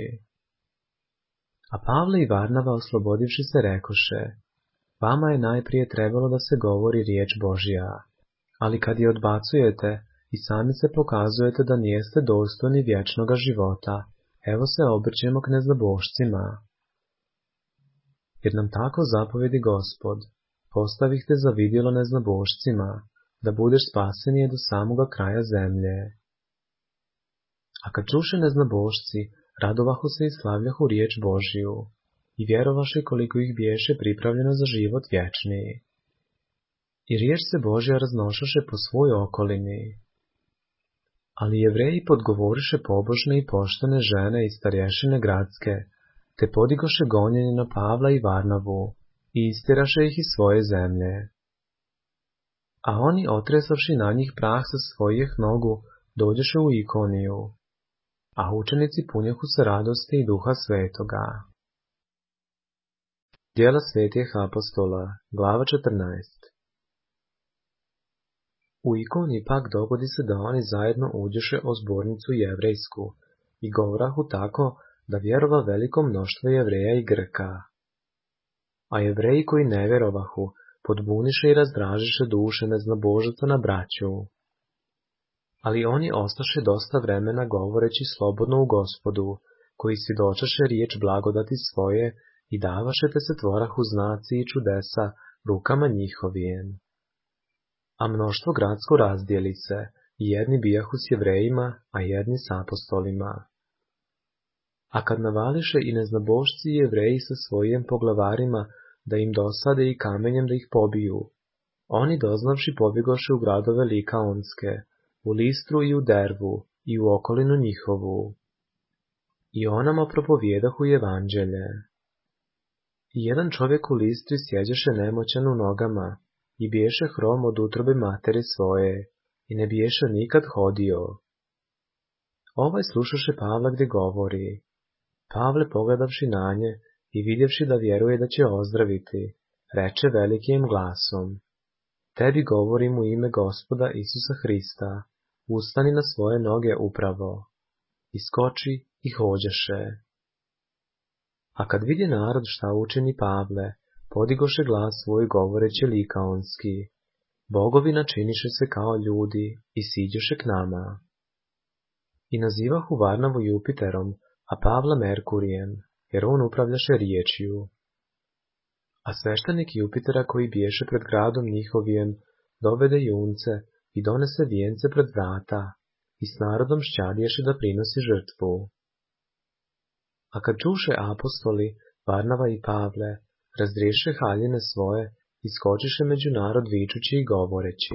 A Pavle i Varnava oslobodivši se rekoše, vama je najprije trebalo da se govori riječ Božja, ali kad je odbacujete i sami se pokazujete da nijeste dostojni vječnoga života, evo se obrćemo k neznabošcima. Jer nam tako zapovjedi Gospod, postavih te za vidjelo neznabošcima, da budeš spasenije do samoga kraja zemlje. A kad čuše neznabošci, radovahu se i slavljahu riječ Božju, i vjerovaše koliko ih biješe pripravljeno za život vječni. I riječ se Božja raznošaše po svoj okolini. Ali Jevreji podgovoriše pobožne i poštene žene i starješine gradske, te podigoše gonjenje na Pavla i Varnavu, i istjeraše ih iz svoje zemlje. A oni, otresavši na njih prah sa svojih nogu, dođeše u Ikoniju, a učenici punjahu se radosti i duha svetoga. Djela svetih apostola, glava četrnaest. U Ikoniji pak dogodi se da oni zajedno uđeše o zbornicu jevrejsku i govorahu tako da vjerova veliko mnoštvo Jevreja i Grka. A Jevreji koji ne vjerovahu podbuniše i razdražiše duše neznabožaca na braću. Ali oni ostaše dosta vremena govoreći slobodno u Gospodu, koji svjedočaše riječ blagodati svoje i davaše te se tvorahu znaci i čudesa rukama njihovijem. A mnoštvo gradsko razdijeli se, i jedni bijahu s Jevrejima, a jedni s apostolima. A kad navališe i neznabošci i Jevreji sa svojim poglavarima, da im dosade i kamenjem da ih pobiju, oni doznavši pobjegoše u gradove Likaonske, u Listru i u Dervu, i u okolinu njihovu. I onama propovjedahu evanđelje. I jedan čovjek u Listri sjeđeše nemoćan u nogama, i biješe hrom od utrobe matere svoje, i ne biješe nikad hodio. Ovaj slušaše Pavla gdje govori. Pavle, pogledavši na nje i vidjevši da vjeruje da će ozdraviti, reče velikim glasom: Tebi govorim u ime Gospoda Isusa Hrista, ustani na svoje noge upravo. Iskoči i hođeše. A kad vidje narod šta učini Pavle, podigoše glas svoj govoreći likaonski: Bogovi načiniše se kao ljudi i siđeše k nama. I nazivahu Varnavu Jupiterom, a Pavla Merkurijem, jer on upravljaše riječju. A sveštenik Jupitera koji biješe pred gradom njihovijem, dovede junce i donese vijence pred vrata i s narodom šćadješe da prinosi žrtvu. A kad čuše apostoli, Varnava i Pavle, razdriješe haljine svoje i skočiše među narod vičući i govoreći: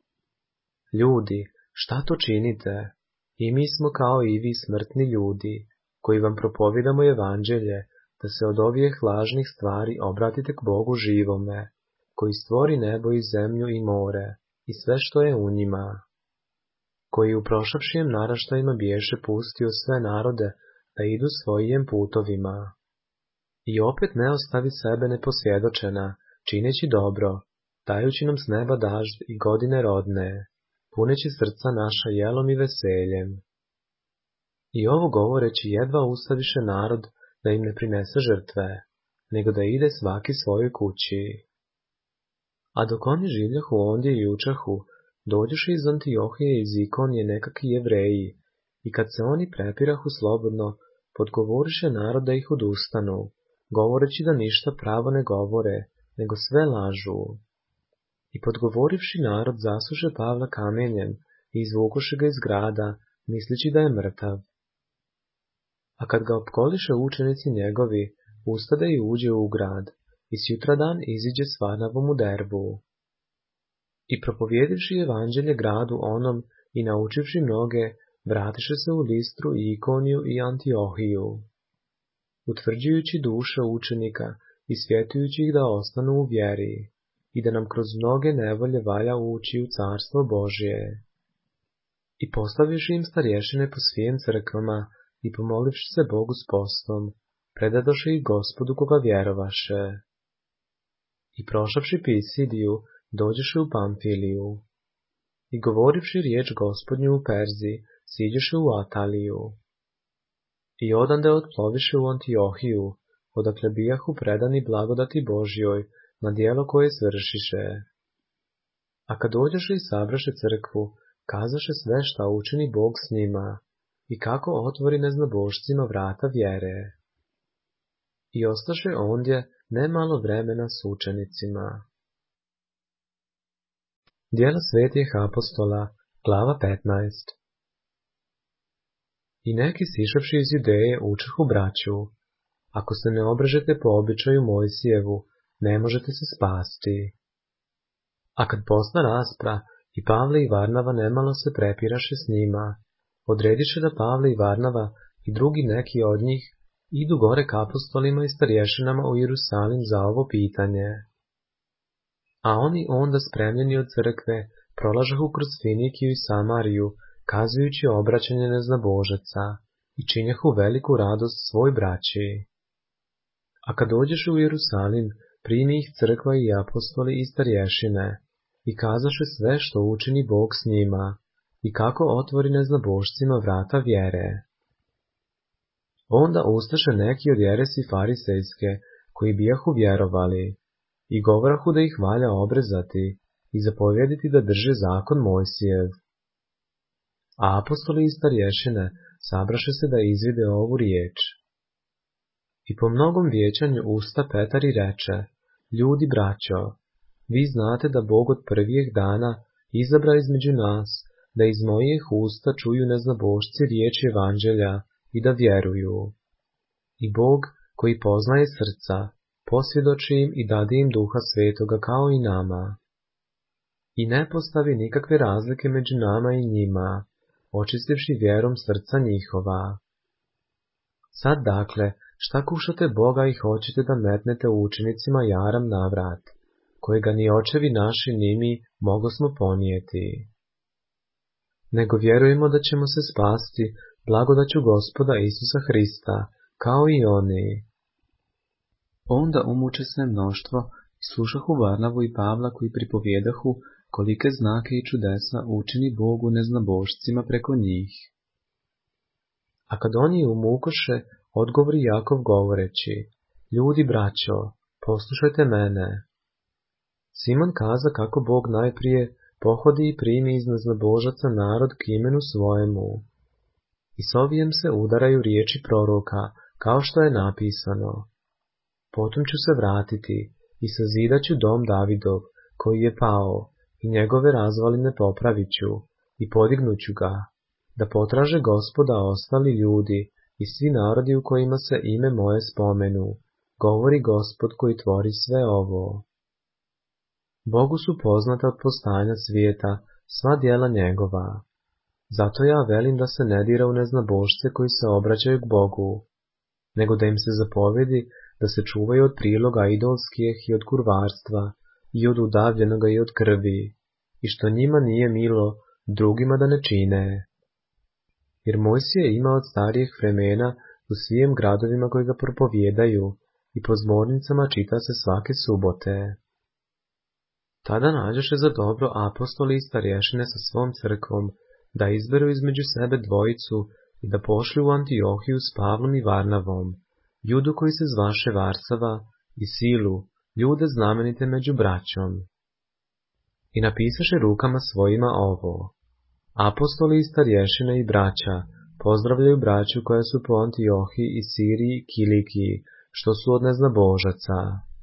Ljudi, šta to činite? I mi smo kao i vi smrtni ljudi, koji vam propovidamo evanđelje, da se od ovih lažnih stvari obratite k Bogu živome, koji stvori nebo i zemlju i more, i sve što je u njima, koji u prošavšijem naraštajima biješe pustio sve narode da idu svojim putovima. I opet ne ostavi sebe neposvjedočena, čineći dobro, dajući nam s neba dažd i godine rodne, puneći srca naša jelom i veseljem. I ovo govoreći jedva ustaviše narod da im ne prinese žrtve, nego da ide svaki svojoj kući. A dok oni življahu ondje i učahu, dođoše iz Antiohije i iz Ikonije nekakvi Jevreji, i kad se oni prepirahu slobodno, podgovoriše narod da ih odustanu, govoreći da ništa pravo ne govore, nego sve lažu. I podgovorivši narod, zasuše Pavla kamenjem i izvukoše ga iz grada, misleći da je mrtav. A kad ga opkoliše učenici njegovi, ustade i uđe u grad, i sjutradan iziđe s Varnavom u Derbu. I propovjedivši evanđelje gradu onom i naučivši mnoge, vratiše se u Listru i Ikoniju i Antiohiju, utvrđujući duše učenika i svjetujući ih da ostanu u vjeri, i da nam kroz mnoge nevolje valja ući u carstvo Božje. I postavivši im starješine po svim crkvama i pomolivši se Bogu s postom, predadoše ih Gospodu koga vjerovaše. I prošavši Pisidiju, dođeše u Pamfiliju. I govorivši riječ Gospodnju u Perzi, siđeše u Ataliju. I odande otploviše u Antiohiju, odakle bijahu predani blagodati Božjoj na djelo koje svršiše. A kad dođeše i sabraše crkvu, kazaše sve šta učini Bog s njima i kako otvori neznabošcima vrata vjere. I ostaše ondje ne malo vremena s učenicima. Djela svetih apostola, glava petnaest. I neki sišavši iz Judeje učehu braću: Ako se ne obrežete po običaju Mojsijevu, ne možete se spasti. A kad posna raspra i Pavle i Varnava nemalo se prepiraše s njima, odrediše da Pavle i Varnava i drugi neki od njih idu gore k apostolima i starješinama u Jerusalim za ovo pitanje. A oni onda spremljeni od crkve prolažahu kroz Finikiju i Samariju, kazujući obraćanje neznabožaca i činjahu veliku radost svoj braći. A kad dođeše u Jerusalim, primi ih crkva i apostoli i starješine i kazaše sve što učini Bog s njima i kako otvori neznabošcima vrata vjere. Onda ustaše neki od jeresi farisejske, koji bijahu vjerovali, i govorahu da ih valja obrezati i zapovjediti da drže zakon Mojsijev. A apostoli i starješine sabraše se da izvide ovu riječ. I po mnogom vijećanju usta Petar i reče: Ljudi braćo, vi znate da Bog od prvijeg dana izabra između nas, da iz mojih usta čuju neznabošci riječ evanđelja i da vjeruju. I Bog, koji poznaje srca, posvjedoči im i dade im Duha Svetoga kao i nama. I ne postavi nikakve razlike među nama i njima, očistivši vjerom srca njihova. Sad dakle, šta kušate Boga i hoćete da metnete učenicima jaram navrat, kojega ni očevi naši ni mi mogosmo ponijeti? Nego vjerujemo da ćemo se spasti blagodaću Gospoda Isusa Hrista, kao i oni. Onda umuče sve mnoštvo i slušahu Varnavu i Pavla koji pripovjedahu kolike znake i čudesa učini Bogu neznabošcima preko njih. A kad oni umukoše, odgovori Jakov govoreći: Ljudi braćo, poslušajte mene. Simon kaza kako Bog najprije pohodi i primi iz neznabožaca narod k imenu svojemu. I s ovijem se udaraju riječi proroka, kao što je napisano: Potom ću se vratiti i sazidaću dom Davidov, koji je pao, i njegove razvaline popravit ću, i podignuću ga, da potraže Gospoda ostali ljudi i svi narodi u kojima se ime moje spomenu, govori Gospod koji tvori sve ovo. Bogu su poznata od postajanja svijeta sva djela njegova. Zato ja velim da se ne dira u neznabošce koji se obraćaju k Bogu, nego da im se zapovedi da se čuvaju od priloga idolskih i od kurvarstva, i od udavljenoga i od krvi, i što njima nije milo, drugima da ne čine. Jer Mojsije ima od starijih vremena u svim gradovima koji ga propovjedaju, i po zbornicama čita se svake subote. Tada nađoše za dobro apostoli i starješine sa svom crkvom, da izberu između sebe dvojicu i da pošli u Antiohiju s Pavlom i Varnavom, Judu koji se zvaše Varsava, i Silu, ljude znamenite među braćom. I napisaše rukama svojima ovo: Apostoli i starješine i braća pozdravljaju braću koja su po Antiohiji i Siriji i Kilikiji, što su od neznabožaca.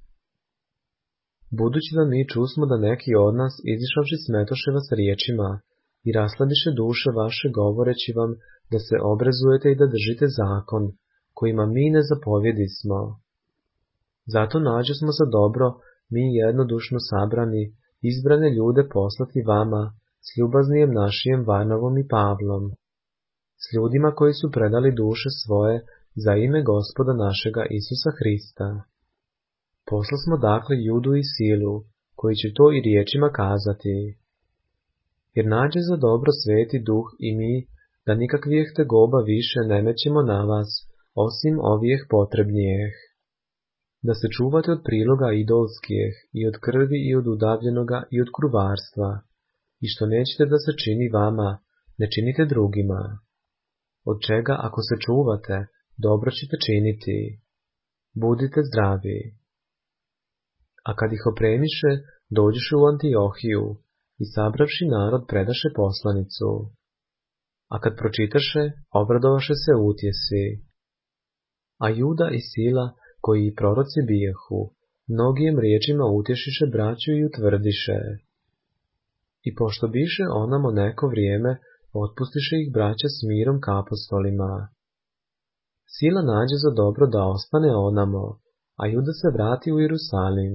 Budući da mi čusmo da neki od nas izišavši smetoše vas riječima i rasladiše duše vaše govoreći vam da se obrazujete i da držite zakon, kojima mi ne zapovjedismo. Zato nađe smo za dobro, mi jednodušno sabrani, izbrane ljude poslati vama, s ljubaznijem našijem Varnavom i Pavlom, s ljudima koji su predali duše svoje za ime Gospoda našega Isusa Hrista. Posla smo dakle Judu i Silu, koji će to i riječima kazati. Jer nađe za dobro Sveti Duh i mi, da nikakvijeh tegoba više ne mećemo na vas, osim ovijeh potrebnijeh. Da se čuvate od priloga idolskijeh, i od krvi i od udavljenoga i od kruvarstva, i što nećete da se čini vama, ne činite drugima. Od čega, ako se čuvate, dobro ćete činiti. Budite zdravi. A kad ih opremiše, dođeše u Antiohiju i sabravši narod predaše poslanicu. A kad pročitaše, obradovaše se utjesi. A Juda i Sila, koji i proroci bijehu, mnogijem riječima utješiše braću i utvrdiše. I pošto biše onamo neko vrijeme, otpustiše ih braća s mirom k apostolima. Sila nađe za dobro da ostane onamo, a Juda se vrati u Jerusalim.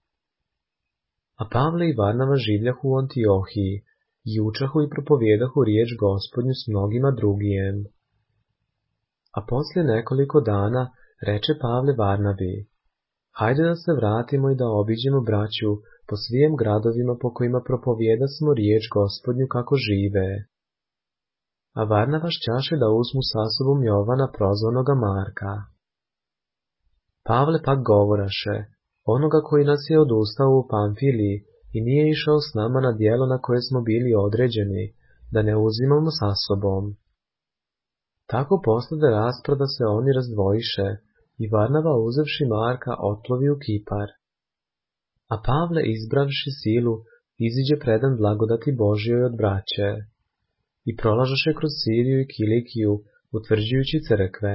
A Pavle i Varnava življahu u Antiohiji, i učahu i propovjedahu riječ Gospodnju s mnogima drugijem. A poslije nekoliko dana reče Pavle Varnavi: Hajde da se vratimo i da obiđemo braću po svijem gradovima po kojima propovjeda smo riječ Gospodnju kako žive. A Varnava šćaše da uzmu sa sobom Jovana prozvanoga Marka. Pavle pak govoraše, onoga koji nas je odustao u Pamfiliji i nije išao s nama na djelo na koje smo bili određeni, da ne uzimamo sa sobom. Tako poslede rasprava se oni razdvojiše i Varnava uzevši Marka otplovi u Kipar. A Pavle izbravši Silu iziđe predan blagodati Božjoj od braće i prolažoše kroz Siriju i Kilikiju utvrđujući crkve.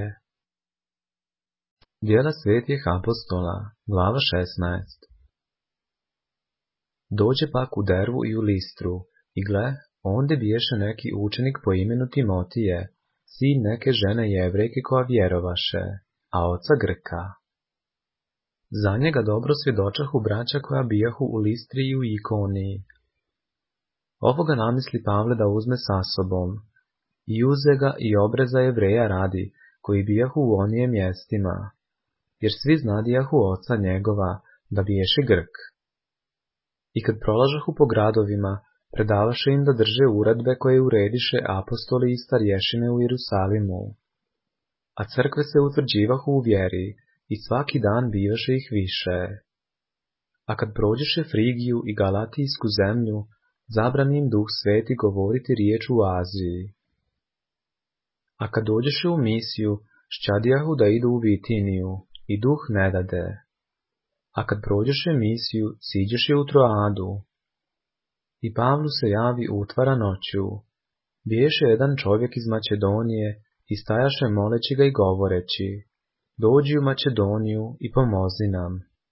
Djela svetih apostola, glava šesnaest. Dođe pak u Dervu i u Listru, i gle, onde biješe neki učenik po imenu Timotije, sin neke žene Jevrejke koja vjerovaše, a oca Grka. Za njega dobro svjedočahu braća koja bijahu u Listri i u Ikoniji. Ovoga namisli Pavle da uzme sa sobom, i uze ga i obreza Jevreja radi, koji bijahu u onijem mjestima, jer svi znadijahu oca njegova, da biješe Grk. I kad prolažahu po gradovima, predavaše im da drže uredbe koje urediše apostoli i starješine u Jerusalimu. A crkve se utvrđivahu u vjeri i svaki dan bivaše ih više. A kad prođeše Frigiju i Galatijsku zemlju, zabrani im Duh Sveti govoriti riječ u Aziji. A kad dođeše u misiju, šćadijahu da idu u Vitiniju, i Duh ne dade. A kad prođeše misiju, siđeše u Troadu. I Pavlu se javi utvara noću. Biješe jedan čovjek iz Makedonije i stajaše moleći ga i govoreći: dođi u Makedoniju i pomozi nam.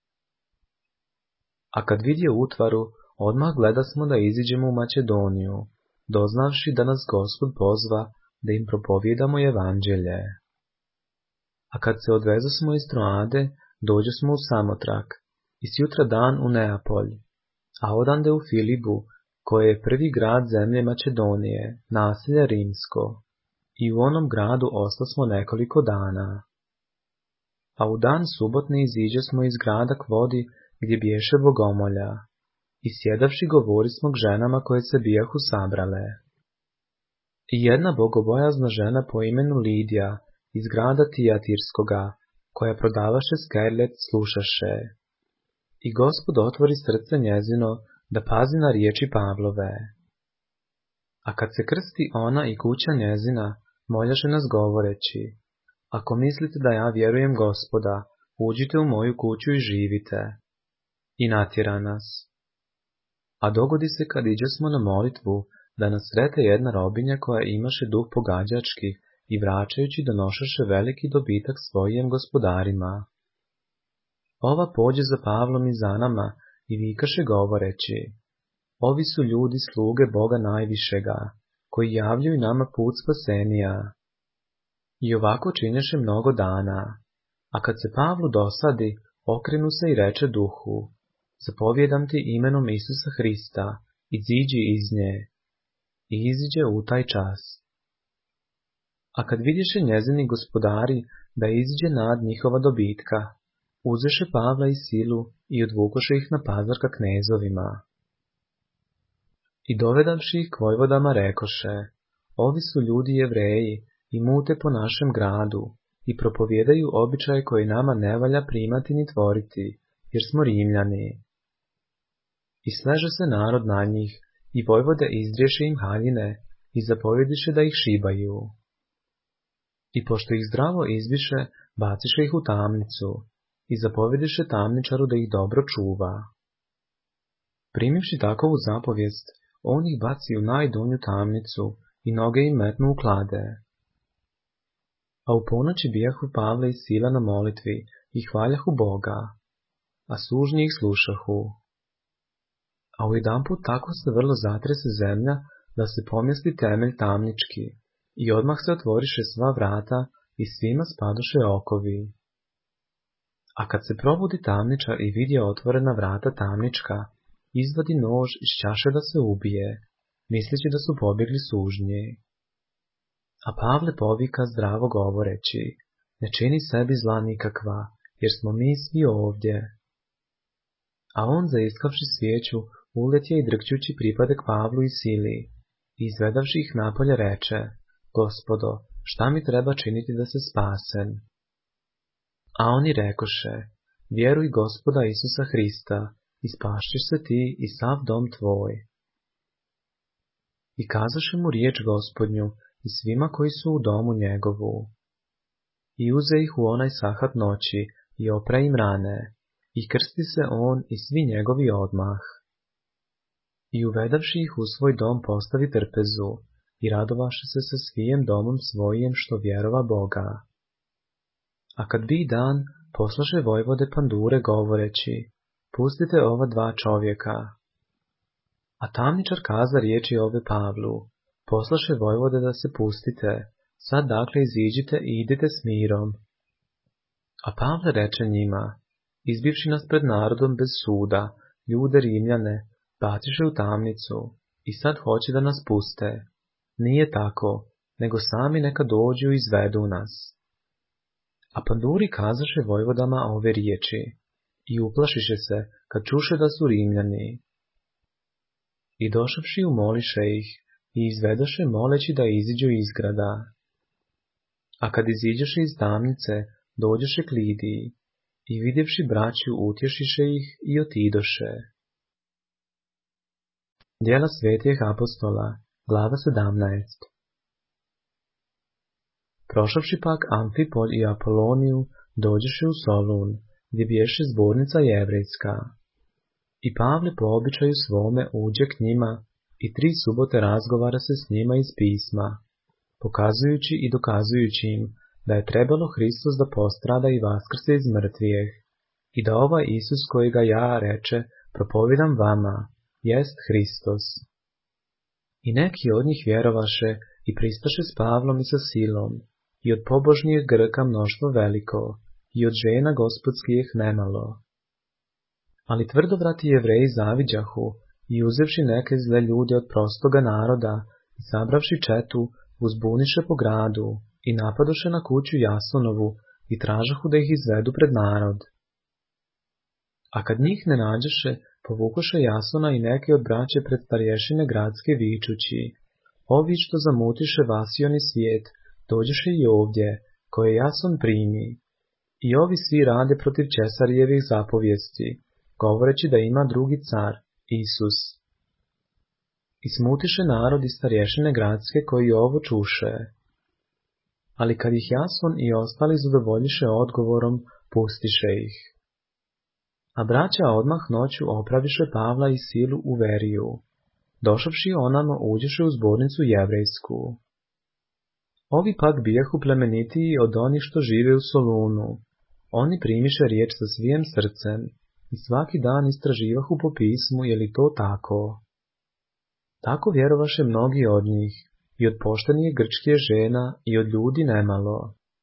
A kad vidje utvaru, odmah gledasmo da iziđemo u Makedoniju, doznavši da nas Gospod pozva da im propovijedamo evanđelje. A kad se odvezosmo iz Troade, dođosmo u Samotrak i sjutra dan u Neapolj, a odande u Filibu, koje je prvi grad zemlje Makedonije, naselje rimsko, i u onom gradu ostasmo nekoliko dana. A u dan subotni iziđesmo iz grada k vodi, gdje biješe bogomolja, i sjedavši govorismo k ženama koje se bijahu sabrale. I jedna bogobojazna žena po imenu Lidija iz grada Tijatirskoga, koja prodavaše skerlet, slušaše. I Gospod otvori srce njezino da pazi na riječi Pavlove. A kad se krsti ona i kuća njezina, moljaše nas govoreći: ako mislite da ja vjerujem Gospoda, uđite u moju kuću i živite. I natjera nas. A dogodi se kad iđesmo na molitvu, da nas srete jedna robinja koja imaše duh pogađački i vraćajući donošaše veliki dobitak svojim gospodarima. Ova pođe za Pavlom i za nama i vikaše govoreći: ovi su ljudi sluge Boga najvišega, koji javljaju nama put spasenija. I ovako činješe mnogo dana, a kad se Pavlu dosadi, okrenu se i reče duhu: zapovjedam ti imenom Isusa Hrista, iziđi iz nje. I iziđe u taj čas. A kad vidješe njezini gospodari da iziđe nad njihova dobitka, uzeše Pavla i Silu i odvukoše ih na pazar ka knezovima. I dovedavši ih k vojvodama rekoše: ovi su ljudi Jevreji i mute po našem gradu i propovijedaju običaje koje nama ne valja primati ni tvoriti, jer smo Rimljani. I sleže se narod na njih, i vojvode izdriješe im haljine i zapovjediše da ih šibaju. I pošto ih zdravo izbiše, baciše ih u tamnicu i zapovjediše tamničaru da ih dobro čuva. Primivši takovu zapovijest, on ih baci u najdonju tamnicu i noge im metnu u klade. A u ponoći bijahu Pavle i Sila na molitvi i hvaljahu Boga, a sužnji ih slušahu. A ujedanput tako se vrlo zatrese zemlja da se pomjesti temelj tamnički, i odmah se otvoriše sva vrata i svima spadoše okovi. A kad se probudi tamničar i vidje otvorena vrata tamnička, izvadi nož iz čaše da se ubije, misleći da su pobjegli sužnji. A Pavle povika zdravo govoreći: ne čini sebi zla nikakva, jer smo mi svi ovdje. A on, zaiskavši svijeću, uletje i drkćući pripade k Pavlu i Sili, i izvedavši ih napolje reče: Gospodo, šta mi treba činiti da se spasem? A oni rekoše: vjeruj Gospoda Isusa Hrista, i spašćeš se ti i sav dom tvoj. I kazaše mu riječ Gospodnju i svima koji su u domu njegovu. I uze ih u onaj sahat noći i opre im rane, i krsti se on i svi njegovi odmah. I uvedavši ih u svoj dom postavi trpezu, i radovaše se sa svijem domom svojim što vjerova Boga. A kad bi dan, poslaše vojvode Pandure govoreći: pustite ova dva čovjeka. A tamničar kaza riječi ove Pavlu: poslaše vojvode da se pustite, sad dakle iziđite i idite s mirom. A Pavle reče njima: izbivši nas pred narodom bez suda, ljude Rimljane, baciše u tamnicu i sad hoće da nas puste. Nije tako, nego sami neka dođu i izvedu nas. A Panduri kazaše vojvodama ove riječi i uplašiše se kad čuše da su Rimljani. i došavši umoliše ih i izvedoše moleći da iziđu iz grada. A kad iziđoše iz tamnice, dođoše k Lidiji i vidjevši braću utješiše ih i otidoše. Djela svetih apostola, glava sedamnaest. Prošavši pak Amfipolj i Apoloniju, dođoše u Solun, gdje biješe zbornica jevrejska. I Pavle po običaju svome uđe k njima i tri subote razgovara se s njima iz pisma, pokazujući i dokazujući im da je trebalo Hristos da postrada i vaskrse iz mrtvijeh, i da ovaj Isus kojega ja, reče, propovijedam vama, jest Hristos. I neki od njih vjerovaše i pristaše s Pavlom i sa Silom, i od pobožnijih Grka mnoštvo veliko, i od žena gospodskih nemalo. Ali tvrdovrati Jevreji zaviđahu i uzevši neke zle ljude od prostoga naroda i sabravši četu, uzbuniše po gradu i napadoše na kuću Jasonovu i tražahu da ih izvedu pred narod. A kad njih ne nađeše, povukoše Jasona i neke od braće pred starješine gradske vičući: ovi što zamutiše vasioni svijet, dođeše i ovdje, koje Jason primi. I ovi svi rade protiv Cesarijevih zapovijesti, govoreći da ima drugi car, Isus. I smutiše narod i starješine gradske koji ovo čuše. Ali kad ih Jason i ostali zadovoljiše odgovorom, pustiše ih. A braća odmah noću opraviše Pavla i Silu u Veriju. Došavši onamo, uđeše u zbornicu jevrejsku. Ovi pak bijahu plemenitiji od onih što žive u Solunu. Oni primiše riječ sa svijem srcem i svaki dan istraživahu po pismu je li to tako. Tako vjerovaše mnogi od njih, i od poštenije grčke žena i od ljudi nemalo.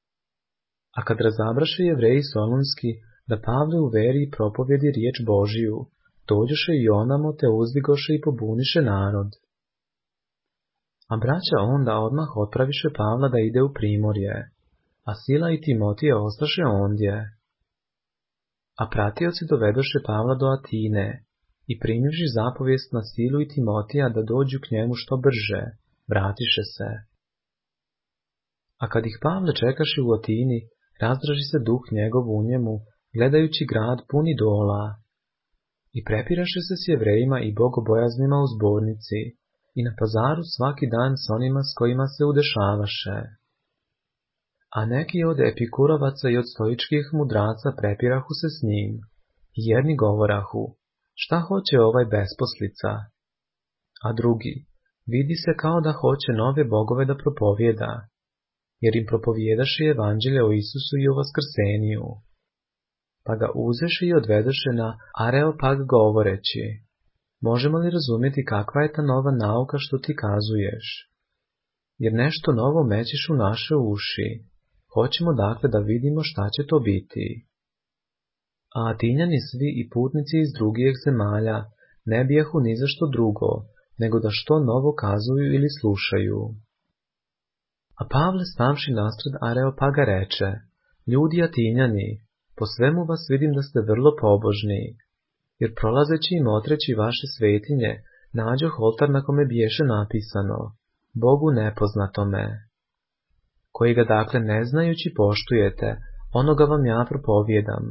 A kad razabraše Jevreji solunski da Pavle u Veriji propovjedi riječ Božiju, dođoše i onamo te uzdigoše i pobuniše narod. A braća onda odmah otpraviše Pavla da ide u primorje, a Sila i Timotije ostaše ondje. A pratioci dovedoše Pavla do Atine i primivši zapovijest na Silu i Timotija da dođu k njemu što brže, vratiše se. A kad ih Pavle čekaše u Atini, razdraži se duh njegov u njemu, gledajući grad pun idola. I prepiraše se s Jevrejima i bogobojaznima u zbornici, i na pazaru svaki dan s onima s kojima se udešavaše. A neki od epikurovaca i od stoičkih mudraca prepirahu se s njim, i jedni govorahu: šta hoće ovaj besposlica? A drugi: vidi se kao da hoće nove bogove da propovjeda, jer im propovjedaše evanđelje o Isusu i o vaskrseniju. Pa ga uzeše i odvedoše na Areopag govoreći: možemo li razumjeti kakva je ta nova nauka što ti kazuješ? Jer nešto novo mećeš u naše uši. Hoćemo dakle da vidimo šta će to biti. A Atinjani svi i putnici iz drugih zemalja ne bijahu ni za što drugo, nego da što novo kazuju ili slušaju. A Pavle stavši naspred Areopaga reče: ljudi Atinjani, po svemu vas vidim da ste vrlo pobožni, jer prolazeći i motreći vaše svetinje, nađoh oltar na kome biješe napisano: Bogu nepoznatome, kojega dakle ne znajući poštujete, onoga vam ja propovijedam.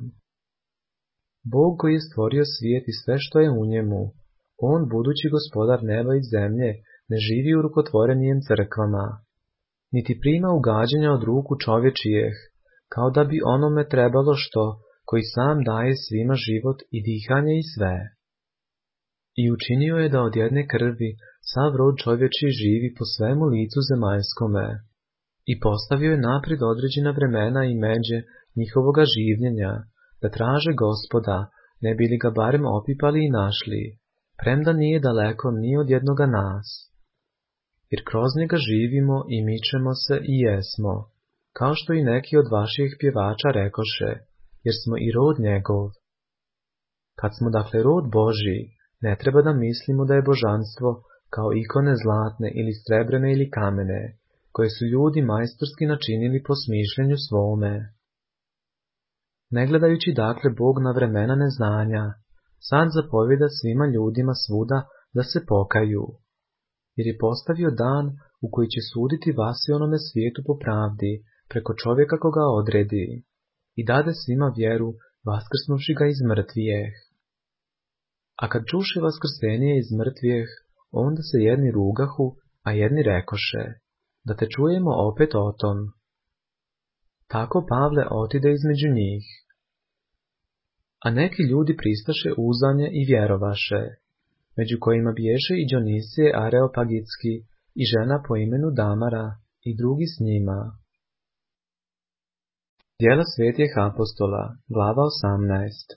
Bog koji je stvorio svijet i sve što je u njemu, on, budući gospodar neba i zemlje, ne živi u rukotvorenijem crkvama, niti prima ugađanja od ruku čovječijeh, kao da bi onome trebalo što, koji sam daje svima život i dihanje i sve. I učinio je da od jedne krvi sav rod čovječiji živi po svemu licu zemaljskome, i postavio je naprijed određena vremena i međe njihovoga življenja, da traže Gospoda, ne bi li ga barem opipali i našli, premda nije daleko ni od jednoga nas. Jer kroz njega živimo i mičemo se i jesmo, kao što i neki od vaših pjevača rekoše, jer smo i rod njegov. Kad smo dakle rod Božji, ne treba da mislimo da je božanstvo kao ikone zlatne ili srebrene ili kamene, koje su ljudi majstorski načinili po smišljenju svome. Ne gledajući dakle Bog na vremena neznanja, sad zapovjeda svima ljudima svuda da se pokaju, jer je postavio dan u koji će suditi vas i onome svijetu po pravdi, preko čovjeka koga odredi, i dade svima vjeru, vaskrsnuvši ga iz mrtvijeh. A kad čuše vaskrsenje iz mrtvijeh, onda se jedni rugahu, a jedni rekoše, da te čujemo opet o tom. Tako Pavle otide između njih. A neki ljudi pristaše uzanje i vjerovaše, među kojima biješe i Dionisije Areopagitski i žena po imenu Damara i drugi s njima. Djela svetih apostola, glava osamnaest.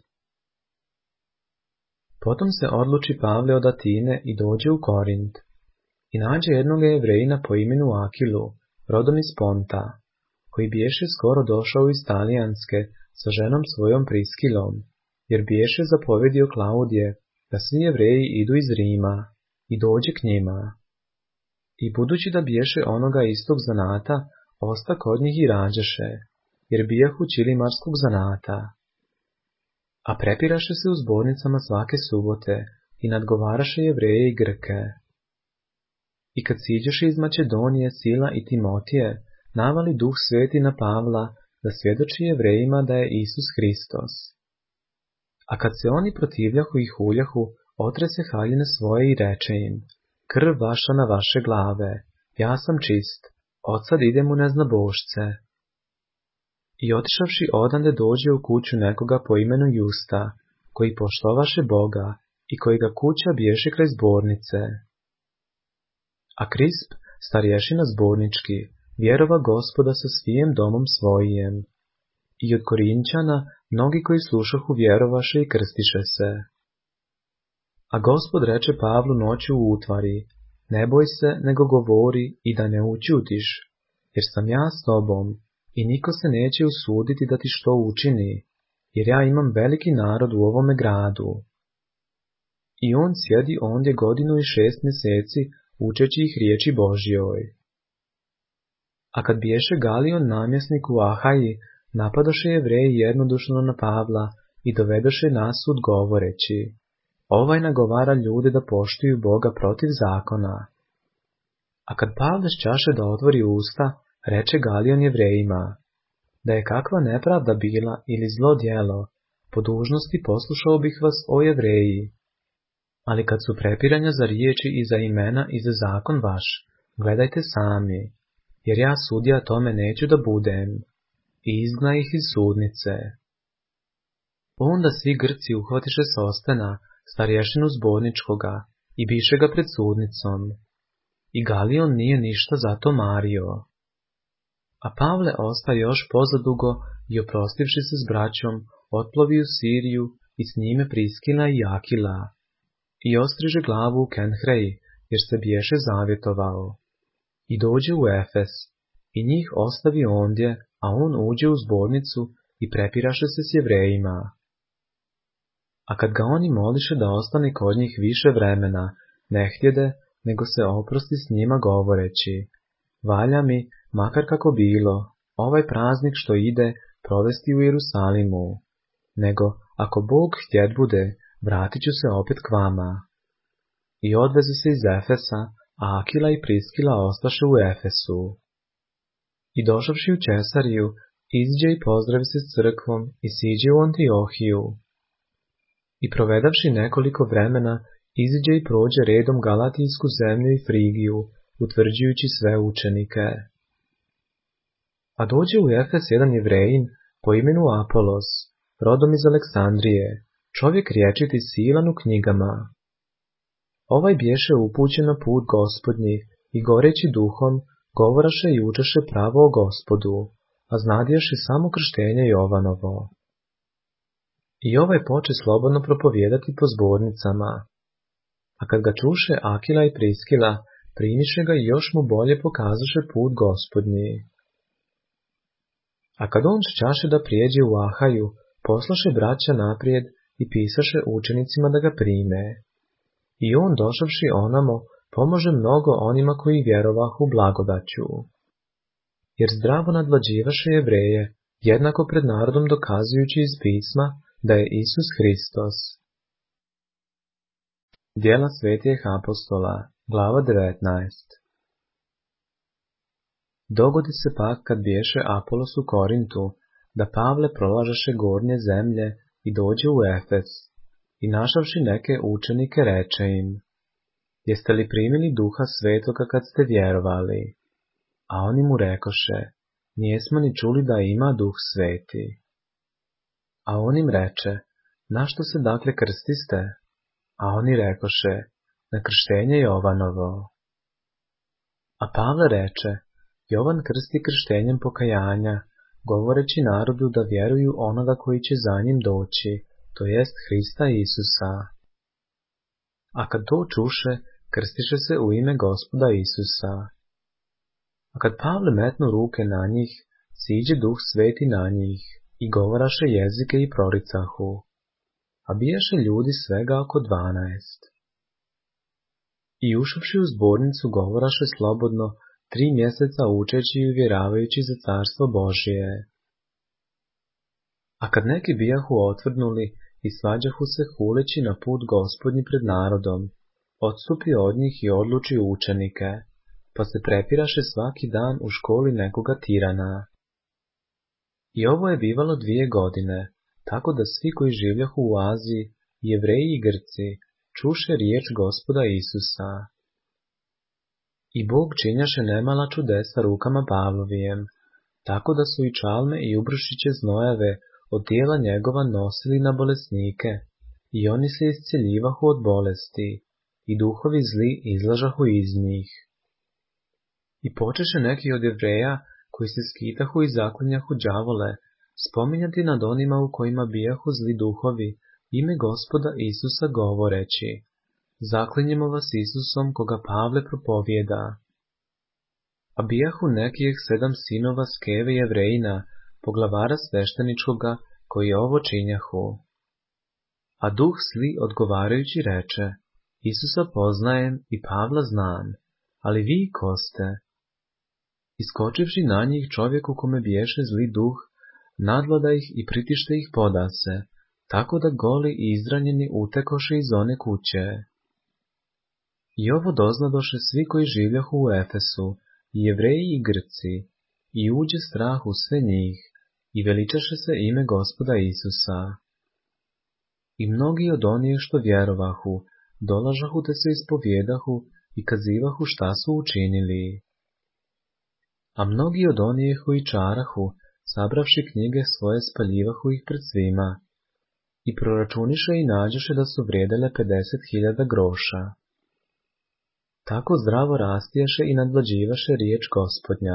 Potom se odluči Pavle od Atine i dođe u Korint, i nađe jednog Jevrejina po imenu Akilu, rodom iz Ponta, koji biješe skoro došao iz Talijanske sa ženom svojom Priskilom, jer biješe zapovedio Klaudije da svi Jevreji idu iz Rima i dođe k njima. I budući da biješe onoga istog zanata, osta kod njih i rađeše, jer bijahu čilimarskog zanata. A prepiraše se u zbornicama svake subote i nadgovaraše Jevreje i Grke. I kad siđeše iz Makedonije Sila i Timotije, navali Duh Sveti na Pavla da svjedoči Jevrejima da je Isus Hristos. A kad se oni protivljahu i huljahu, otrese haljine svoje i reče im, krv vaša na vaše glave, ja sam čist, odsad idem u neznabošce. I otišavši odande dođe u kuću nekoga po imenu Justa, koji poštovaše Boga i koji ga kuća biješe kraj zbornice. A Krisp, starješina zbornički, vjerova Gospoda sa svijem domom svojijem. I od Korinčana mnogi koji slušahu vjerovaše i krstiše se. A Gospod reče Pavlu noću u utvari, ne boj se, nego govori i da ne učutiš, jer sam ja s tobom, i niko se neće usuditi da ti što učini, jer ja imam veliki narod u ovome gradu. I on sjedi ondje godinu i šest mjeseci, učeći ih riječi Božjoj. A kad biješe Galion namjesnik u Ahaji, napadoše Jevreji jednodušno na Pavla i dovedoše na sud govoreći, ovaj nagovara ljude da poštuju Boga protiv zakona. A kad Pavle šćaše da otvori usta, reče Galion Jevrejima, da je kakva nepravda bila ili zlo djelo, po dužnosti poslušao bih vas o Jevreji. Ali kad su prepiranja za riječi i za imena i za zakon vaš, gledajte sami, jer ja sudija tome neću da budem. I izgna ih iz sudnice. Onda svi Grci uhvatiše Sostena, starješinu zborničkoga, i biše ga pred sudnicom. I Galion nije ništa za to mario. A Pavle osta još pozadugo i oprostivši se s braćom, otplovi u Siriju i s njime Priskila i Akila. I ostriže glavu u Kenhreji, jer se biješe zavjetovao. I dođe u Efes, i njih ostavi ondje, a on uđe u zbornicu i prepiraše se s Jevrejima. A kad ga oni moliše da ostane kod njih više vremena, ne htjede, nego se oprosti s njima govoreći, valja mi, makar kako bilo, ovaj praznik što ide provesti u Jerusalimu, nego, ako Bog htjet bude, vratit ću se opet k vama. I odveze se iz Efesa, a Akila i Priskila ostaše u Efesu. I došavši u Cesariju, iziđe i pozdravi se s crkvom i siđe u Antiohiju. I provedavši nekoliko vremena, iziđe i prođe redom Galatijsku zemlju i Frigiju, utvrđujući sve učenike. A dođe u Efes jedan Jevrejin po imenu Apolos, rodom iz Aleksandrije, čovjek rječit i silan u knjigama. Ovaj biješe upućen na put Gospodnji i goreći duhom, govoraše i učeše pravo o Gospodu, a znadješe samo krštenje Jovanovo. I ovaj poče slobodno propovijedati po zbornicama. A kad ga čuše Akila i Priskila, primiše ga i još mu bolje pokazaše put Gospodnji. A kad on šćaše da prijeđe u Ahaju, poslaše braća naprijed i pisaše učenicima da ga prime. I on došavši onamo, pomože mnogo onima koji vjerovahu blagodaću. Jer zdravo nadvlađivaše Jevreje, jednako pred narodom dokazujući iz pisma da je Isus Hristos. Djela svetih apostola, glava devetnaest. Dogodi se pak kad biješe Apolos u Korintu, da Pavle prolažeše gornje zemlje i dođe u Efes, i našavši neke učenike reče im: Jeste li primili duha svetoga kad ste vjerovali? A oni mu rekoše: Nijesmo ni čuli da ima duh sveti. A on im reče: Na što se dakle krstiste? A oni rekoše: Na krštenje Jovanovo. A Pavle reče: Jovan krsti krštenjem pokajanja, govoreći narodu da vjeruju onoga koji će za njim doći, to jest Hrista Isusa. A kad to čuše, krstiše se u ime Gospoda Isusa. A kad Pavle metnu ruke na njih, siđe duh sveti na njih, i govoraše jezike i proricahu. A bijaše ljudi svega oko dvanaest. I ušavši u zbornicu govoraše slobodno, tri mjeseca učeći i uvjeravajući za carstvo Božije. A kad neki bijahu otvrdnuli i svađahu se huleći na put Gospodnji pred narodom, odstupi od njih i odluči učenike, pa se prepiraše svaki dan u školi nekoga tirana. I ovo je bivalo dvije godine, tako da svi koji življahu u Aziji, Jevreji i Grci, čuše riječ Gospoda Isusa. I Bog činjaše nemala čudesa rukama Pavlovijem, tako da su i čalme i ubršiće znojave od tijela njegova nosili na bolesnike, i oni se isceljivahu od bolesti, i duhovi zli izlažahu iz njih. I počeše neki od Jevreja, koji se skitahu i zaklinjahu đavole, spominjati nad onima u kojima bijahu zli duhovi, ime Gospoda Isusa govoreći: Zaklinjemo vas Isusom koga Pavle propovijeda. A bijahu nekih sedam sinova Skeve Jevrejina, poglavara svešteničkoga, koji ovo činjahu. A duh zli odgovarajući reče: Isusa poznajem i Pavla znam, ali vi ko ste? Iskočivši na njih čovjeku kome biješe zli duh, nadvlada ih i pritište ih podase, tako da goli i izranjeni utekoše iz one kuće. I ovo doznadoše svi koji življahu u Efesu, i Jevreji i Grci, i uđe strah u sve njih, i veličaše se ime Gospoda Isusa. I mnogi od onih što vjerovahu, dolažahu te se ispovjedahu i kazivahu šta su učinili. A mnogi od onih koji čarahu, sabravši knjige svoje, spaljivahu ih pred svima, i proračuniše i nađeše da su vrijedele pedeset hiljada groša. Tako zdravo rastijaše i nadvlađivaše riječ Gospodnja.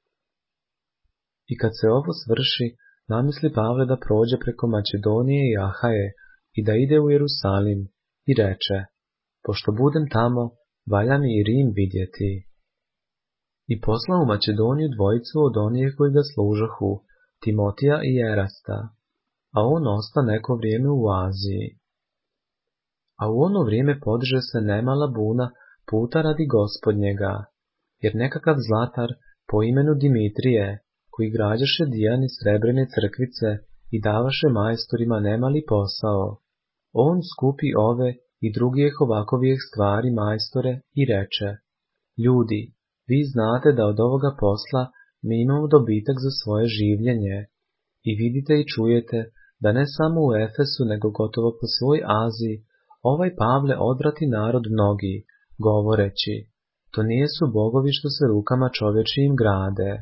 I kad se ovo svrši, namisli Pavle da prođe preko Makedonije i Ahaje i da ide u Jerusalim, i reče: Pošto budem tamo, valja mi i Rim vidjeti. I posla u Makedoniju dvojicu od onih koji ga služahu, Timotija i Erasta, a on osta neko vrijeme u Aziji. A u ono vrijeme podiže se nemala buna puta radi Gospodnjega, jer nekakav zlatar po imenu Dimitrije, koji građaše dijani srebrene crkvice i davaše majstorima nemali posao, on skupi ove i drugih ovakovih stvari majstore i reče: Ljudi, vi znate da od ovoga posla mi imamo dobitak za svoje življenje, i vidite i čujete da ne samo u Efesu, nego gotovo po svoj Aziji, ovaj Pavle odvrati narod mnogi, govoreći: To nijesu bogovi što se rukama čovječijim grade.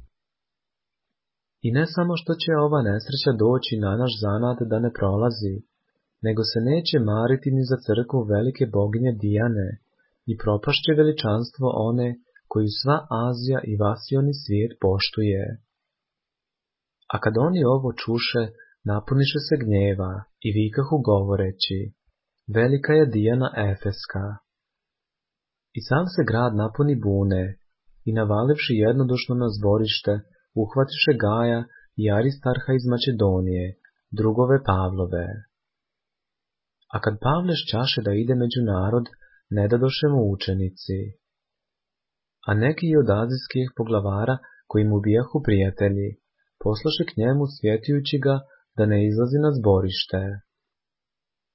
I ne samo što će ova nesreća doći na naš zanat da ne prolazi, nego se neće mariti ni za crkvu velike boginje Dijane, i propašće veličanstvo one koju sva Azija i vasioni svijet poštuje. A kad oni ovo čuše, napuniše se gnjeva i vikahu govoreći: Velika je Dijana Efeska. I sam se grad napuni bune, i navalivši jednodušno na zborište, uhvatiše Gaja i Aristarha iz Makedonije, drugove Pavlove. A kad Pavle šćaše da ide među narod, ne dadoše mu učenici. A neki od azijskih poglavara, koji mu bijahu prijatelji, poslaše k njemu svjetujući ga da ne izlazi na zborište.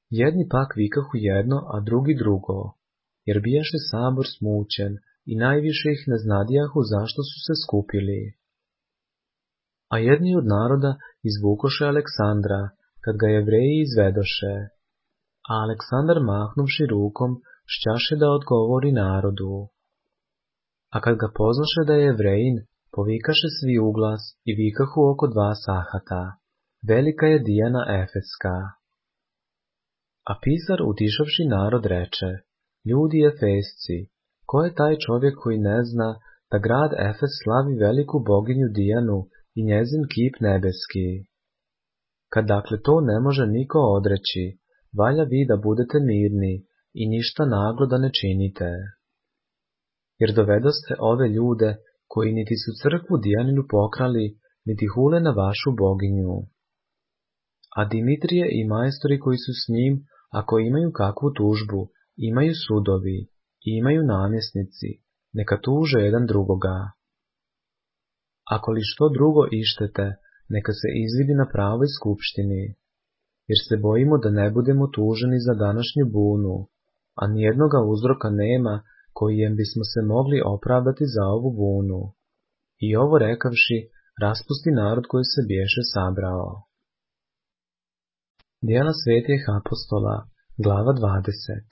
Jedni pak vikahu jedno, a drugi drugo, jer bijaše sabor smućen i najviše ih ne znadijahu zašto su se skupili. A jedni od naroda izvukoše Aleksandra, kad ga Jevreji izvedoše, a Aleksandar mahnuvši rukom šćaše da odgovori narodu. A kad ga poznaše da je Jevrejin, povikaše svi uglas i vikahu oko dva sahata, velika je Dijana Efeska. A pisar utišavši narod reče, ljudi Efesci, ko je taj čovjek koji ne zna da grad Efes slavi veliku boginju Dijanu i njezin kip nebeski? Kad dakle to ne može niko odreći, valja vi da budete mirni i ništa naglo da ne činite. Jer dovedoste ove ljude koji niti su crkvu Dijaninu pokrali, niti hule na vašu boginju. A Dimitrije i majstori koji su s njim, ako imaju kakvu tužbu, imaju sudovi i imaju namjesnici, neka tuže jedan drugoga. Ako li što drugo ištete, neka se izvidi na pravoj skupštini, jer se bojimo da ne budemo tuženi za današnju bunu, a nijednoga uzroka nema kojem bismo se mogli opravdati za ovu bunu. I ovo rekavši, raspusti narod koji se biješe sabrao. Djela svetih apostola, glava dvadeset.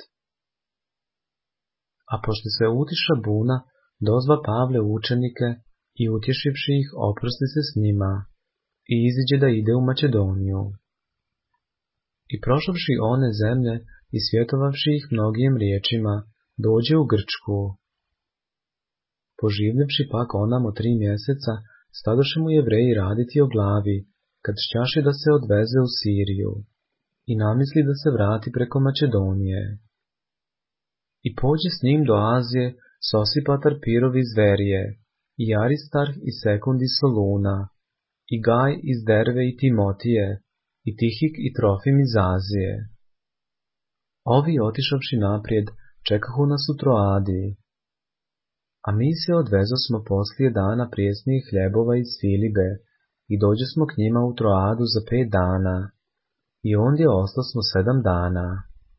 A pošto se utiša buna, dozva Pavle učenike i utješivši ih oprosti se s njima i iziđe da ide u Makedoniju. I prošavši one zemlje i svjetovavši ih mnogim riječima, dođe u Grčku. Poživljavši pak onamo tri mjeseca, stadoše mu Jevreji raditi o glavi, kad šćaši da se odveze u Siriju i namisli da se vrati preko Makedonije. I pođe s njim do Azije Sosipatar Pirov iz Verije, i Aristarh i Sekund iz Soluna, i Gaj iz Derve i Timotije, i Tihik i Trofim iz Azije. Ovi otišavši naprijed, čekahu nas u Troadi. A mi se odvezosmo poslije dana prijesnih hljebova iz Filibe i dođosmo k njima u Troadu za pet dana, i ondje ostasmo sedam dana.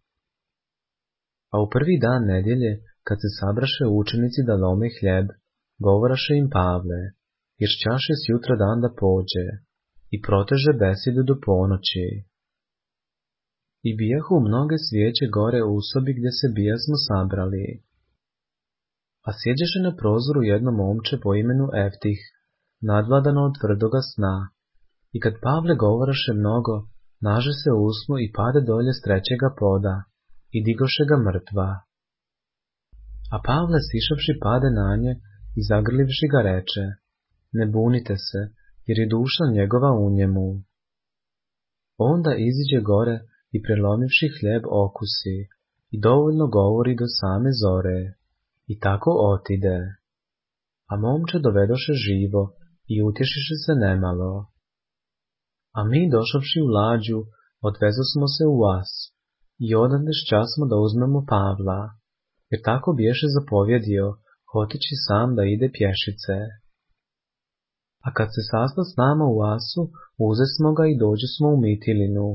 A u prvi dan nedjelje, kad se sabraše učenici da lome hljeb, govoraše im Pavle, jer šćaše sjutra dan da pođe, i proteže besedu do ponoći. I bijahu mnoge svijeće gore u sobi gdje se bijasmo sabrali. A sjeđeše na prozoru jedno momče po imenu Eftih, nadvladano od tvrdoga sna, i kad Pavle govoraše mnogo, naže se usmo i pade dolje s trećega poda, i digoše ga mrtva. A Pavle sišavši pade na nje i zagrlivši ga reče, ne bunite se, jer je duša njegova u njemu. Onda iziđe gore i prelomivši hljeb okusi, i dovoljno govori do same zore, i tako otide. A momče dovedoše živo i utješiše se nemalo. A mi došavši u lađu, odvezosmo se u As, i odande šćasmo da uzmemo Pavla, jer tako biješe zapovjedio, hoteći sam da ide pješice. A kad se sastao s nama u Asu, uzesmo ga i dođesmo u Mitilinu.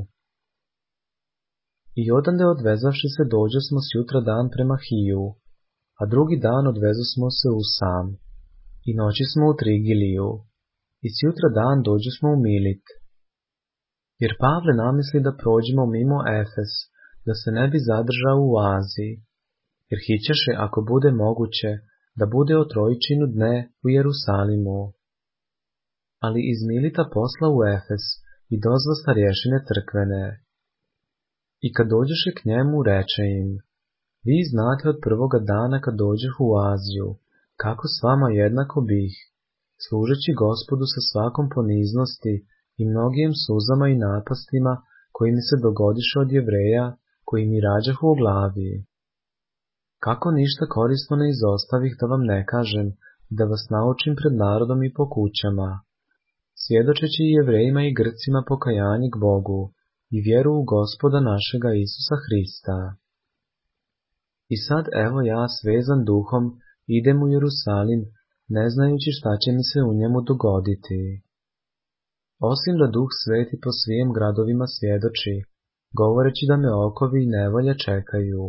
I odande odvezavši se dođesmo sjutra dan prema Hiju, a drugi dan odvezosmo se u Sam, i noći smo u Trigiliju, i sjutra dan dođesmo u Milit. Jer Pavle namisli da prođemo mimo Efes, da se ne bi zadržao u Aziji, jer hićeše ako bude moguće da bude o trojičinu dne u Jerusalimu. Ali iz Milita posla u Efes i dozva starješine crkvene. I kad dođeše k njemu, reče im, vi znate od prvoga dana kad dođeh u Aziju, kako s vama jednako bih, služeći Gospodu sa svakom poniznosti i mnogim suzama i napastima koji mi se dogodiše od Jevreja, koji mi rađahu u glavi. Kako ništa korisno ne izostavih da vam ne kažem, da vas naučim pred narodom i po kućama, svjedočeći i Jevrejima i Grcima pokajanje k Bogu i vjeru u Gospoda našega Isusa Hrista. I sad evo ja svezan duhom idem u Jerusalim, ne znajući šta će mi se u njemu dogoditi. Osim da Duh Sveti po svim gradovima svjedoči, govoreći da me okovi i nevolje čekaju.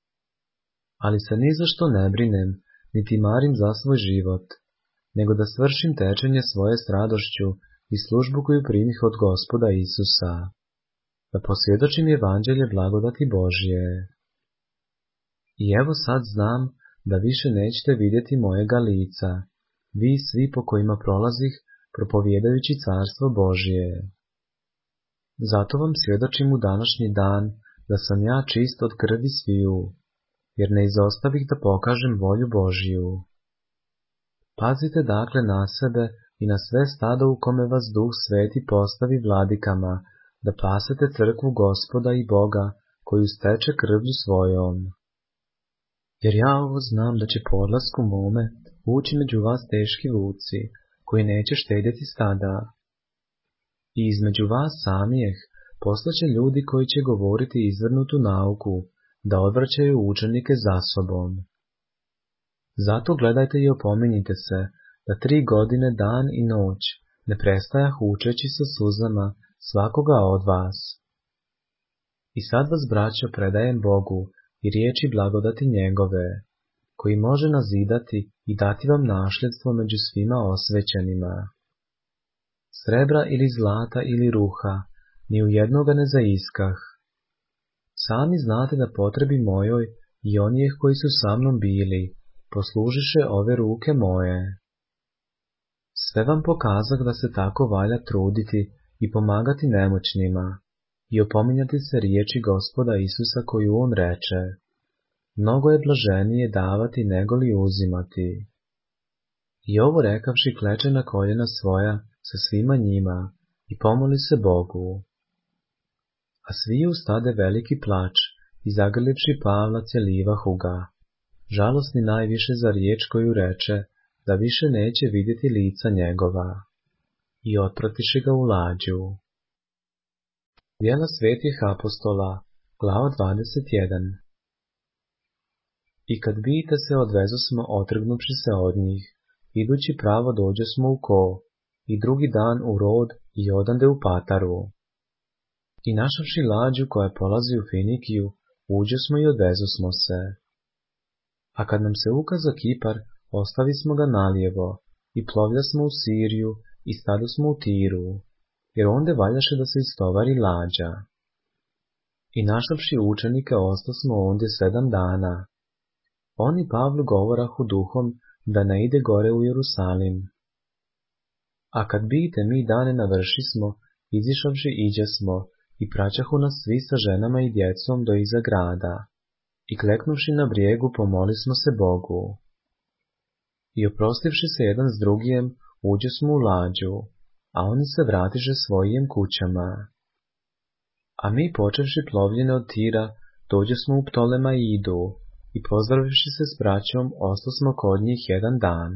Ali se ni za što ne brinem, niti marim za svoj život, nego da svršim tečenje svoje s radošću i službu koju primih od Gospoda Isusa, da posvjedočim evanđelje blagodati Božje. I evo sad znam da više nećete vidjeti mojega lica, vi svi po kojima prolazih, propovjedajući carstvo Božje. Zato vam svjedočim u današnji dan da sam ja čist od krvi sviju, jer ne izostavih da pokažem volju Božju. Pazite dakle na sebe i na sve stado u kome vas Duh Sveti postavi vladikama, da pasete crkvu Gospoda i Boga, koju steče krvlju svojom. Jer ja ovo znam da će po odlasku mome ući među vas teški vuci, koji neće štedjeti stada. I između vas samijeh poslaće ljudi koji će govoriti izvrnutu nauku, da odvraćaju učenike za sobom. Zato gledajte i opominjite se, da tri godine dan i noć ne prestajah učeći sa suzama svakoga od vas. I sad vas, braćo, predajem Bogu i riječi blagodati njegove, koji može nazidati i dati vam nasljedstvo među svima osvećenima. Srebra ili zlata ili ruha, ni u jednoga ne zaiskah. Sami znate da potrebi mojoj i onih koji su sa mnom bili, poslužiše ove ruke moje. Sve vam pokazah da se tako valja truditi i pomagati nemoćnima i opominjati se riječi Gospoda Isusa koju on reče: mnogo je blaženije davati nego li uzimati. I ovo rekavši kleče na koljena svoja sa svima njima i pomoli se Bogu. A svi ustade veliki plač i zagrlivši Pavla cjelivahu ga, žalosni najviše za riječ koju reče, da više neće vidjeti lica njegova. I otpratiše ga u lađu. Djela svetih apostola, glava dvadeset jedan. I kad vidite se odvezo smo otrgnuvši se od njih, idući pravo dođe smo u Ko, i drugi dan u Rod i odande u Pataru. I našavši lađu koja polazi u Finikiju, uđe smo i odvezo smo se. A kad nam se ukaza Kipar, ostavi smo ga nalijevo, i plovlja smo u Siriju, i stado smo u Tiru, jer onde valjaše da se istovari lađa. I našavši učenike, osta smo ondje sedam dana. Oni Pavlu govorahu duhom da ne ide gore u Jerusalim. A kad bite mi dane navršismo, izišavši iđe smo, i praćahu nas svi sa ženama i djecom do iza grada, i kleknuvši na brijegu pomoli smo se Bogu. I oprostivši se jedan s drugijem, uđe smo u lađu, a oni se vratiše svojim kućama. A mi počevši plovljene od Tira, dođe smo u Ptolemaidu, i pozdravivši se s braćom, osta smo kod njih jedan dan.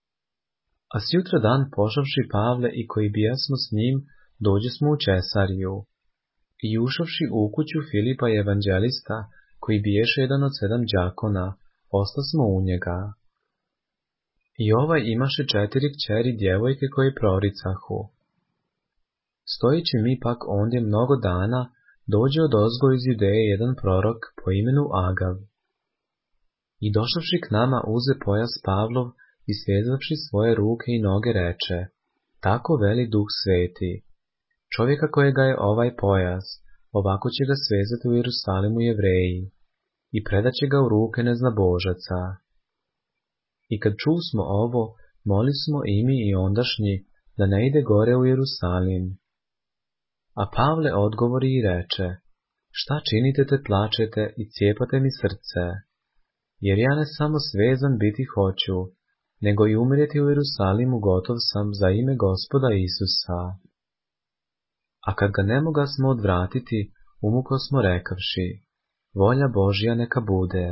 A sjutra dan pošavši Pavle i koji bijasmo s njim, dođe smo u Česariju. I ušavši u kuću Filipa evanđelista, koji biješe jedan od sedam đakona, osta smo u njega. I ovaj imaše četiri kćeri djevojke koje proricahu. Stojići mi pak ondje mnogo dana, dođe od ozgo iz Judeje jedan prorok po imenu Agav. I došavši k nama uze pojas Pavlov i svezavši svoje ruke i noge reče: tako veli Duh Sveti, čovjeka kojega je ovaj pojas, ovako će ga svezati u Jerusalimu Jevreji i predaće ga u ruke neznabožaca. I kad čusmo ovo, molismo i mi i ondašnji da ne ide gore u Jerusalim. A Pavle odgovori i reče: šta činite te plačete i cijepate mi srce? Jer ja ne samo svezan biti hoću, nego i umrijeti u Jerusalimu gotov sam za ime Gospoda Isusa. A kad ga ne moga smo odvratiti, umuko smo rekavši: volja Božja neka bude.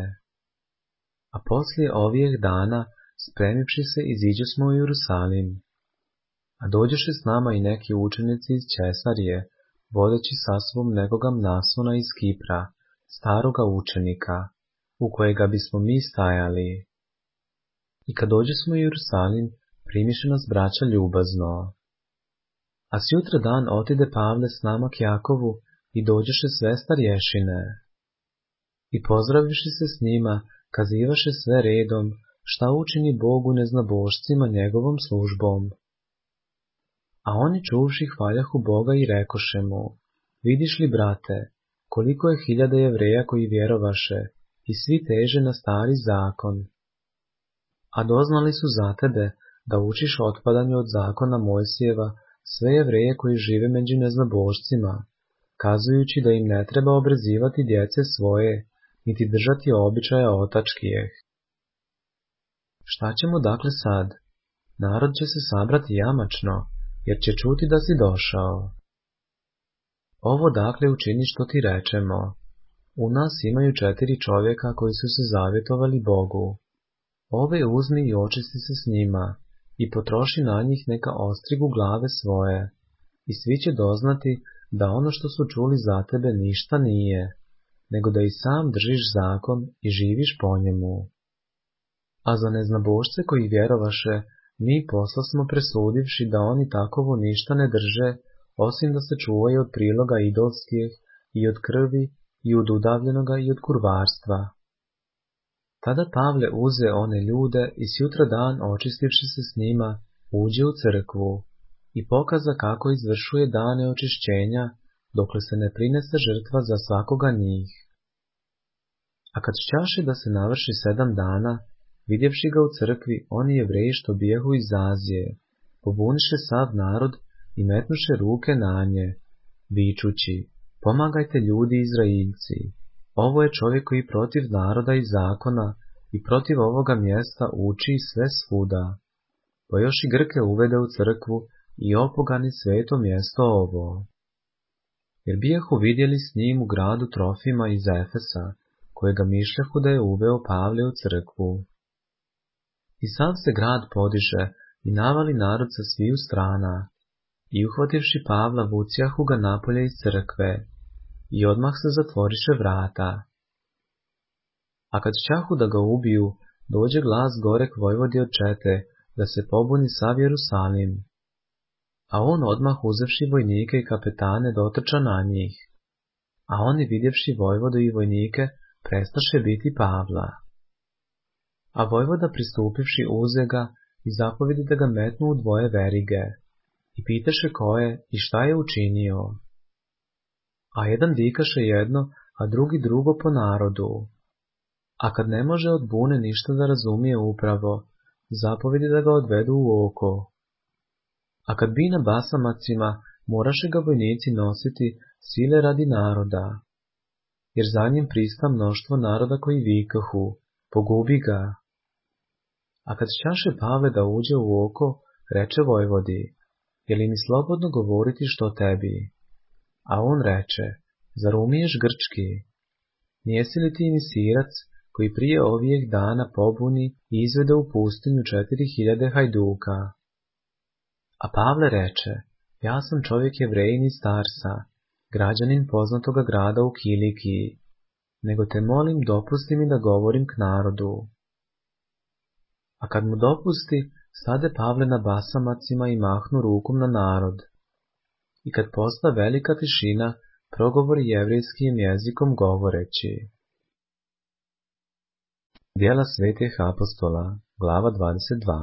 A poslije ovih dana, spremivši se, iziđe smo u Jerusalim. A dođeše s nama i neki učenici iz Česarije, vodeći sa svom nekoga Mnasona iz Kipra, staroga učenika, u kojega bismo mi stajali. I kad dođe smo u Jerusalim, primiše nas braća ljubazno. A sjutra dan otide Pavle s nama k Jakovu i dođeše sve starješine. I pozdravivši se s njima, kazivaše sve redom, šta učini Bogu neznabošcima njegovom službom. A oni čuvši hvaljahu Boga i rekoše mu, vidiš li, brate, koliko je hiljada Jevreja koji vjerovaše, i svi teže na stari zakon. A doznali su za tebe, da učiš otpadanju od zakona Mojsijeva sve Jevreje koji žive među neznabošcima, kazujući da im ne treba obrezivati djece svoje, niti držati običaja otačkijeh. Šta ćemo dakle sad? Narod će se sabrati jamačno, jer će čuti da si došao. Ovo dakle učini što ti rečemo. U nas imaju četiri čovjeka koji su se zavjetovali Bogu. Ove uzmi i očisti se s njima, i potroši na njih neka ostrigu glave svoje, i svi će doznati da ono što su čuli za tebe ništa nije, nego da i sam držiš zakon i živiš po njemu. A za neznabošce koji vjerovaše, mi posla smo presudivši da oni takovo ništa ne drže, osim da se čuvaju od priloga idolskih, i od krvi, i od udavljenoga, i od kurvarstva. Tada Pavle uze one ljude i sjutra dan, očistivši se s njima, uđe u crkvu i pokaza kako izvršuje dane očišćenja, dokle se ne prinese žrtva za svakoga njih. A kad šćaše da se navrši sedam dana, vidjevši ga u crkvi, oni Jevreji što bijahu iz Azije, pobuniše sav narod i metnuše ruke na nje, vičući, pomagajte ljudi Izraeljci, ovo je čovjek koji protiv naroda i zakona i protiv ovoga mjesta uči sve svuda, pa još i Grke uvede u crkvu i opogani sveto mjesto ovo. Jer bijahu vidjeli s njim u gradu Trofima iz Efesa, kojega mišljahu da je uveo Pavle u crkvu. I sav se grad podiže i navali narod sa sviju strana, i uhvativši Pavla vucijahu ga napolje iz crkve, i odmah se zatvoriše vrata. A kad ćahu da ga ubiju, dođe glas gore k vojvodi od čete, da se pobuni sav Jerusalim. A on odmah uzevši vojnike i kapetane dotrča na njih. A oni vidjevši vojvodu i vojnike, prestaše biti Pavla. A vojvoda pristupivši uze ga i zapovedi da ga metnu u dvoje verige, i pitaše ko je i šta je učinio. A jedan vikaše jedno, a drugi drugo po narodu. A kad ne može od bune ništa da razumije upravo, zapovedi da ga odvedu u oko. A kad bi na basamacima, moraše ga vojnici nositi sile radi naroda, jer za njim prista mnoštvo naroda koji vikahu, pogubi ga. A kad ćaše Pavle da uđe u oko, reče vojvodi, je li mi slobodno govoriti što tebi? A on reče, zar umiješ grčki? Nijesi li ti Nisirac, koji prije ovijeh dana pobuni i izvede u pustinju četiri hiljade hajduka? A Pavle reče, ja sam čovjek Jevrejin iz Tarsa, građanin poznatoga grada u Kilikiji, nego te molim dopusti mi da govorim k narodu. A kad mu dopusti, stade Pavle na basamacima i mahnu rukom na narod. I kad posta velika tišina, progovori jevrejskim jezikom govoreći. Djela svetih apostola, glava dvadeset dva.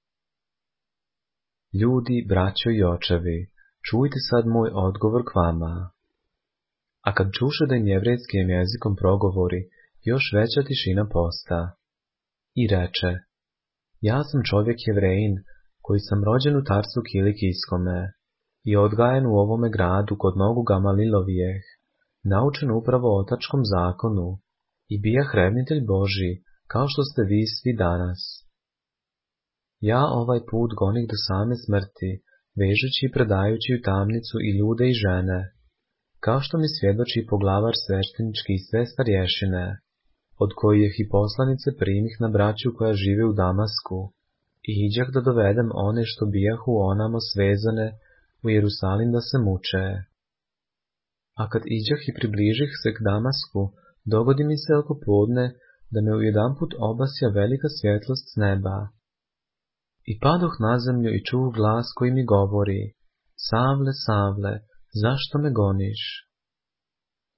Ljudi, braćo i očevi, čujte sad moj odgovor k vama. A kad čuše da im jevrejskim jezikom progovori, još veća tišina posta. I reče, ja sam čovjek Jevrejin, koji sam rođen u Tarsu Kilikijskome i odgajen u ovome gradu kod nogu Gamalilovijeh, naučen upravo otačkom zakonu, i bija revnitelj Božji, kao što ste vi svi danas. Ja ovaj put gonih do same smrti, vežući i predajući u tamnicu i ljude i žene, kao što mi svjedoči poglavar sveštenički i sve starješine, od kojih i poslanice primih na braću koja žive u Damasku, i iđah da dovedem one što bijahu onamo svezane u Jerusalim da se muče. A kad iđah i približih se k Damasku, dogodi mi se oko podne da me ujedanput obasja velika svjetlost s neba. I padoh na zemlju i čuh glas koji mi govori, Savle, Savle, zašto me goniš?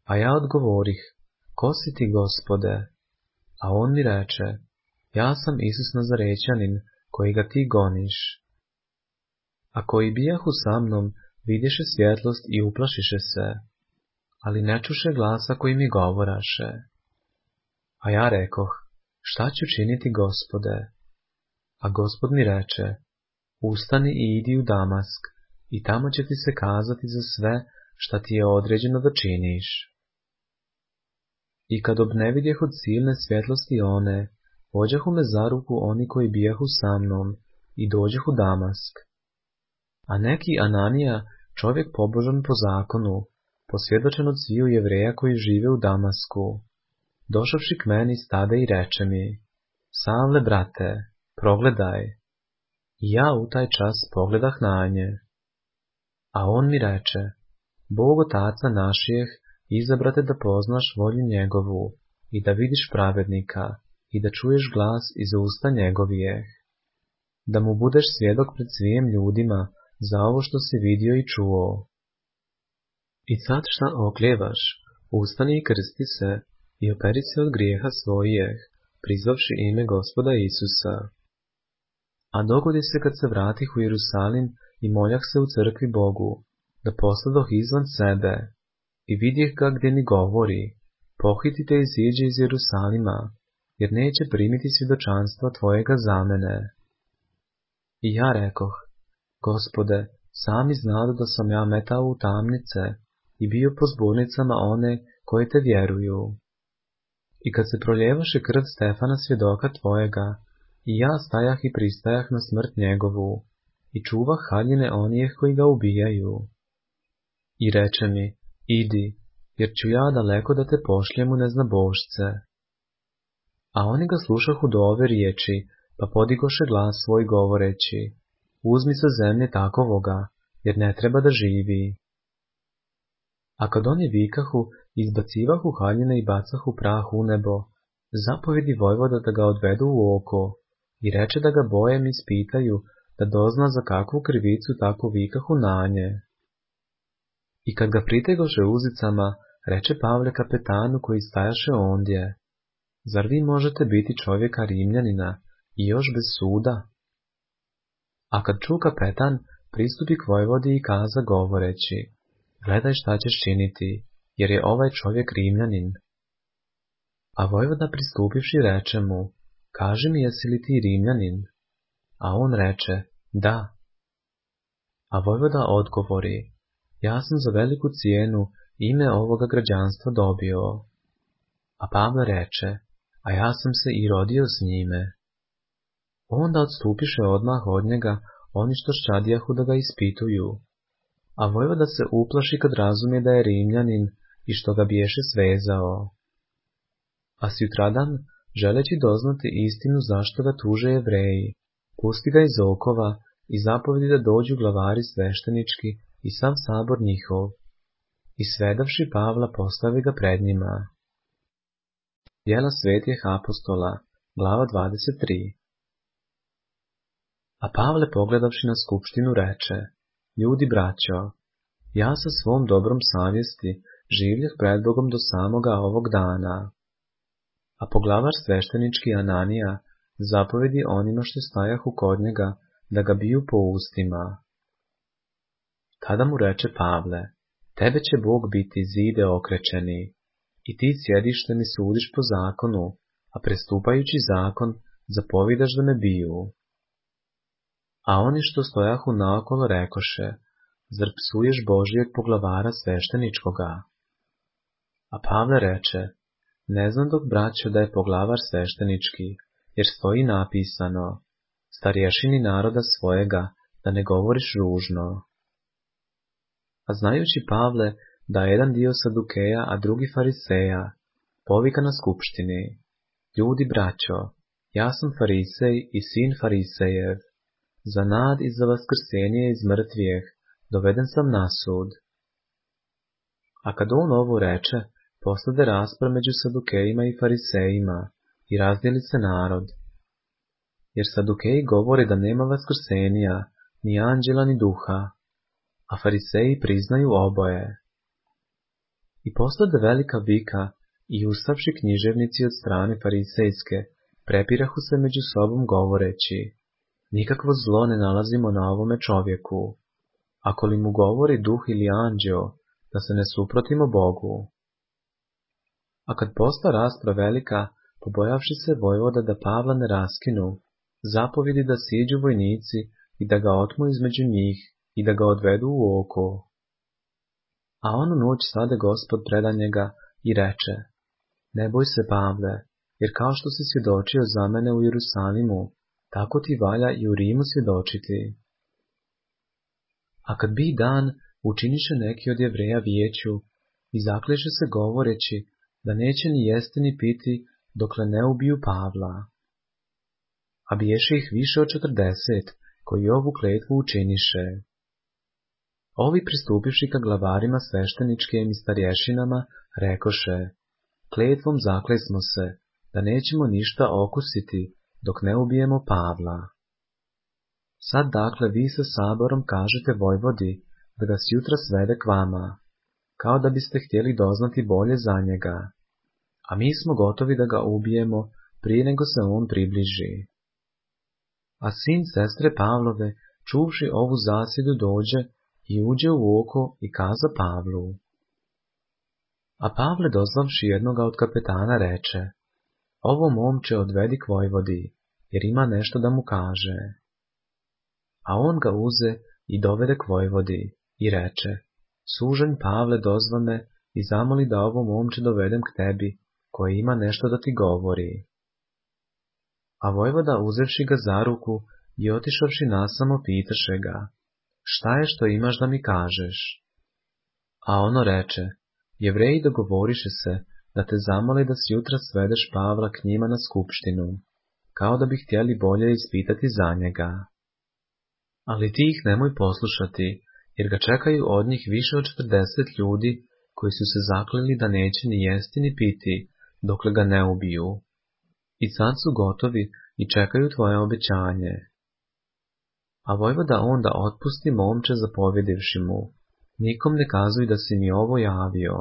A ja odgovorih, ko si ti, Gospode? A on mi reče, ja sam Isus Nazarećanin, koji ga ti goniš. A koji bijahu sa mnom, vidiše svjetlost i uplašiše se, ali ne čuše glasa koji mi govoraše. A ja rekoh, šta ću činiti, Gospode? A Gospod mi reče, ustani i idi u Damask, i tamo će ti se kazati za sve šta ti je određeno da činiš. I kad obnevidjehu silne svjetlosti one, vođahu me za ruku oni koji bijahu sa mnom, i dođehu u Damask. A neki Ananija, čovjek pobožan po zakonu, posvjedočen od sviju Jevreja koji žive u Damasku, došavši k meni stade i reče mi, Savle, brate, progledaj. I ja u taj čas pogledah na nje. A on mi reče, Bog Otaca našijeh izabrate da poznaš volju njegovu i da vidiš pravednika i da čuješ glas iz usta njegovijeh, da mu budeš svjedok pred svim ljudima za ovo što si vidio i čuo. I sad šta okljevaš, ustani i krsti se i operi se od grijeha svojih, prizvavši ime Gospoda Isusa. A dogodi se kad se vratih u Jerusalim i moljah se u crkvi Bogu, da posladoh izvan sebe, i vidjeh ga gdje mi govori, pohitite i iziđi iz Jerusalima, jer neće primiti svjedočanstva tvojega za mene. I ja rekoh, Gospode, sami znadu da sam ja metao u tamnice i bio po zbornicama one koje te vjeruju. I kad se proljevaše krv Stefana svjedoka tvojega, i ja stajah i pristajah na smrt njegovu, i čuvah haljine onijeh koji ga ubijaju. I reče mi, idi, jer ću ja daleko da te pošljem u neznabošce. A oni ga slušahu do ove riječi, pa podigoše glas svoj govoreći, uzmi sa zemlje takovoga, jer ne treba da živi. A kad oni vikahu, izbacivahu haljine i bacahu prah u nebo, zapovedi vojvoda da ga odvedu u oko, i reče da ga bojem ispitaju, da dozna za kakvu krivicu tako vikahu na nje. I kad ga pritegoše uzicama, reče Pavle kapetanu koji stajaše ondje, zar vi možete biti čovjeka Rimljanina i još bez suda? A kad ču kapetan, pristupi k vojvodi i kaza govoreći, gledaj šta ćeš činiti, jer je ovaj čovjek Rimljanin. A vojvoda pristupivši reče mu, kaži mi jesi li ti Rimljanin? A on reče, da. A vojvoda odgovori, ja sam za veliku cijenu ime ovoga građanstva dobio. A Pavle reče, a ja sam se i rodio s njime. Onda odstupiše odmah od njega oni što ščadijahu da ga ispituju. A vojvoda se uplaši kad razumije da je Rimljanin i što ga biješe svezao. A sjutradan, želeći doznati istinu zašto ga tuže Jevreji, pusti ga iz okova i zapovedi da dođu glavari sveštenički i sav sabor njihov, i svedavši Pavla postavi ga pred njima. Djela svetih apostola, glava dvadeset tri. A Pavle pogledavši na skupštinu reče, ljudi braćo, ja sa svom dobrom savjesti življeh pred Bogom do samoga ovog dana. A poglavar sveštenički Ananija zapovedi onima što stajahu kod njega da ga biju po ustima. Tada mu reče Pavle, tebe će Bog biti zide okrečeni, i ti sjediš da mi sudiš po zakonu, a prestupajući zakon zapovidaš da me biju. A oni što stojahu naokolo rekoše, zar psuješ Božijeg poglavara svešteničkoga? A Pavle reče, ne znam dok braćo da je poglavar sveštenički, jer stoji napisano, starješini naroda svojega, da ne govoriš ružno. A znajući Pavle da je jedan dio Sadukeja, a drugi Fariseja, povika na skupštini, ljudi braćo, ja sam Farisej i sin Farisejev, za nad i za vaskrsenje iz mrtvijeh, doveden sam na sud. A kad on ovo reče, poslade rasprav među Sadukejima i Farisejima i razdjeli se narod. Jer Sadukeji govore da nema vaskrsenja, ni anđela ni duha, a Fariseji priznaju oboje. I postade velika vika, i ustavši književnici od strane farisejske, prepirahu se među sobom govoreći: nikakvo zlo ne nalazimo na ovome čovjeku. Ako li mu govori duh ili anđeo, da se ne suprotimo Bogu. A kad posta rasprava velika, pobojavši se vojvoda da Pavla ne raskinu, zapovidi da siđu vojnici i da ga otmu između njih i da ga odvedu u oko. A onu noć stade Gospod preda njega i reče: ne boj se, Pavle, jer kao što si svjedočio za mene u Jerusalimu, tako ti valja i u Rimu svjedočiti. A kad bi dan, učiniše neki od Jevreja vijeću i zakliše se govoreći da neće ni jesti ni piti dokle ne ubiju Pavla. A biješe ih više od četrdeset, koji ovu kletvu učiniše. Ovi pristupivši ka glavarima svešteničkim i starješinama, rekoše: kletvom zaklesmo se, da nećemo ništa okusiti, dok ne ubijemo Pavla. Sad dakle vi sa saborom kažete vojvodi da ga sjutra svede k vama, kao da biste htjeli doznati bolje za njega, a mi smo gotovi da ga ubijemo prije nego se on približi. A sin sestre Pavlove, čuvši ovu zasjedu, dođe i uđe u oko i kaza Pavlu. A Pavle, dozvavši jednoga od kapetana, reče: ovo momče odvedi k vojvodi, jer ima nešto da mu kaže. A on ga uze i dovede k vojvodi i reče: sužanj Pavle, dozva me i zamoli da ovo momče dovedem k tebi, koji ima nešto da ti govori. A vojvoda, uzevši ga za ruku i otišavši nasamo, pitaše ga: šta je što imaš da mi kažeš? A ono reče: Jevreji dogovoriše se da te zamoli da sjutra svedeš Pavla k njima na skupštinu, kao da bi htjeli bolje ispitati za njega. Ali ti ih nemoj poslušati, jer ga čekaju od njih više od četrdeset ljudi, koji su se zakleli da neće ni jesti ni piti, dokle ga ne ubiju. I sad su gotovi i čekaju tvoje obećanje. A vojvoda onda otpusti momče zapovjedivši mu: nikom ne kazuj da si mi ovo javio.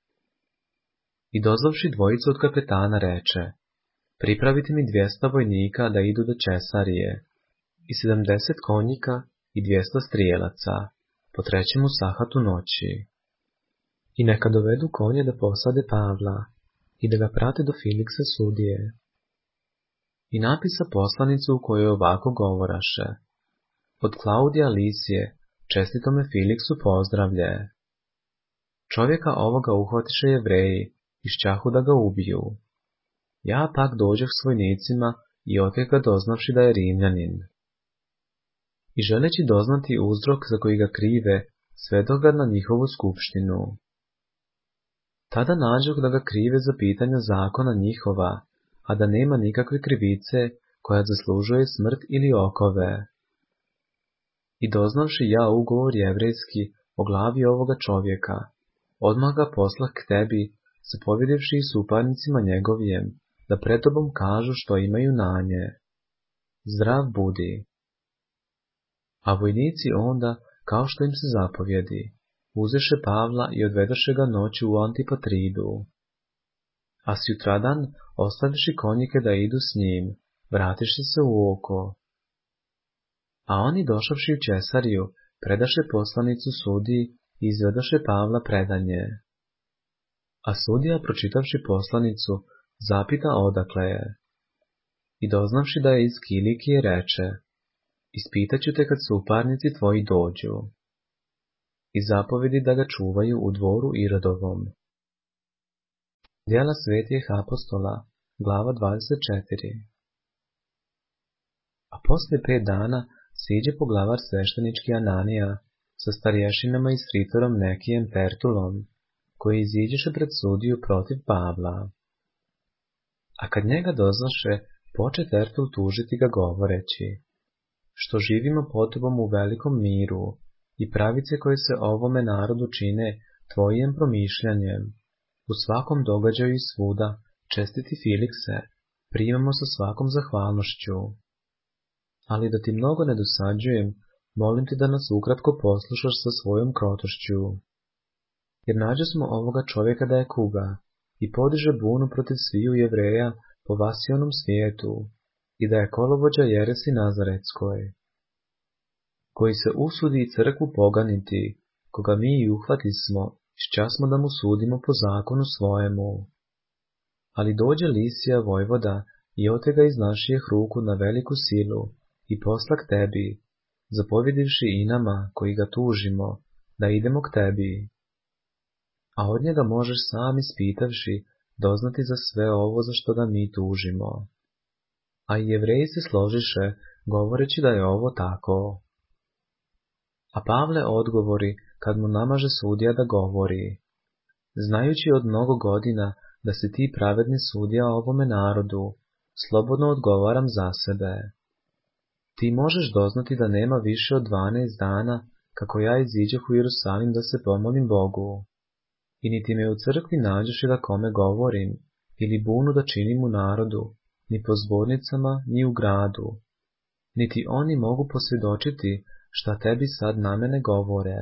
I dozvavši dvojicu od kapetana reče: pripravite mi dvjesto vojnika da idu do Česarije, i sedamdeset konjika i dvjesto strijelaca, po trećemu sahatu noći. I neka dovedu konje da posade Pavla i da ga prate do Filiksa sudije. I napisa poslanicu u kojoj ovako govoraše: od Klaudija Lisije, čestitome Filiksu pozdravlje. Čovjeka ovoga uhvatiše Jevreji i šćahu da ga ubiju. Ja pak dođeh s vojnicima i oteh ga doznavši da je Rimljanin. I želeći doznati uzrok za koji ga krive, svedoh ga na njihovu skupštinu. Tada nađoh da ga krive za pitanja zakona njihova, a da nema nikakve krivice koja zaslužuje smrt ili okove. I doznavši ja ugovor jevrejski o glavi ovoga čovjeka, odmah ga poslah k tebi, zapovjedivši i suparnicima njegovijem, da pred tobom kažu što imaju na nje. Zdrav budi. A vojnici onda, kao što im se zapovjedi, uzeše Pavla i odvedoše ga noću u Antipatridu. A sjutradan, ostaviši konjike da idu s njim, vratiše se u oko. A oni, došavši u Česariju, predaše poslanicu sudiji i izvedoše Pavla predanje. A sudija, pročitavši poslanicu, zapita odakle je. I doznavši da je iz Kilikije, reče: ispitaću te kad suparnici tvoji dođu. I zapovedi da ga čuvaju u dvoru Irodovom. Djela svetih apostola, glava dvadeset četiri. A poslije pet dana siđe poglavar sveštenički Ananija sa starješinama i stritorom Nekijem Tertulom, koji iziđeše pred sudiju protiv Pavla. A kad njega doznaše, poče Tertul tužiti ga govoreći: što živimo pod tobom u velikom miru i pravice koje se ovome narodu čine tvojim promišljanjem, u svakom događaju i svuda, čestiti Filikse, primamo sa svakom zahvalnošću. Ali da ti mnogo ne dosađujem, molim ti da nas ukratko poslušaš sa svojom krotošću. jer nađosmo ovoga čovjeka da je kuga i podiže bunu protiv sviju Jevreja po vasionom svijetu i da je kolovođa jeresi Nazaretskoj, koji se usudi crkvu poganiti, koga mi i uhvatismo, šćasmo da mu sudimo po zakonu svojemu. Ali dođe Lisija vojvoda i otega iz naših ruku na veliku silu i posla k tebi, zapovjedivši i nama, koji ga tužimo, da idemo k tebi. A od njega možeš sam ispitavši doznati za sve ovo za što ga mi tužimo. A i Jevreji se složiše, govoreći da je ovo tako. A Pavle odgovori, kad mu namaže sudija da govori: znajući od mnogo godina da si ti pravedni sudija ovome narodu, slobodno odgovaram za sebe. Ti možeš doznati da nema više od dvanaest dana kako ja iziđeh u Jerusalim da se pomolim Bogu. I niti me u crkvi nađoši da kome govorim, ili bunu da činim u narodu, ni po zbornicama, ni u gradu. Niti oni mogu posvjedočiti šta tebi sad na mene govore.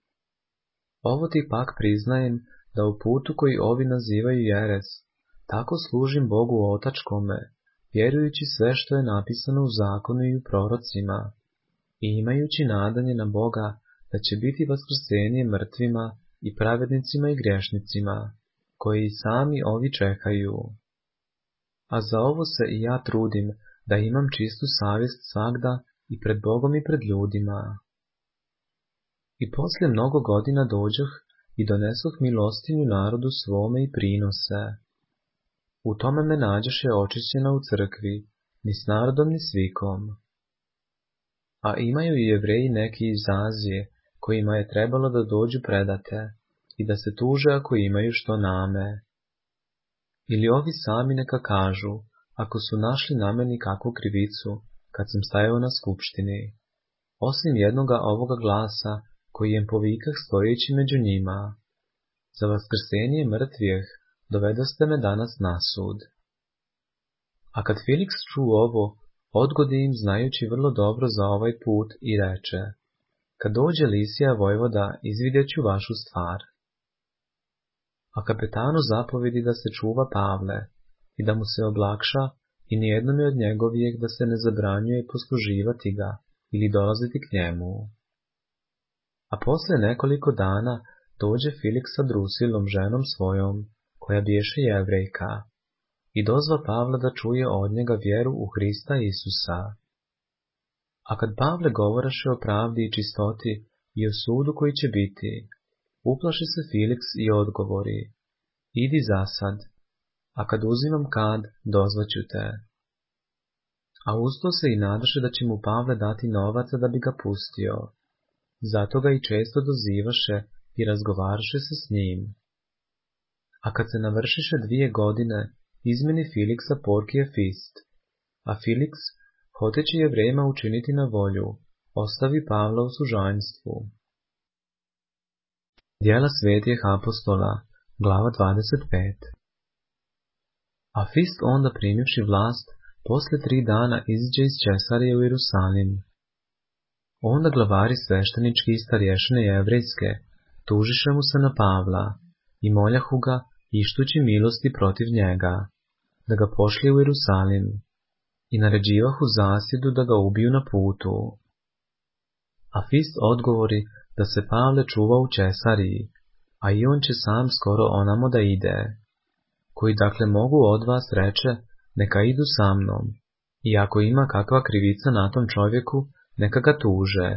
Ovo ti pak priznajem, da u putu koji ovi nazivaju jeres, tako služim Bogu otačkome, vjerujući sve što je napisano u zakonu i u prorocima, i imajući nadanje na Boga da će biti vaskrsenje mrtvima i pravednicima i grešnicima, koji i sami ovi čekaju. A za ovo se i ja trudim, da imam čistu savjest svagda i pred Bogom i pred ljudima. I poslije mnogo godina dođoh i donesoh milostinju narodu svome i prinose. U tome me nađoše očišćena u crkvi, ni s narodom ni svikom. A imaju i Jevreji neki iz Azije, kojima je trebalo da dođu predate i da se tuže ako imaju što name. Ili ovi sami neka kažu, ako su našli na meni kakvu krivicu, kad sam stajao na skupštini, osim jednoga ovoga glasa, koji jem povikah stojeći među njima: za vaskrsenje mrtvijeh dovedoste me danas na sud. A kad Filiks čuo ovo, odgodi im znajući vrlo dobro za ovaj put i reče: kad dođe Lisija vojvoda, izvidjet ću vašu stvar. A kapetanu zapovedi da se čuva Pavle i da mu se oblakša i nijednome od njegovijeg da se ne zabranjuje posluživati ga ili dolaziti k njemu. A poslije nekoliko dana dođe Filiks sa Drusilom, ženom svojom, koja biješe Jevrejka, i dozva Pavla da čuje od njega vjeru u Hrista Isusa. A kad Pavle govoraše o pravdi i čistoti i o sudu koji će biti, uplaši se Filiks i odgovori: idi zasad, a kad uzimam kad, dozvaću te. A usto se i nadaše da će mu Pavle dati novaca da bi ga pustio. Zato ga i često dozivaše i razgovaraše se s njim. A kad se navršiše dvije godine, izmeni Filiksa Porkije Fist, a Filiks, hoteći Jevrejima učiniti na volju, ostavi Pavla u sužanjstvu. Djela svetih apostola, glava dvadeset pet. A Fist onda primivši vlast, posle tri dana iziđe iz Cesarije u Jerusalim. Onda glavari sveštenički i starješine jevrejske tužiše mu se na Pavla i moljahu ga, ištući milosti protiv njega, da ga pošli u Jerusalim, i naređivahu zasjedu da ga ubiju na putu. A Fist odgovori da se Pavle čuva u Cesariji, a i on će sam skoro onamo da ide, koji dakle mogu od vas reče, neka idu sa mnom, i ako ima kakva krivica na tom čovjeku, neka ga tuže.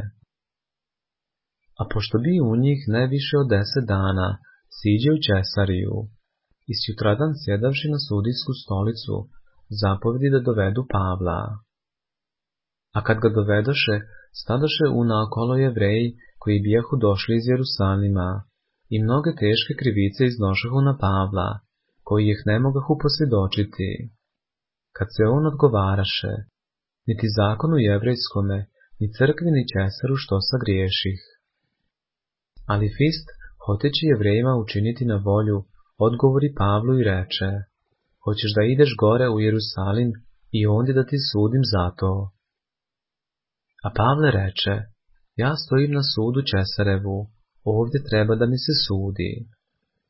A pošto bi u njih ne više od deset dana, siđe u Cesariju, i sjutradan sjedavši na sudijsku stolicu, zapovedi da dovedu Pavla. A kad ga dovedoše, stadoše u naokolo Jevreji koji bijahu došli iz Jerusalima, i mnoge teške krivice iznošahu na Pavla, koji ih ne mogahu posvjedočiti. Kad se on odgovaraše, niti zakonu jevrejskome, ni crkvi ni Cesaru što sagriješih. Ali Fist, hoteći Jevrejima učiniti na volju, odgovori Pavlu i reče: hoćeš da ideš gore u Jerusalim i ondje da ti sudim za to? A Pavle reče: ja stojim na sudu Cesarevu, ovdje treba da mi se sudi.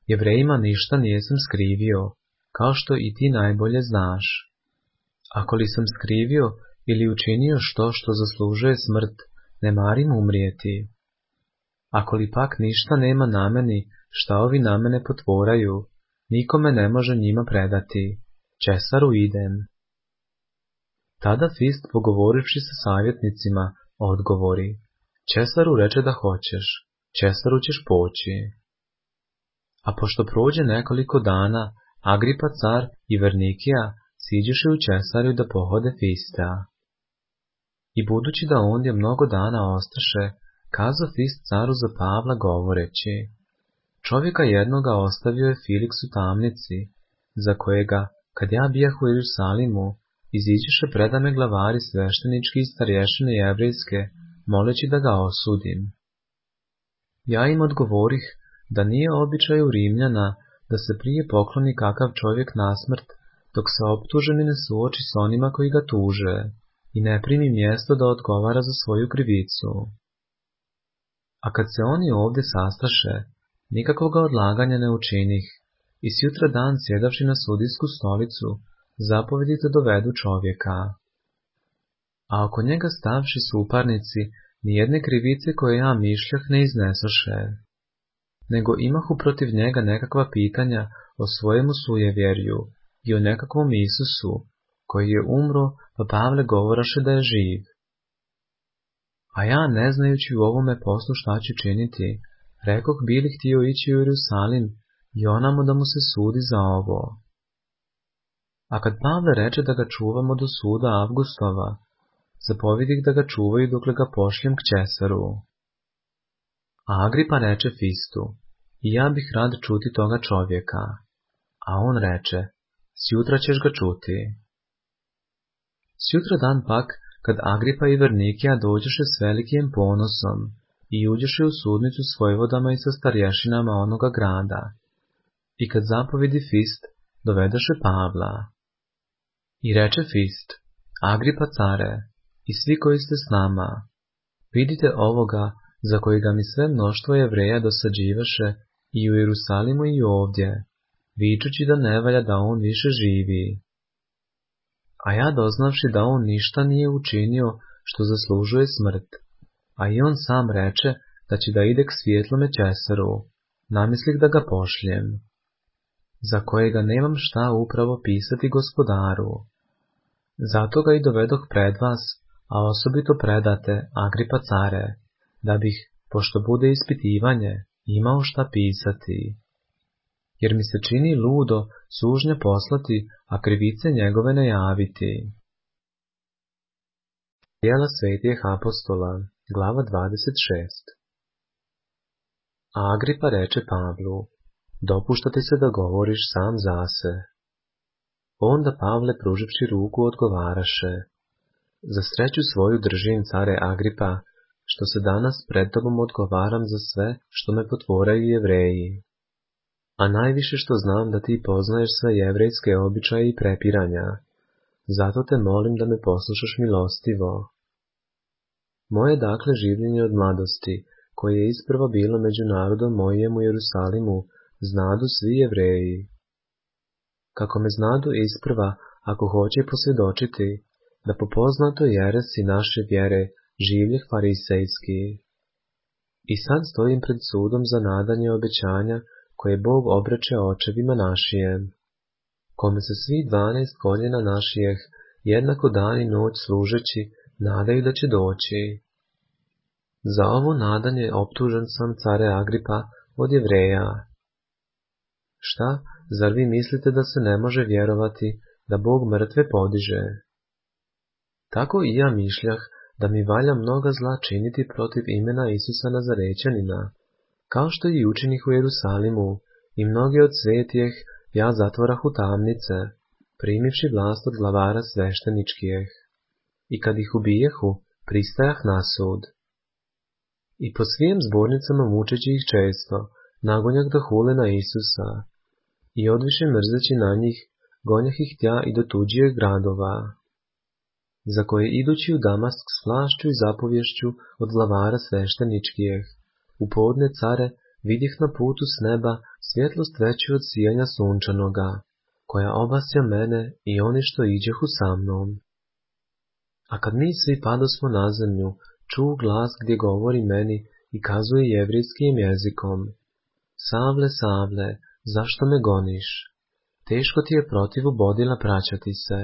Jevrejima ništa nijesam skrivio, kao što i ti najbolje znaš. Ako li sam skrivio ili učinio što što zaslužuje smrt, ne marim umrijeti. Ako li pak ništa nema na meni, šta ovi na mene potvoraju, nikome ne može njima predati, Česaru idem. Tada Fist, pogovorivši sa savjetnicima, odgovori, Česaru reče da hoćeš, Česaru ćeš poći. A pošto prođe nekoliko dana, Agripa car i Vernikija siđeše u Česariju da pohode Fista. I budući da ondje mnogo dana ostaše, kazo Fist caru za Pavla govoreći, čovjeka jednoga ostavio je Filiks u tamnici, za kojega, kad ja bijah u Jerusalimu, iziđeše predame glavari sveštenički i starješine jevrejske, moleći da ga osudim. Ja im odgovorih da nije običaj u Rimljana da se prije pokloni kakav čovjek nasmrt, dok se optuženi ne suoči s onima koji ga tuže i ne primi mjesto da odgovara za svoju krivicu. A kad se oni ovdje sastaše, nikakvoga odlaganja ne učinih, i sjutra dan sjedavši na sudijsku stolicu, zapovedite dovedu čovjeka. A oko njega stavši suparnici, nijedne krivice koje ja mišljah ne iznesoše, nego imahu protiv njega nekakva pitanja o svojemu sujevjerju i o nekakvom Isusu, koji je umro, pa Pavle govoraše da je živ. A ja, ne znajući u ovome poslu šta ću činiti, rekoh bili htio ići u Jerusalim i onamo da mu se sudi za ovo. A kad Pavle reče da ga čuvamo do suda Avgustova, zapovedih da ga čuvaju dokle ga pošljem k Česaru. A Agripa reče Fistu, i ja bih rad čuti toga čovjeka. A on reče, sjutra ćeš ga čuti. Sjutra dan pak, kad Agripa i Vernikija dođeše s velikim ponosom i uđeše u sudnicu s vojvodama i sa starješinama onoga grada, i kad zapovedi Fist, dovedoše Pavla. I reče Fist, Agripa care, i svi koji ste s nama, vidite ovoga, za kojega mi sve mnoštvo Jevreja dosađivaše i u Jerusalimu i ovdje, vičući da ne valja da on više živi. A ja doznavši da on ništa nije učinio što zaslužuje smrt, a i on sam reče da će da ide k svijetlome Česaru, namislih da ga pošljem, za kojega nemam šta upravo pisati gospodaru. Zato ga i dovedoh pred vas, a osobito predate, Agripa care, da bih, pošto bude ispitivanje, imao šta pisati. Jer mi se čini ludo sužnje poslati, a krivice njegove ne javiti. Djela svetijih apostola, glava dvadeset šest. A Agripa reče Pavlu, dopušta ti se da govoriš sam zase. Onda Pavle, pruživši ruku, odgovaraše, za sreću svoju držim, care Agripa, što se danas pred tobom odgovaram za sve što me potvoraju Jevreji. A najviše što znam da ti poznaješ sve jevrejske običaje i prepiranja, zato te molim da me poslušaš milostivo. Moje dakle življenje od mladosti, koje je isprva bilo među narodom mojem u Jerusalimu, znadu svi Jevreji. Kako me znadu isprva, ako hoće posvjedočiti, da po poznatoj jeresi naše vjere življeh farisejski. I sad stojim pred sudom za nadanje obećanja koje Bog obreče očevima našijem, kome se svi dvanaest koljena našijeh, jednako dan i noć služeći, nadaju da će doći. Za ovo nadanje optužen sam, care Agripa, od Jevreja. Šta, zar vi mislite da se ne može vjerovati da Bog mrtve podiže? Tako i ja mišljah da mi valja mnoga zla činiti protiv imena Isusa Nazarećanina, kao što i učinih u Jerusalimu, i mnogi od svetijeh ja zatvorah u tamnice, primivši vlast od glavara svešteničkijeh. I kad ih ubijehu, pristajah na sud. I po svim zbornicama mučeći ih često, nagonjah da hule na Isusa, i odviše mrzeći na njih, gonjah ih tja i do tuđijeg gradova, za koje idući u Damask s vlašću i zapovješću od glavara svešteničkijeh, u podne, care, vidih na putu s neba svjetlost veću od sijanja sunčanoga, koja obasja mene i oni što iđehu sa mnom. A kad mi svi padosmo na zemlju, čuo glas gdje govori meni i kazuje jevrijskim jezikom: Savle, Savle, zašto me goniš? Teško ti je protiv ubodila praćati se.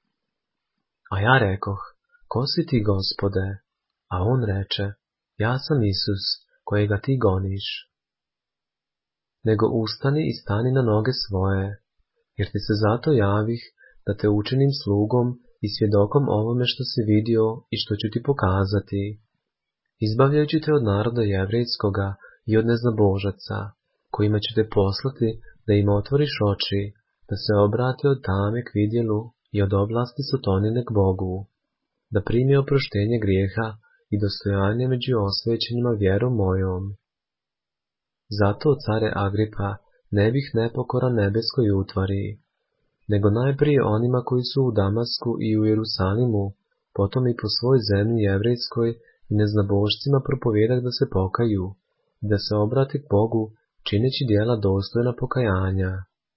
A ja rekoh: Ko si ti, Gospode? A on reče: Ja sam Isus, kojega ti goniš. Nego ustani i stani na noge svoje, jer ti se zato javih da te učinim slugom i svjedokom ovome što si vidio i što ću ti pokazati, izbavljajući te od naroda jevrejskoga i od neznabožaca, kojima ću te poslati da im otvoriš oči, da se obrate od tame k vidjelu i od oblasti sotonine k Bogu, da primi oproštenje grijeha i dostojanje među osvećenima vjerom mojom. Zato, care Agripa, ne bih nepokoran nebeskoj utvari, nego najprije onima koji su u Damasku i u Jerusalimu, potom i po svoj zemlji jevrejskoj i neznabošcima propovjedak da se pokaju, da se obrate k Bogu, čineći djela dostojna pokajanja.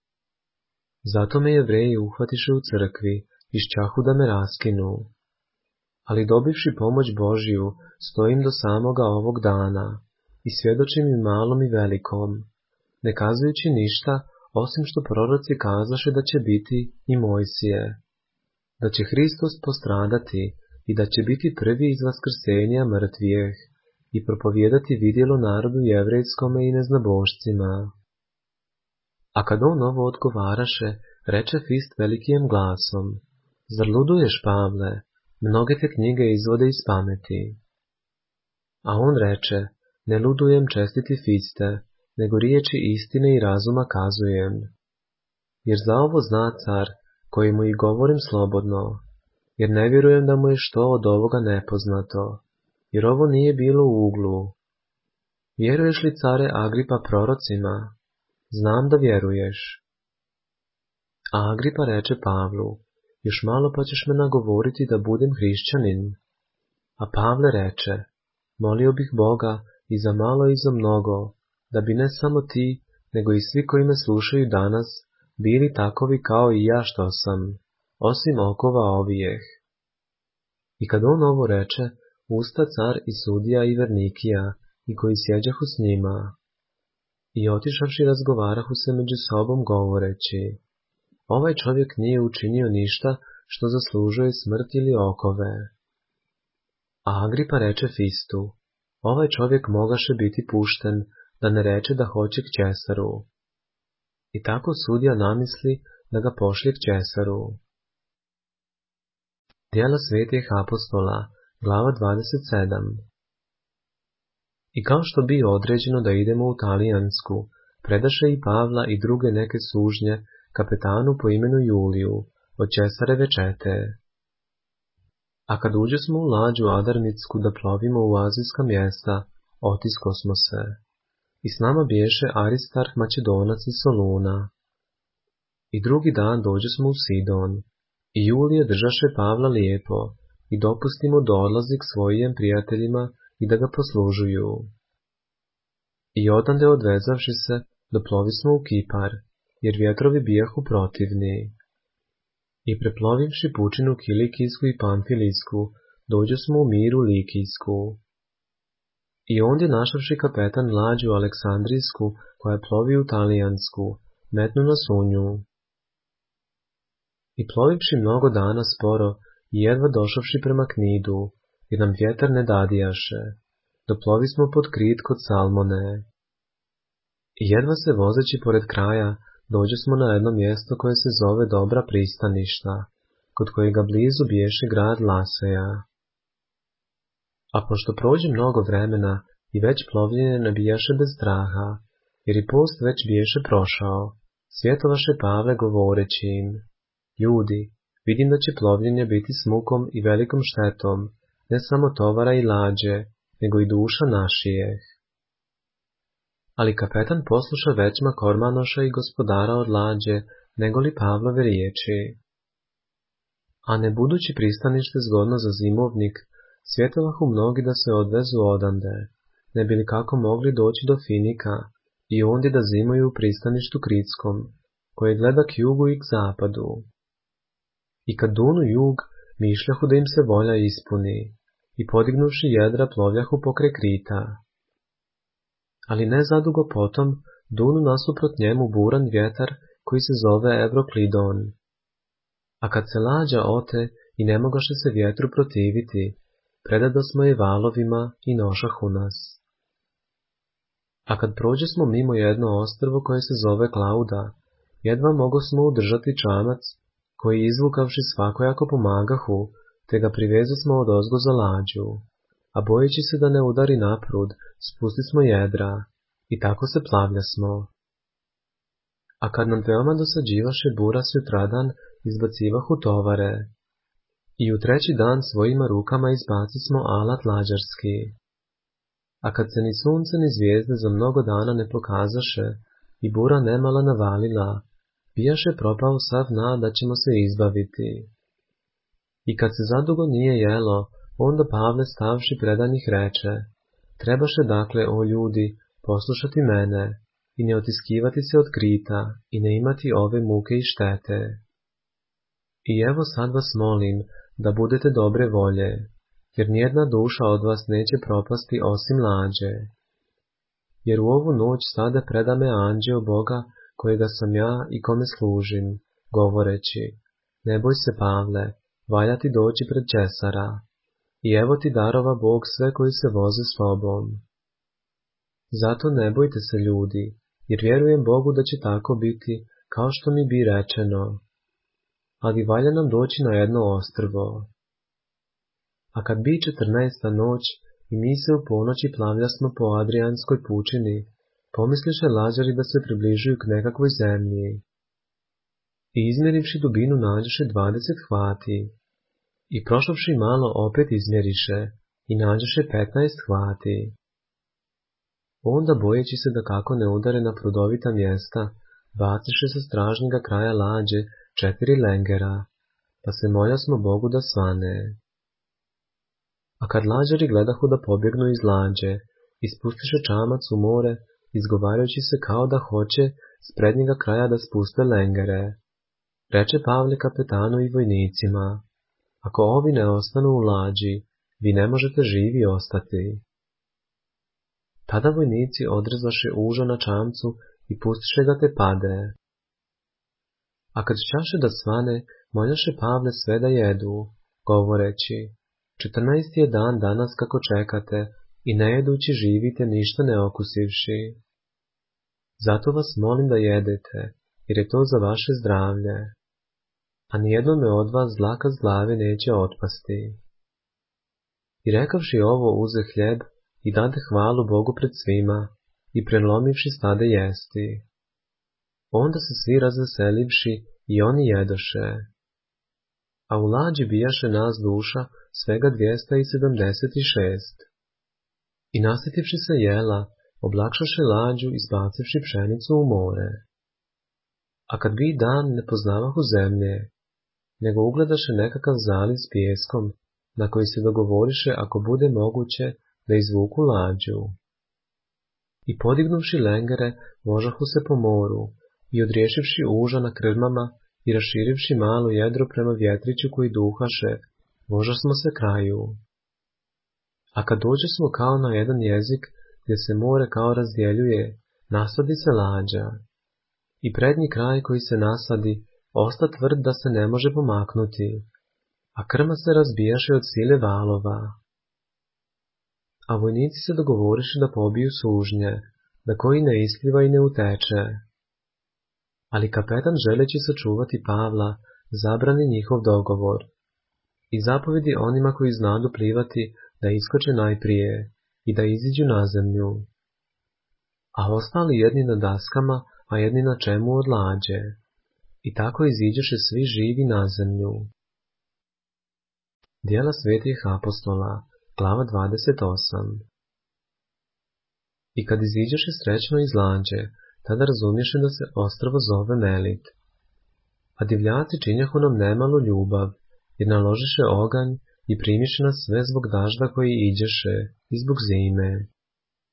Zato me Jevreji uhvatiše u crkvi i šćahu da me raskinu. Ali dobivši pomoć Božiju, stojim do samoga ovog dana i svjedočim i malom i velikom, ne kazujući ništa, osim što proroci kazaše da će biti i Mojsije, da će Hristos postradati i da će biti prvi iz vaskrsenja mrtvijeh i propovijedati vidjelo narodu jevrejskome i neznabošcima. A kad on ovo odgovaraše, reče Fist velikim glasom: Zar luduješ, Pavle? Mnoge te knjige izvode iz pameti. A on reče: Ne ludujem, čestiti Fiste, nego riječi istine i razuma kazujem. Jer za ovo zna car, kojemu i govorim slobodno, jer ne vjerujem da mu je što od ovoga nepoznato, jer ovo nije bilo u uglu. Vjeruješ li, care Agripa, prorocima? Znam da vjeruješ. A Agripa reče Pavlu: Još malo pa ćeš me nagovoriti da budem hrišćanin. A Pavle reče: Molio bih Boga i za malo i za mnogo, da bi ne samo ti, nego i svi koji me slušaju danas, bili takovi kao i ja što sam, osim okova ovijeh. I kad on ovo reče, usta car i sudija i vernikija, i koji sjeđahu s njima. I otišavši razgovarahu se među sobom govoreći: Ovaj čovjek nije učinio ništa što zaslužuje smrt ili okove. A Agripa reče Fistu: Ovaj čovjek mogaše biti pušten, da ne reče da hoće k Česaru. I tako sudija namisli da ga pošlje k Česaru. Djela svetih apostola, glava dvadeset sedam. I kao što bi određeno da idemo u Talijansku, predaše i Pavla i druge neke sužnje kapetanu po imenu Juliju, od Česareve čete. A kad uđe smo u lađu Adarnicku da plovimo u azijska mjesta, otisko smo se. I s nama biješe Aristarh Macedonac iz Soluna. I drugi dan dođe smo u Sidon, i Julije držaše Pavla lijepo, i dopustimo da odlazi k svojim prijateljima i da ga poslužuju. I odande odvezavši se, doplovi smo u Kipar, jer vjetrovi bijahu protivni. I preplovivši pučinu Kilikijsku i Pamfilijsku, dođe smo u Miru Likijsku. I ondje našavši kapetan lađu Aleksandrijsku, koja plovi u Talijansku, metnu nas u nju. I plovivši mnogo dana sporo, i jedva došavši prema Knidu, jer nam vjetar ne dadijaše, doplovi smo pod Krit kod Salmone. I jedva se vozeći pored kraja, dođe smo na jedno mjesto koje se zove Dobra pristaništa, kod kojega blizu biješe grad Laseja. A pošto prođe mnogo vremena i već plovljenje ne bijaše bez straha, jer i post već biješe prošao, svjetovaše Pavle govoreći im: Ljudi, vidim da će plovljenje biti s mukom i velikom štetom, ne samo tovara i lađe, nego i duša našijeh. Ali kapetan posluša većma Kormanoša i gospodara od lađe, nego li Pavlove riječi. A ne budući pristanište zgodno za zimovnik, svjetovahu mnogi da se odvezu odande, ne bi li kako mogli doći do Finika i ondje da zimuju u pristaništu Kritskom, koje gleda k jugu i k zapadu. I kad dunu jug, mišljahu da im se volja ispuni, i podignuši jedra plovljahu pokraj Krita. Ali ne zadugo potom, dunu nasuprot njemu buran vjetar koji se zove Evroklidon. A kad se lađa ote i ne mogaše se vjetru protiviti, predado smo je valovima i nošahu nas. A kad prođe smo mimo jedno ostrvo koje se zove Klauda, jedva mogo smo udržati čamac, koji izvukavši svakojako pomagahu, te ga priveze smo od ozgo za lađu, a bojeći se da ne udari naprud, spusti smo jedra, i tako se plavlja smo. A kad nam veoma dosađivaše bura sutradan, izbacivahu tovare, i u treći dan svojima rukama izbaci smo alat lađarski. A kad se ni sunce ni zvijezde za mnogo dana ne pokazaše, i bura nemala navalila, bijaše propao sav nad da ćemo se izbaviti. I kad se zadugo nije jelo, onda Pavle stavši predan ih reče, trebaše dakle, o ljudi, poslušati mene, i ne otiskivati se od Krita, i ne imati ove muke i štete. I evo sad vas molim, da budete dobre volje, jer nijedna duša od vas neće propasti osim lađe. Jer u ovu noć sada preda me anđeo Boga, kojega sam ja i kome služim, govoreći, ne boj se Pavle, valja ti doći pred Česara, i evo ti darova Bog sve koji se voze s tobom. Zato ne bojte se ljudi, jer vjerujem Bogu da će tako biti, kao što mi bi rečeno. Ali valja nam doći na jedno ostrvo. A kad bi četrnaesta noć i mi se u ponoći plavljasmo po Adrijanskoj pučini, pomisliše lađari da se približuju k nekakvoj zemlji. I izmjerivši dubinu nađoše dvadeset hvati, i prošavši malo opet izmjeriše, i nađoše petnaest hvati. Onda bojeći se da kako ne udare na prudovita mjesta, baciše sa stražnjega kraja lađe četiri lengera, pa se moljasmo Bogu da svane. A kad lađari gledahu da pobjegnu iz lađe, ispustiše čamac u more, izgovarajući se kao da hoće s prednjega kraja da spuste lengere. Reče Pavle kapetanu i vojnicima, ako ovi ne ostanu u lađi, vi ne možete živi ostati. Tada vojnici odrezvaše uža na čamcu i pustiše ga te pade. A kad čaše da svane, moljaše Pavle sve da jedu, govoreći, četrnaesti je dan danas kako čekate i ne jedući živite ništa ne okusivši. Zato vas molim da jedete, jer je to za vaše zdravlje. A nijednome od vas zlaka z glave neće otpasti. I rekavši ovo uze hljeb i dade hvalu Bogu pred svima i prelomivši stade jesti. Onda se svi razveselivši i oni jedoše. A u lađi bijaše nas duša svega dvjesta sedamdeset šest. I nasjetivši se jela, oblakšaše lađu izbacivši pšenicu u more. A kad bi dan ne poznavahu zemlje, nego ugledaše nekakav zaliv s pijeskom, na koji se dogovoriše ako bude moguće da izvuku lađu. I podignuvši lengere, vožahu se po moru, i odriješivši uža na krmama i raširivši malo jedro prema vjetriću koji duhaše, vožasmo se kraju. A kad dođe smo kao na jedan jezik, gdje se more kao razdjeljuje, nasadi se lađa. I prednji kraj koji se nasadi, osta tvrd da se ne može pomaknuti, a krma se razbijaše od sile valova. A vojnici se dogovoriše da pobiju sužnje, da koji ne ispliva i ne uteče. Ali kapetan želeći sačuvati Pavla, zabrani njihov dogovor i zapovedi onima koji znadu plivati da iskoče najprije i da iziđu na zemlju. A ostali jedni na daskama, a jedni na čemu od lađe. I tako iziđeše svi živi na zemlju. Djela svetih apostola, glava dvadeset osam. I kad iziđeše srećno iz lađe, tada razumješe da se ostrvo zove Melit. A divljaci činjahu nam nemalu ljubav, jer naložiše oganj i primiše nas sve zbog dažda koji iđeše i zbog zime.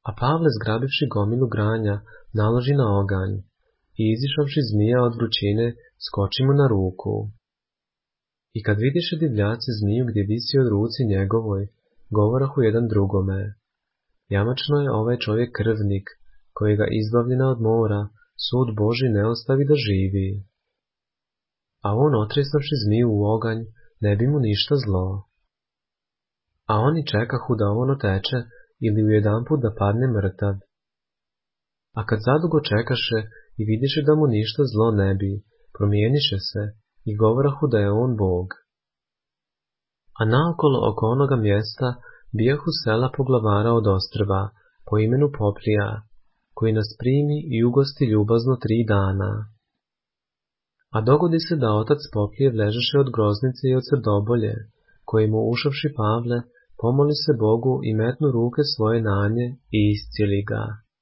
A Pavle, zgrabivši gomilu granja, naloži na oganj i izišavši zmija od vrućine, skoči mu na ruku. I kad vidiše divljaci zmiju gdje visi od ruci njegovoj, govorahu jedan drugome: jamačno je ovaj čovjek krvnik, kojega izbavljena od mora, sud Božji ne ostavi da živi. A on, otresavši zmiju u oganj, ne bi mu ništa zlo. A oni čekahu da on oteče ili ujedanput da padne mrtav. A kad zadugo čekaše i vidiše da mu ništa zlo ne bi, promijeniše se i govorahu da je on Bog. A naokolo oko onoga mjesta bijahu sela poglavara od ostrva, po imenu Poplija, koji nas primi i ugosti ljubazno tri dana. A dogodi se da otac Poplijev ležeše od groznice i od srdobolje, koji mu ušavši Pavle, pomoli se Bogu i metnu ruke svoje na nje i iscijeli ga.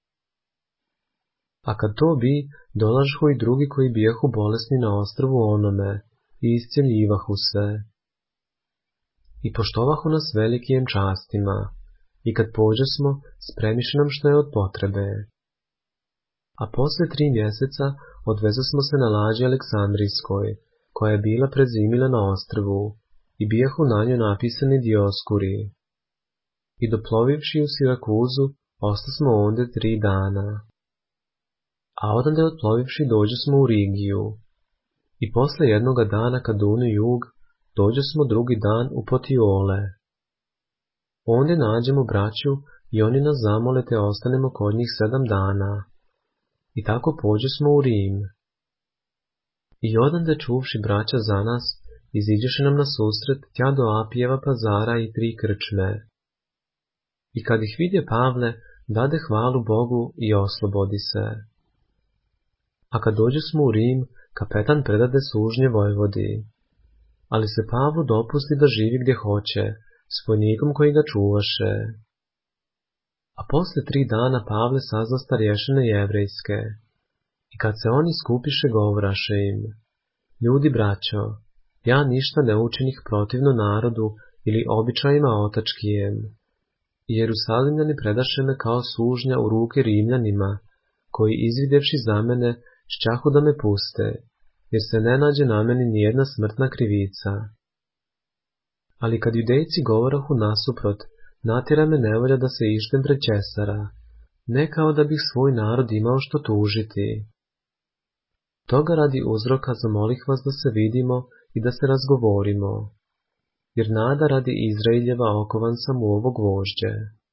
A kad to bi, dolažhu i drugi koji bijahu bolesni na ostrvu onome i iscijeljivahu se. I poštovahu nas velikim častima, i kad pođe smo, spremiše nam što je od potrebe. A posle tri mjeseca odveze smo se na lađi Aleksandrijskoj, koja je bila prezimila na ostrvu, i bijahu na njoj napisani Dioskuri. I doplovivši u Sirakuzu, ostasmo onde tri dana. A odande otplovivši dođe smo u Rigiju. I posle jednoga dana kad dunu jug, dođe smo drugi dan u Potiole. Onde nađemo braću i oni nas zamole te ostanemo kod njih sedam dana. I tako pođe smo u Rim. I odande čuvši braća za nas, iziđeše nam na susret tja do Apijeva pazara i tri krčme. I kad ih vidje Pavle, dade hvalu Bogu i oslobodi se. A kad dođe smo u Rim, kapetan predade sužnje vojvodi. Ali se Pavlu dopusti da živi gdje hoće, s vojnikom koji ga čuvaše. A posle tri dana Pavle sazva starješine jevrejske. I kad se oni skupiše, govoraše im: ljudi braćo, ja ništa ne učinih protivno narodu ili običajima otačkijem. I Jerusalimljani predaše me kao sužnja u ruke Rimljanima, koji izvidevši za mene, šćahu da me puste, jer se ne nađe na meni nijedna smrtna krivica. Ali kad judejci govorahu nasuprot, natjera me nevolja da se ištem pred Česara, ne kao da bih svoj narod imao što tužiti. Toga radi uzroka zamolih vas da se vidimo i da se razgovorimo, jer nada radi Izraeljeva okovan sam u ovo gvožđe.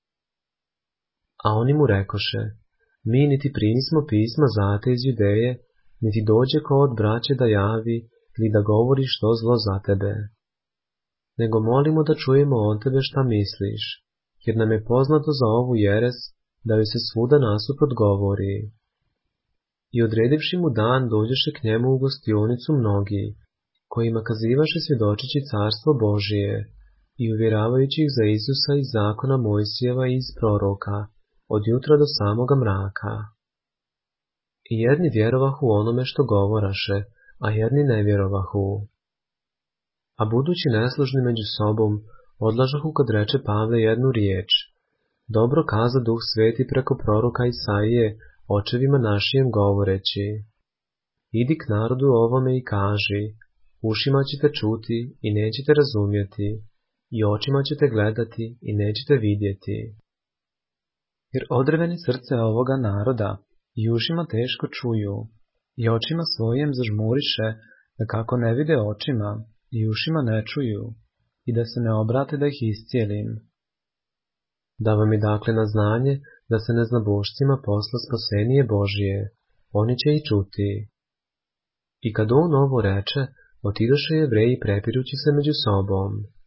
A oni mu rekoše: mi niti primismo pisma zate iz Judeje, niti dođe ko od braće da javi ili da govori što zlo za tebe. Nego molimo da čujemo od tebe šta misliš, jer nam je poznato za ovu jeres, da joj se svuda nasuprot govori. I odredivši mu dan, dođeše k njemu u gostionicu mnogi, kojima kazivaše svjedočeći carstvo Božije i uvjeravajući ih za Isusa iz zakona Mojsijeva i iz proroka, od jutra do samoga mraka. I jedni vjerovahu onome što govoraše, a jedni ne vjerovahu. A budući neslužni među sobom, odlažahu kad reče Pavle jednu riječ: dobro kaza Duh Sveti preko proroka Isaije očevima našijem govoreći: idi k narodu ovome i kaži, ušima ćete čuti i nećete razumjeti, i očima ćete gledati i nećete vidjeti. Jer odreveni srce ovoga naroda i ušima teško čuju, i očima svojim zažmuriše, da kako ne vide očima, i ušima ne čuju, i da se ne obrate da ih iscijelim. Da vam je dakle na znanje da se neznabošcima posla spasenije Božije, oni će i čuti. I kad on ovo reče, otidoše Jevreji prepirući se među sobom.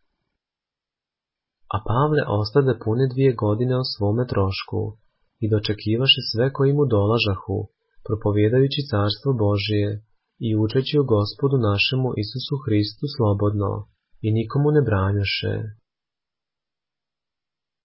A Pavle ostade pune dvije godine o svome trošku i dočekivaše sve koji mu dolažahu, propovjedajući carstvo Božije i učeći o Gospodu našemu Isusu Hristu slobodno, i nikomu ne branjaše.